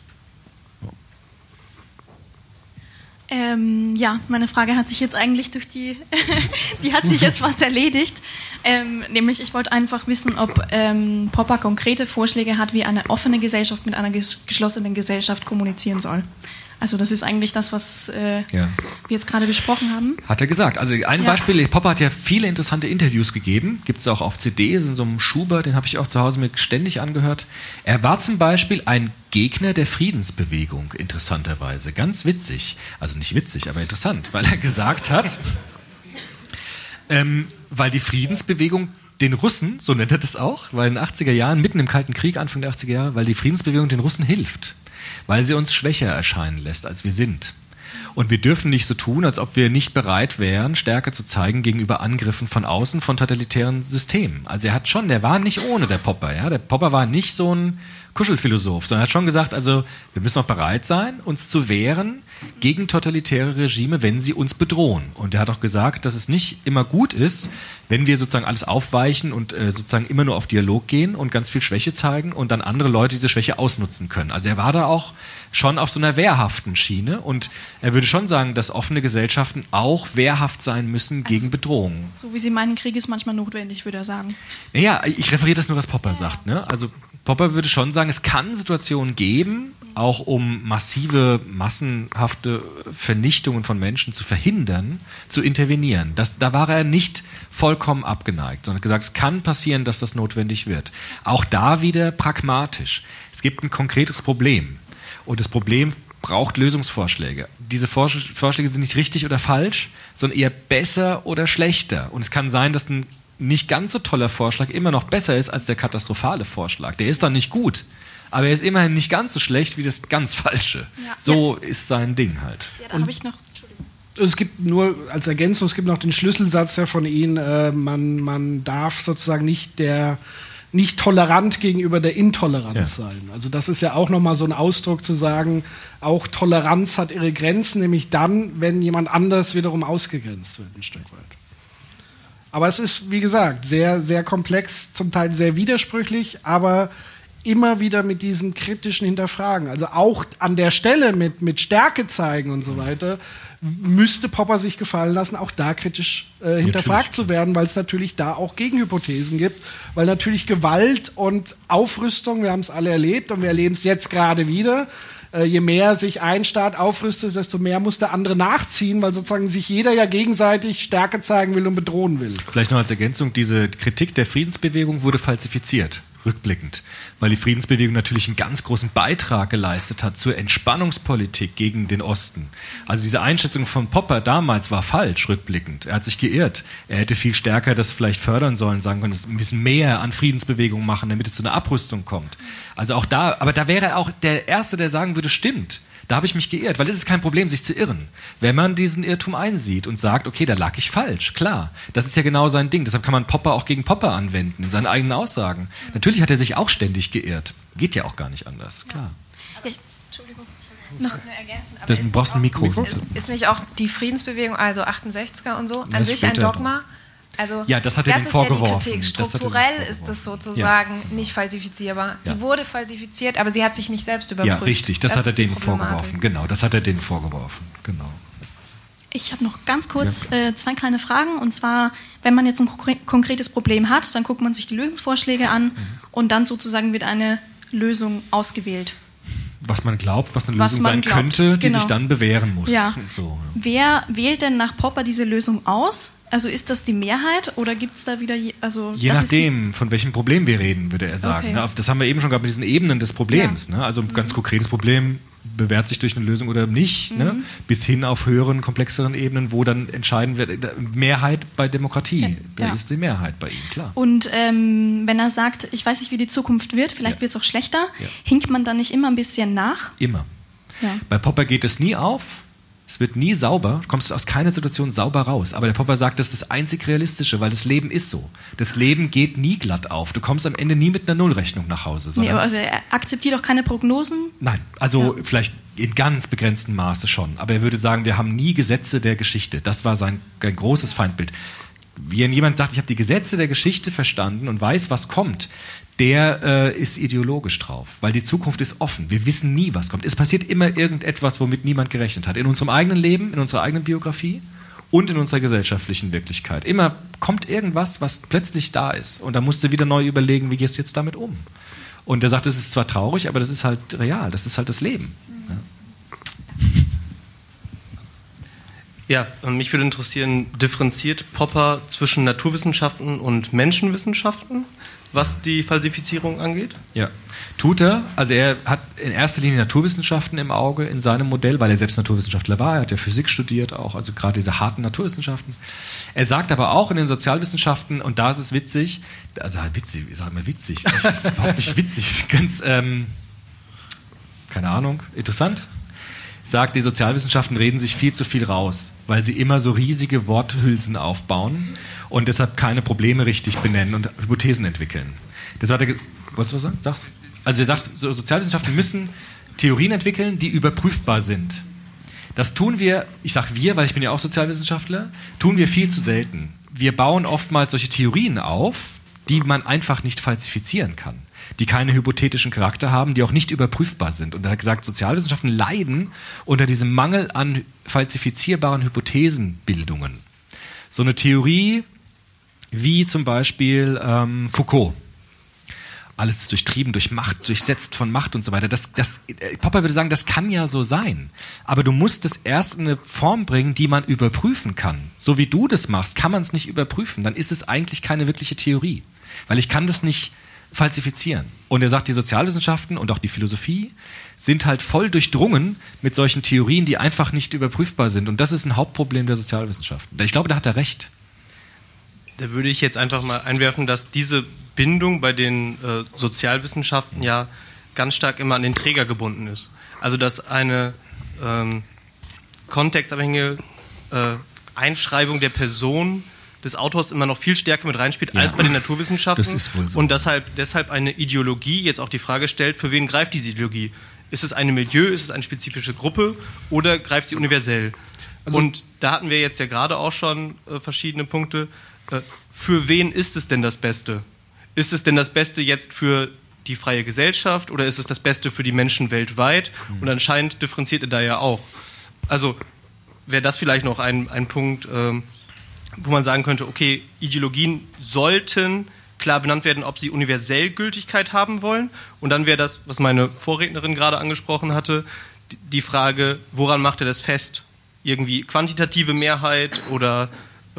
[SPEAKER 19] Meine Frage hat sich jetzt eigentlich die hat sich jetzt fast erledigt. Nämlich, ich wollte einfach wissen, ob Popper konkrete Vorschläge hat, wie eine offene Gesellschaft mit einer geschlossenen Gesellschaft kommunizieren soll. Also das ist eigentlich das, was wir jetzt gerade besprochen haben.
[SPEAKER 9] Hat er gesagt. Also ein Beispiel, Popper hat ja viele interessante Interviews gegeben, gibt es auch auf CDs in so einem Schuber, den habe ich auch zu Hause mir ständig angehört. Er war zum Beispiel ein Gegner der Friedensbewegung, interessanterweise. Ganz witzig. Also nicht witzig, aber interessant, weil er gesagt hat, weil die Friedensbewegung den Russen, so nennt er das auch, weil in den 80er Jahren, mitten im Kalten Krieg, Anfang der 80er Jahre, weil die Friedensbewegung den Russen hilft. Weil sie uns schwächer erscheinen lässt, als wir sind. Und wir dürfen nicht so tun, als ob wir nicht bereit wären, Stärke zu zeigen gegenüber Angriffen von außen, von totalitären Systemen. Also der war nicht ohne, der Popper. Ja? Der Popper war nicht so ein Kuschelphilosoph, sondern hat schon gesagt, also wir müssen auch bereit sein, uns zu wehren gegen totalitäre Regime, wenn sie uns bedrohen. Und er hat auch gesagt, dass es nicht immer gut ist, wenn wir sozusagen alles aufweichen und sozusagen immer nur auf Dialog gehen und ganz viel Schwäche zeigen und dann andere Leute diese Schwäche ausnutzen können. Also er war da auch schon auf so einer wehrhaften Schiene und er würde schon sagen, dass offene Gesellschaften auch wehrhaft sein müssen gegen Bedrohungen.
[SPEAKER 19] So wie Sie meinen, Krieg ist manchmal notwendig, würde er sagen.
[SPEAKER 9] Naja, ich referiere das nur, was Popper sagt. Ne? Also Popper würde schon sagen, es kann Situationen geben, auch um massive, massenhafte Vernichtungen von Menschen zu verhindern, zu intervenieren. Da war er nicht vollkommen abgeneigt, sondern gesagt, es kann passieren, dass das notwendig wird. Auch da wieder pragmatisch. Es gibt ein konkretes Problem. Und das Problem braucht Lösungsvorschläge. Diese Vorschläge sind nicht richtig oder falsch, sondern eher besser oder schlechter. Und es kann sein, dass ein nicht ganz so toller Vorschlag immer noch besser ist als der katastrophale Vorschlag. Der ist dann nicht gut, aber er ist immerhin nicht ganz so schlecht wie das ganz Falsche. Ja. So ist sein Ding halt.
[SPEAKER 19] Ja, da habe ich noch...
[SPEAKER 8] Es gibt nur als Ergänzung, es gibt noch den Schlüsselsatz ja von Ihnen, man darf sozusagen nicht der nicht tolerant gegenüber der Intoleranz sein. Also das ist ja auch nochmal so ein Ausdruck zu sagen, auch Toleranz hat ihre Grenzen, nämlich dann, wenn jemand anders wiederum ausgegrenzt wird, ein Stück weit. Aber es ist, wie gesagt, sehr, sehr komplex, zum Teil sehr widersprüchlich, aber immer wieder mit diesen kritischen Hinterfragen. Also auch an der Stelle mit Stärke zeigen und so weiter, müsste Popper sich gefallen lassen, auch da kritisch hinterfragt zu werden, weil es natürlich da auch Gegenhypothesen gibt, weil natürlich Gewalt und Aufrüstung, wir haben es alle erlebt und wir erleben es jetzt gerade wieder, je mehr sich ein Staat aufrüstet, desto mehr muss der andere nachziehen, weil sozusagen sich jeder ja gegenseitig Stärke zeigen will und bedrohen will.
[SPEAKER 9] Vielleicht noch als Ergänzung, diese Kritik der Friedensbewegung wurde falsifiziert, rückblickend, weil die Friedensbewegung natürlich einen ganz großen Beitrag geleistet hat zur Entspannungspolitik gegen den Osten. Also diese Einschätzung von Popper damals war falsch, rückblickend. Er hat sich geirrt. Er hätte viel stärker das vielleicht fördern sollen, sagen können, wir müssen mehr an Friedensbewegungen machen, damit es zu einer Abrüstung kommt. Also auch da, aber da wäre er auch der Erste, der sagen würde, stimmt. Da habe ich mich geirrt, weil es ist kein Problem, sich zu irren. Wenn man diesen Irrtum einsieht und sagt, okay, da lag ich falsch, klar. Das ist ja genau sein Ding. Deshalb kann man Popper auch gegen Popper anwenden, in seinen eigenen Aussagen. Natürlich hat er sich auch ständig geirrt. Geht ja auch gar nicht anders, klar.
[SPEAKER 20] Entschuldigung. Noch ergänzen.
[SPEAKER 9] Du brauchst ein Mikro.
[SPEAKER 20] Ist nicht auch die Friedensbewegung, also 68er und so, an sich ein Dogma? Also,
[SPEAKER 9] ja, das hat er denen vorgeworfen.
[SPEAKER 20] Das ist ja die Kritik. Strukturell ist es sozusagen nicht falsifizierbar. Die wurde falsifiziert, aber sie hat sich nicht selbst überprüft.
[SPEAKER 9] Ja, richtig, das hat er denen vorgeworfen. Genau, das hat er denen vorgeworfen. Genau.
[SPEAKER 19] Ich habe noch ganz kurz 2 kleine Fragen. Und zwar, wenn man jetzt ein konkretes Problem hat, dann guckt man sich die Lösungsvorschläge an und dann sozusagen wird eine Lösung ausgewählt.
[SPEAKER 9] Was man glaubt, was eine Lösung sein könnte, die sich dann bewähren muss.
[SPEAKER 19] Ja.
[SPEAKER 9] So, ja.
[SPEAKER 19] Wer wählt denn nach Popper diese Lösung aus? Also ist das die Mehrheit oder gibt es da wieder...
[SPEAKER 9] Je nachdem, von welchem Problem wir reden, würde er sagen. Okay. Das haben wir eben schon gehabt mit diesen Ebenen des Problems. Ja. Ne? Also ein ganz konkretes Problem bewährt sich durch eine Lösung oder nicht, ne? Bis hin auf höheren, komplexeren Ebenen, wo dann entscheiden wird, Mehrheit bei Demokratie. Da ist die Mehrheit bei ihm, klar.
[SPEAKER 19] Und wenn er sagt, ich weiß nicht, wie die Zukunft wird, vielleicht wird es auch schlechter, hinkt man dann nicht immer ein bisschen nach?
[SPEAKER 9] Immer. Ja. Bei Popper geht es nie auf. Es wird nie sauber, du kommst aus keiner Situation sauber raus. Aber der Popper sagt, das ist das einzig Realistische, weil das Leben ist so. Das Leben geht nie glatt auf. Du kommst am Ende nie mit einer Nullrechnung nach Hause.
[SPEAKER 19] Nee, also er akzeptiert auch keine Prognosen?
[SPEAKER 9] Nein, also vielleicht in ganz begrenztem Maße schon. Aber er würde sagen, wir haben nie Gesetze der Geschichte. Das war sein großes Feindbild. Wenn jemand sagt, ich habe die Gesetze der Geschichte verstanden und weiß, was kommt, der ist ideologisch drauf, weil die Zukunft ist offen. Wir wissen nie, was kommt. Es passiert immer irgendetwas, womit niemand gerechnet hat. In unserem eigenen Leben, in unserer eigenen Biografie und in unserer gesellschaftlichen Wirklichkeit. Immer kommt irgendwas, was plötzlich da ist. Und da musst du wieder neu überlegen, wie gehst du jetzt damit um? Und er sagt, das ist zwar traurig, aber das ist halt real. Das ist halt das Leben.
[SPEAKER 14] Ja, mich würde interessieren, differenziert Popper zwischen Naturwissenschaften und Menschenwissenschaften, was die Falsifizierung angeht?
[SPEAKER 9] Ja, tut er. Also er hat in erster Linie Naturwissenschaften im Auge in seinem Modell, weil er selbst Naturwissenschaftler war. Er hat ja Physik studiert auch, also gerade diese harten Naturwissenschaften. Er sagt aber auch in den Sozialwissenschaften, und da ist es witzig, also witzig, ich sage mal witzig, das ist überhaupt nicht witzig, ganz, keine Ahnung, interessant. Sagt, die Sozialwissenschaften reden sich viel zu viel raus, weil sie immer so riesige Worthülsen aufbauen und deshalb keine Probleme richtig benennen und Hypothesen entwickeln. Das hat er wolltest du was sagen? Sag's. Also er sagt, Sozialwissenschaften müssen Theorien entwickeln, die überprüfbar sind. Das tun wir, ich sage wir, weil ich bin ja auch Sozialwissenschaftler, tun wir viel zu selten. Wir bauen oftmals solche Theorien auf, die man einfach nicht falsifizieren kann, die keine hypothetischen Charakter haben, die auch nicht überprüfbar sind. Und er hat gesagt, Sozialwissenschaften leiden unter diesem Mangel an falsifizierbaren Hypothesenbildungen. So eine Theorie wie zum Beispiel Foucault. Alles ist durchtrieben durch Macht, durchsetzt von Macht und so weiter. Popper würde sagen, das kann ja so sein. Aber du musst es erst in eine Form bringen, die man überprüfen kann. So wie du das machst, kann man es nicht überprüfen. Dann ist es eigentlich keine wirkliche Theorie. Weil ich kann das nicht falsifizieren. Und er sagt, die Sozialwissenschaften und auch die Philosophie sind halt voll durchdrungen mit solchen Theorien, die einfach nicht überprüfbar sind. Und das ist ein Hauptproblem der Sozialwissenschaften. Ich glaube, da hat er recht.
[SPEAKER 14] Da würde ich jetzt einfach mal einwerfen, dass diese Bindung bei den Sozialwissenschaften ja ganz stark immer an den Träger gebunden ist. Also dass eine kontextabhängige Einschreibung der Person
[SPEAKER 21] des Autors immer noch viel stärker mit reinspielt als bei den Naturwissenschaften.
[SPEAKER 9] Das ist wohl so.
[SPEAKER 21] Und deshalb eine Ideologie jetzt auch die Frage stellt, für wen greift diese Ideologie? Ist es eine Milieu, ist es eine spezifische Gruppe oder greift sie universell? Und da hatten wir jetzt ja gerade auch schon verschiedene Punkte. Für wen ist es denn das Beste? Ist es denn das Beste jetzt für die freie Gesellschaft oder ist es das Beste für die Menschen weltweit? Und anscheinend differenziert er da ja auch. Also wäre das vielleicht noch ein Punkt, wo man sagen könnte, okay, Ideologien sollten klar benannt werden, ob sie universell Gültigkeit haben wollen. Und dann wäre das, was meine Vorrednerin gerade angesprochen hatte, die Frage, woran macht er das fest? Irgendwie quantitative Mehrheit oder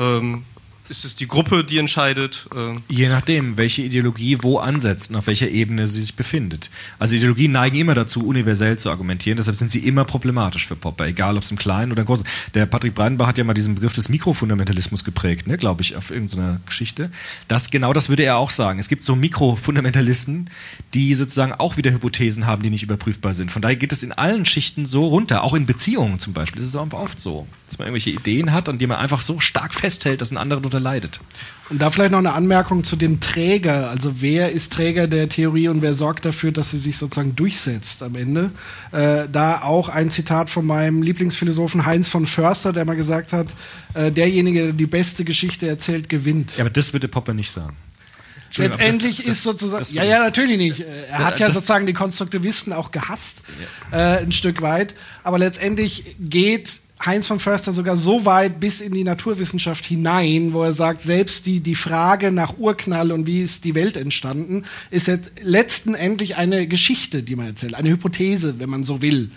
[SPEAKER 21] ist es die Gruppe, die entscheidet?
[SPEAKER 9] Je nachdem, welche Ideologie wo ansetzt und auf welcher Ebene sie sich befindet. Also Ideologien neigen immer dazu, universell zu argumentieren, deshalb sind sie immer problematisch für Popper, egal ob es im Kleinen oder im Großen. Der Patrick Breidenbach hat ja mal diesen Begriff des Mikrofundamentalismus geprägt, ne, glaube ich, auf irgendeiner Geschichte. Genau das würde er auch sagen. Es gibt so Mikrofundamentalisten, die sozusagen auch wieder Hypothesen haben, die nicht überprüfbar sind. Von daher geht es in allen Schichten so runter, auch in Beziehungen zum Beispiel. Das ist auch oft so, dass man irgendwelche Ideen hat und die man einfach so stark festhält, dass ein anderer darunter leidet.
[SPEAKER 8] Und da vielleicht noch eine Anmerkung zu dem Träger. Also wer ist Träger der Theorie und wer sorgt dafür, dass sie sich sozusagen durchsetzt am Ende? Da auch ein Zitat von meinem Lieblingsphilosophen Heinz von Förster, der mal gesagt hat, derjenige, der die beste Geschichte erzählt, gewinnt.
[SPEAKER 9] Ja, aber das würde Popper nicht sagen.
[SPEAKER 8] Letztendlich ist sozusagen, ja, natürlich nicht. Er hat ja sozusagen die Konstruktivisten auch gehasst, ein Stück weit. Aber letztendlich geht Heinz von Förster sogar so weit bis in die Naturwissenschaft hinein, wo er sagt, selbst die Frage nach Urknall und wie ist die Welt entstanden, ist jetzt letztendlich eine Geschichte, die man erzählt, eine Hypothese, wenn man so will,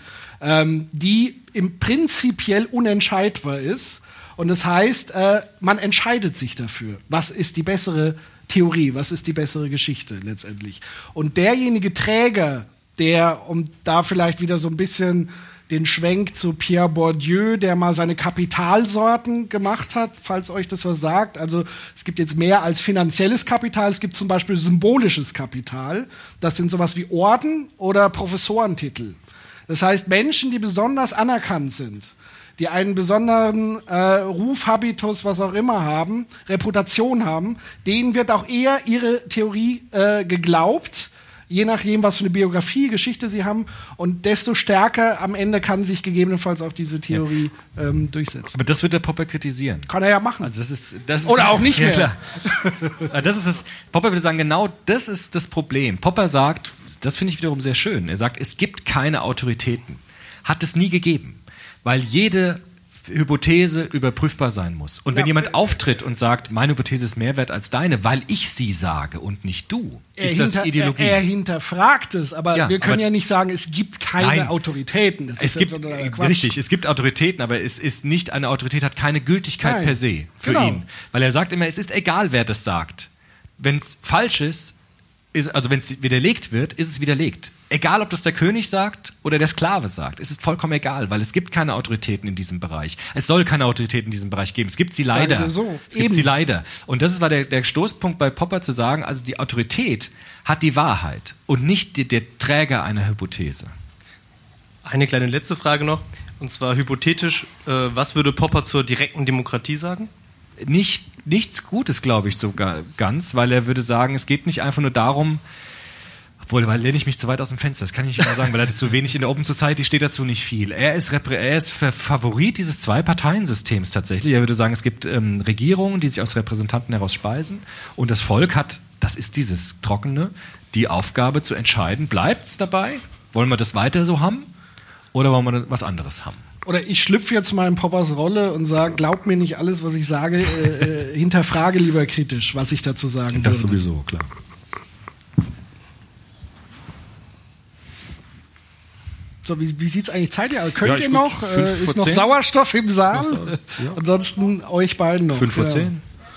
[SPEAKER 8] die im prinzipiell unentscheidbar ist. Und das heißt, man entscheidet sich dafür. Was ist die bessere Theorie? Was ist die bessere Geschichte letztendlich? Und derjenige Träger, der, um da vielleicht wieder so ein bisschen den Schwenk zu Pierre Bourdieu, der mal seine Kapitalsorten gemacht hat, falls euch das was sagt. Also es gibt jetzt mehr als finanzielles Kapital, es gibt zum Beispiel symbolisches Kapital. Das sind sowas wie Orden oder Professorentitel. Das heißt, Menschen, die besonders anerkannt sind, die einen besonderen Ruf, Habitus, was auch immer haben, Reputation haben, denen wird auch eher ihre Theorie geglaubt, je nachdem, was für eine Biografie, Geschichte sie haben. Und desto stärker am Ende kann sich gegebenenfalls auch diese Theorie durchsetzen.
[SPEAKER 9] Aber das wird der Popper kritisieren.
[SPEAKER 8] Kann er ja machen.
[SPEAKER 9] Also das ist
[SPEAKER 8] oder auch nicht mehr.
[SPEAKER 9] Klar. Das ist es. Popper würde sagen, genau das ist das Problem. Popper sagt, das finde ich wiederum sehr schön, er sagt, es gibt keine Autoritäten. Hat es nie gegeben. Weil jede Hypothese überprüfbar sein muss. Und wenn jemand auftritt und sagt, meine Hypothese ist mehr wert als deine, weil ich sie sage und nicht du, ist das Ideologie.
[SPEAKER 8] Er hinterfragt es, aber wir können ja nicht sagen, es gibt keine Autoritäten. Das ist
[SPEAKER 9] richtig, es gibt Autoritäten, aber es ist nicht, eine Autorität hat keine Gültigkeit per se für ihn. Weil er sagt immer, es ist egal, wer das sagt. Wenn es falsch ist, also wenn es widerlegt wird, ist es widerlegt. Egal, ob das der König sagt oder der Sklave sagt, es ist vollkommen egal, weil es gibt keine Autoritäten in diesem Bereich. Es soll keine Autoritäten in diesem Bereich geben. Es gibt sie leider. Es gibt sie leider. Und das war der Stoßpunkt bei Popper zu sagen, also die Autorität hat die Wahrheit und nicht der Träger einer Hypothese.
[SPEAKER 21] Eine kleine letzte Frage noch, und zwar hypothetisch, was würde Popper zur direkten Demokratie sagen?
[SPEAKER 9] Nichts Gutes, glaube ich, sogar ganz, weil er würde sagen, es geht nicht einfach nur darum, obwohl, weil lehne ich mich zu weit aus dem Fenster, das kann ich nicht mal sagen, weil er hat zu wenig in der Open Society, steht dazu nicht viel. Er ist Favorit dieses Zwei-Parteien-Systems tatsächlich. Er würde sagen, es gibt Regierungen, die sich aus Repräsentanten heraus speisen und das Volk hat, das ist dieses Trockene, die Aufgabe zu entscheiden, bleibt es dabei? Wollen wir das weiter so haben oder wollen wir was anderes haben?
[SPEAKER 8] Oder ich schlüpfe jetzt mal in Poppers Rolle und sage, glaub mir nicht alles, was ich sage, hinterfrage lieber kritisch, was ich dazu sagen würde.
[SPEAKER 9] Das sowieso, klar.
[SPEAKER 8] So, wie sieht es eigentlich zeitlich aus? Könnt ihr noch? Ist noch Sauerstoff im Saal? Ja. Ansonsten euch beiden noch.
[SPEAKER 9] 5:10.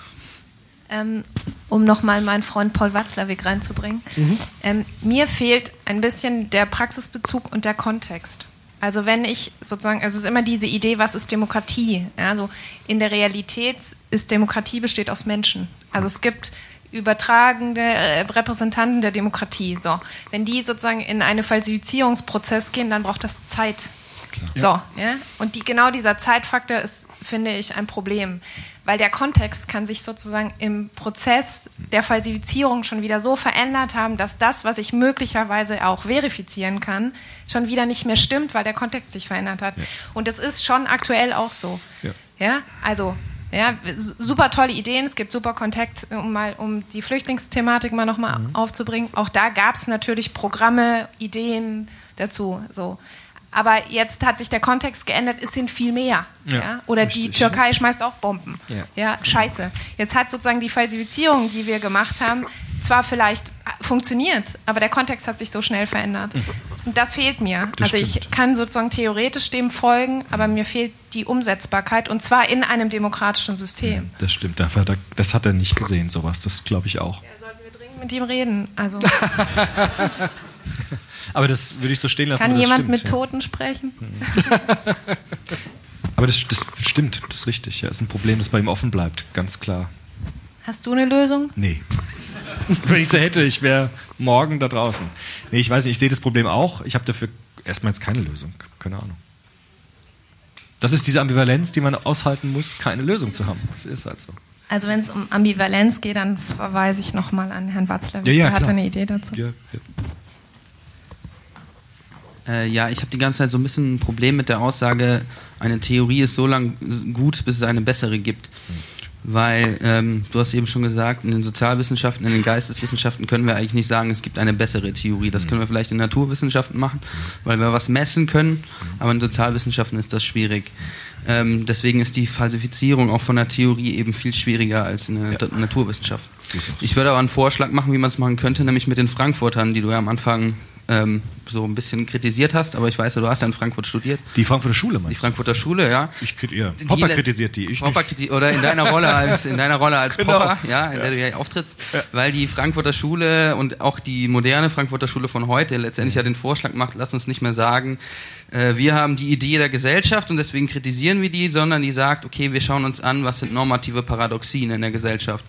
[SPEAKER 20] Um nochmal meinen Freund Paul Watzlawick reinzubringen. Mir fehlt ein bisschen der Praxisbezug und der Kontext. Also wenn ich sozusagen, es ist immer diese Idee, was ist Demokratie? Also in der Realität ist Demokratie besteht aus Menschen. Also es gibt übertragende Repräsentanten der Demokratie. So, wenn die sozusagen in einen Falsifizierungsprozess gehen, dann braucht das Zeit. So, ja. Und genau dieser Zeitfaktor ist, finde ich, ein Problem. Weil der Kontext kann sich sozusagen im Prozess der Falsifizierung schon wieder so verändert haben, dass das, was ich möglicherweise auch verifizieren kann, schon wieder nicht mehr stimmt, weil der Kontext sich verändert hat. Ja. Und das ist schon aktuell auch so. Ja, also, ja, super tolle Ideen, es gibt super Kontakt, um die Flüchtlingsthematik mal nochmal aufzubringen. Auch da gab es natürlich Programme, Ideen dazu, so. Aber jetzt hat sich der Kontext geändert, es sind viel mehr. Ja? Oder richtig. Die Türkei schmeißt auch Bomben. Ja, scheiße. Jetzt hat sozusagen die Falsifizierung, die wir gemacht haben, zwar vielleicht funktioniert, aber der Kontext hat sich so schnell verändert. Und das fehlt mir. Das also ich kann sozusagen theoretisch dem folgen, aber mir fehlt die Umsetzbarkeit und zwar in einem demokratischen System.
[SPEAKER 9] Das stimmt, das hat er nicht gesehen, sowas. Das glaube ich auch.
[SPEAKER 20] Ja, sollten wir dringend mit ihm reden. Also.
[SPEAKER 9] Aber das würde ich so stehen lassen.
[SPEAKER 20] Kann
[SPEAKER 9] das
[SPEAKER 20] jemand
[SPEAKER 9] stimmt,
[SPEAKER 20] mit Toten sprechen?
[SPEAKER 9] Aber das stimmt, das ist richtig. Ja, ist ein Problem, das bei ihm offen bleibt, ganz klar.
[SPEAKER 20] Hast du eine Lösung?
[SPEAKER 9] Nee. Wenn ich sie hätte, ich wäre morgen da draußen. Nee, ich weiß nicht, ich sehe das Problem auch. Ich habe dafür erstmal jetzt keine Lösung. Keine Ahnung. Das ist diese Ambivalenz, die man aushalten muss, keine Lösung zu haben. Das ist halt so.
[SPEAKER 20] Also wenn es um Ambivalenz geht, dann verweise ich nochmal an Herrn Watzlawick.
[SPEAKER 9] Ja,
[SPEAKER 20] er hatte eine Idee dazu.
[SPEAKER 9] Ja.
[SPEAKER 2] Ja, ich habe die ganze Zeit so ein bisschen ein Problem mit der Aussage, eine Theorie ist so lange gut, bis es eine bessere gibt. Weil, du hast eben schon gesagt, in den Sozialwissenschaften, in den Geisteswissenschaften können wir eigentlich nicht sagen, es gibt eine bessere Theorie. Das können wir vielleicht in Naturwissenschaften machen, weil wir was messen können, aber in Sozialwissenschaften ist das schwierig. Deswegen ist die Falsifizierung auch von der Theorie eben viel schwieriger als in der Naturwissenschaft. Ich würde aber einen Vorschlag machen, wie man es machen könnte, nämlich mit den Frankfurtern, die du ja am Anfang so ein bisschen kritisiert hast, aber ich weiß ja, du hast ja in Frankfurt studiert.
[SPEAKER 9] Die Frankfurter Schule, meinst du?
[SPEAKER 2] Die Frankfurter Schule, ja.
[SPEAKER 9] Popper kritisiert die, ich nicht.
[SPEAKER 2] Oder in deiner Rolle als genau. Popper, ja, in der du ja auftrittst, weil die Frankfurter Schule und auch die moderne Frankfurter Schule von heute letztendlich ja den Vorschlag macht, lass uns nicht mehr sagen, wir haben die Idee der Gesellschaft und deswegen kritisieren wir die, sondern die sagt, okay, wir schauen uns an, was sind normative Paradoxien in der Gesellschaft.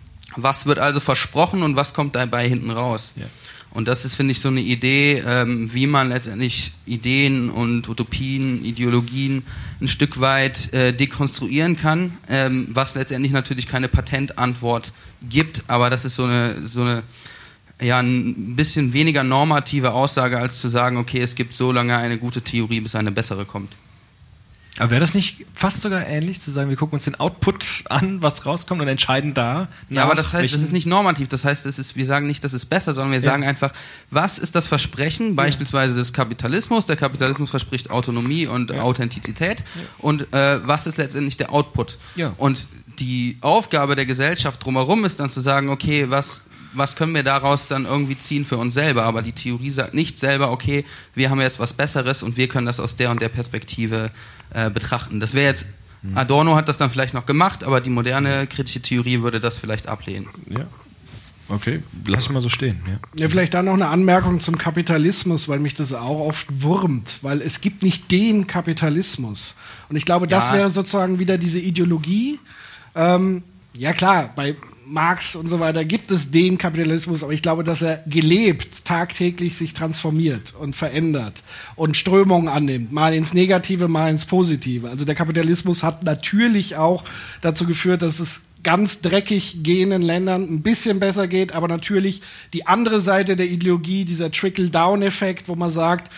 [SPEAKER 2] Was wird also versprochen und was kommt dabei hinten raus? Ja. Und das ist, finde ich, so eine Idee, wie man letztendlich Ideen und Utopien, Ideologien ein Stück weit dekonstruieren kann, was letztendlich natürlich keine Patentantwort gibt, aber das ist so eine ja, ein bisschen weniger normative Aussage, als zu sagen, okay, es gibt so lange eine gute Theorie, bis eine bessere kommt.
[SPEAKER 9] Aber wäre das nicht fast sogar ähnlich, zu sagen, wir gucken uns den Output an, was rauskommt und entscheiden da?
[SPEAKER 2] Ja, aber das heißt, das ist nicht normativ. Das heißt, wir sagen nicht, das ist besser, sondern wir sagen einfach, was ist das Versprechen, beispielsweise des Kapitalismus? Der Kapitalismus verspricht Autonomie und Authentizität. Und was ist letztendlich der Output? Ja. Und die Aufgabe der Gesellschaft drumherum ist dann zu sagen, okay, was können wir daraus dann irgendwie ziehen für uns selber? Aber die Theorie sagt nicht selber, okay, wir haben jetzt was Besseres und wir können das aus der und der Perspektive betrachten. Das wäre jetzt, Adorno hat das dann vielleicht noch gemacht, aber die moderne kritische Theorie würde das vielleicht ablehnen.
[SPEAKER 9] Ja. Okay, lass mal so stehen.
[SPEAKER 8] Ja, vielleicht dann noch eine Anmerkung zum Kapitalismus, weil mich das auch oft wurmt, weil es gibt nicht den Kapitalismus. Und ich glaube, das wäre sozusagen wieder diese Ideologie. Ja klar, bei Marx und so weiter gibt es den Kapitalismus, aber ich glaube, dass er gelebt, tagtäglich sich transformiert und verändert und Strömungen annimmt, mal ins Negative, mal ins Positive. Also der Kapitalismus hat natürlich auch dazu geführt, dass es ganz dreckig gehenden Ländern ein bisschen besser geht, aber natürlich die andere Seite der Ideologie, dieser Trickle-Down-Effekt, wo man sagt,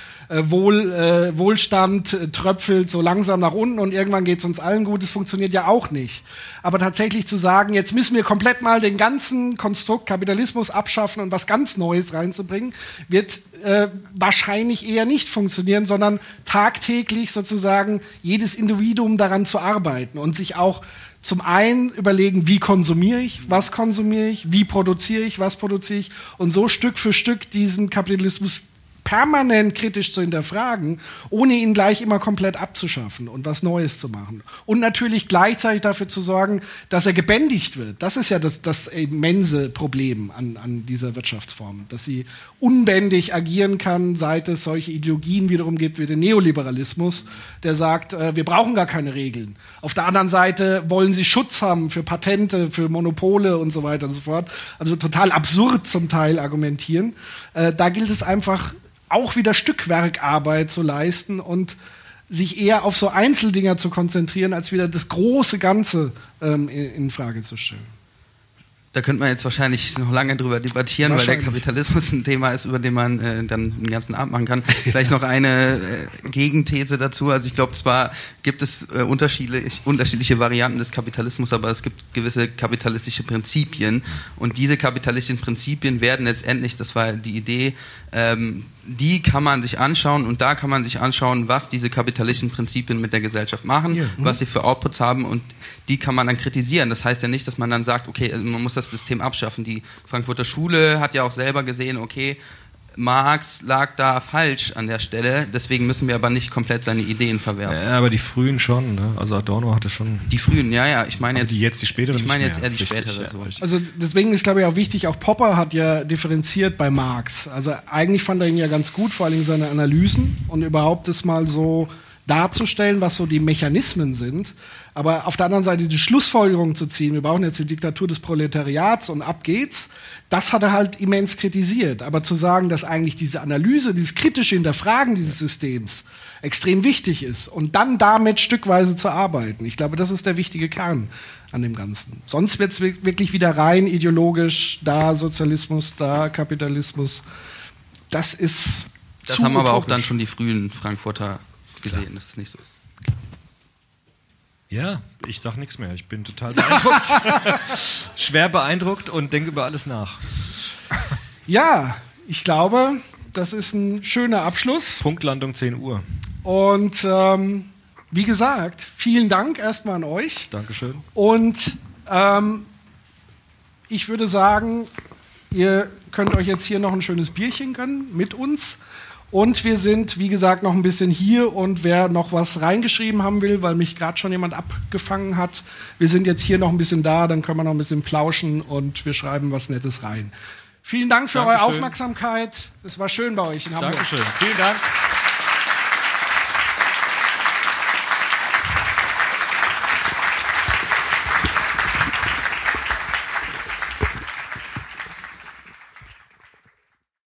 [SPEAKER 8] Wohlstand tröpfelt so langsam nach unten und irgendwann geht es uns allen gut, das funktioniert ja auch nicht. Aber tatsächlich zu sagen, jetzt müssen wir komplett mal den ganzen Konstrukt Kapitalismus abschaffen und was ganz Neues reinzubringen, wird wahrscheinlich eher nicht funktionieren, sondern tagtäglich sozusagen jedes Individuum daran zu arbeiten und sich auch zum einen überlegen, wie konsumiere ich, was konsumiere ich, wie produziere ich, was produziere ich und so Stück für Stück diesen Kapitalismus permanent kritisch zu hinterfragen, ohne ihn gleich immer komplett abzuschaffen und was Neues zu machen. Und natürlich gleichzeitig dafür zu sorgen, dass er gebändigt wird. Das ist ja das immense Problem an dieser Wirtschaftsform, dass sie unbändig agieren kann, seit es solche Ideologien wiederum gibt wie den Neoliberalismus, der sagt, wir brauchen gar keine Regeln. Auf der anderen Seite wollen sie Schutz haben für Patente, für Monopole und so weiter und so fort. Also total absurd zum Teil argumentieren. Da gilt es einfach, auch wieder Stückwerkarbeit zu leisten und sich eher auf so Einzeldinger zu konzentrieren, als wieder das große Ganze in Frage zu stellen.
[SPEAKER 2] Da könnte man jetzt wahrscheinlich noch lange drüber debattieren, weil der Kapitalismus ein Thema ist, über den man dann den ganzen Abend machen kann. Vielleicht noch eine Gegenthese dazu. Also ich glaube, zwar gibt es unterschiedliche Varianten des Kapitalismus, aber es gibt gewisse kapitalistische Prinzipien. Und diese kapitalistischen Prinzipien werden letztendlich, das war die Idee, die kann man sich anschauen und da kann man sich anschauen, was diese kapitalistischen Prinzipien mit der Gesellschaft machen, was sie für Outputs haben und die kann man dann kritisieren. Das heißt ja nicht, dass man dann sagt, okay, man muss das System abschaffen. Die Frankfurter Schule hat ja auch selber gesehen, okay, Marx lag da falsch an der Stelle, deswegen müssen wir aber nicht komplett seine Ideen verwerfen.
[SPEAKER 9] Ja, aber die frühen schon, ne? Also Adorno hatte schon...
[SPEAKER 2] Die frühen, ja, ich meine jetzt...
[SPEAKER 9] Die späteren
[SPEAKER 2] ich meine
[SPEAKER 9] nicht
[SPEAKER 2] jetzt
[SPEAKER 9] mehr.
[SPEAKER 2] eher die spätere.
[SPEAKER 8] Ja, also deswegen ist, glaube ich, auch wichtig, auch Popper hat ja differenziert bei Marx. Also eigentlich fand er ihn ja ganz gut, vor allem seine Analysen und überhaupt das mal so darzustellen, was so die Mechanismen sind. Aber auf der anderen Seite die Schlussfolgerung zu ziehen, wir brauchen jetzt die Diktatur des Proletariats und ab geht's, das hat er halt immens kritisiert. Aber zu sagen, dass eigentlich diese Analyse, dieses kritische Hinterfragen dieses Systems extrem wichtig ist und dann damit stückweise zu arbeiten, ich glaube, das ist der wichtige Kern an dem Ganzen. Sonst wird's wirklich wieder rein ideologisch, da Sozialismus, da Kapitalismus. Das ist
[SPEAKER 2] Das haben aber auch dann schon die frühen Frankfurter gesehen, dass es nicht so ist.
[SPEAKER 9] Ja, ich sag nichts mehr. Ich bin total beeindruckt. Schwer beeindruckt und denke über alles nach.
[SPEAKER 8] Ja, ich glaube, das ist ein schöner Abschluss.
[SPEAKER 9] Punktlandung 10 Uhr.
[SPEAKER 8] Und wie gesagt, vielen Dank erstmal an euch.
[SPEAKER 9] Dankeschön.
[SPEAKER 8] Und ich würde sagen, ihr könnt euch jetzt hier noch ein schönes Bierchen gönnen mit uns. Und wir sind, wie gesagt, noch ein bisschen hier und wer noch was reingeschrieben haben will, weil mich gerade schon jemand abgefangen hat, wir sind jetzt hier noch ein bisschen da, dann können wir noch ein bisschen plauschen und wir schreiben was Nettes rein. Vielen Dank für eure Aufmerksamkeit. Es war schön bei euch in Hamburg.
[SPEAKER 9] Dankeschön. Vielen Dank.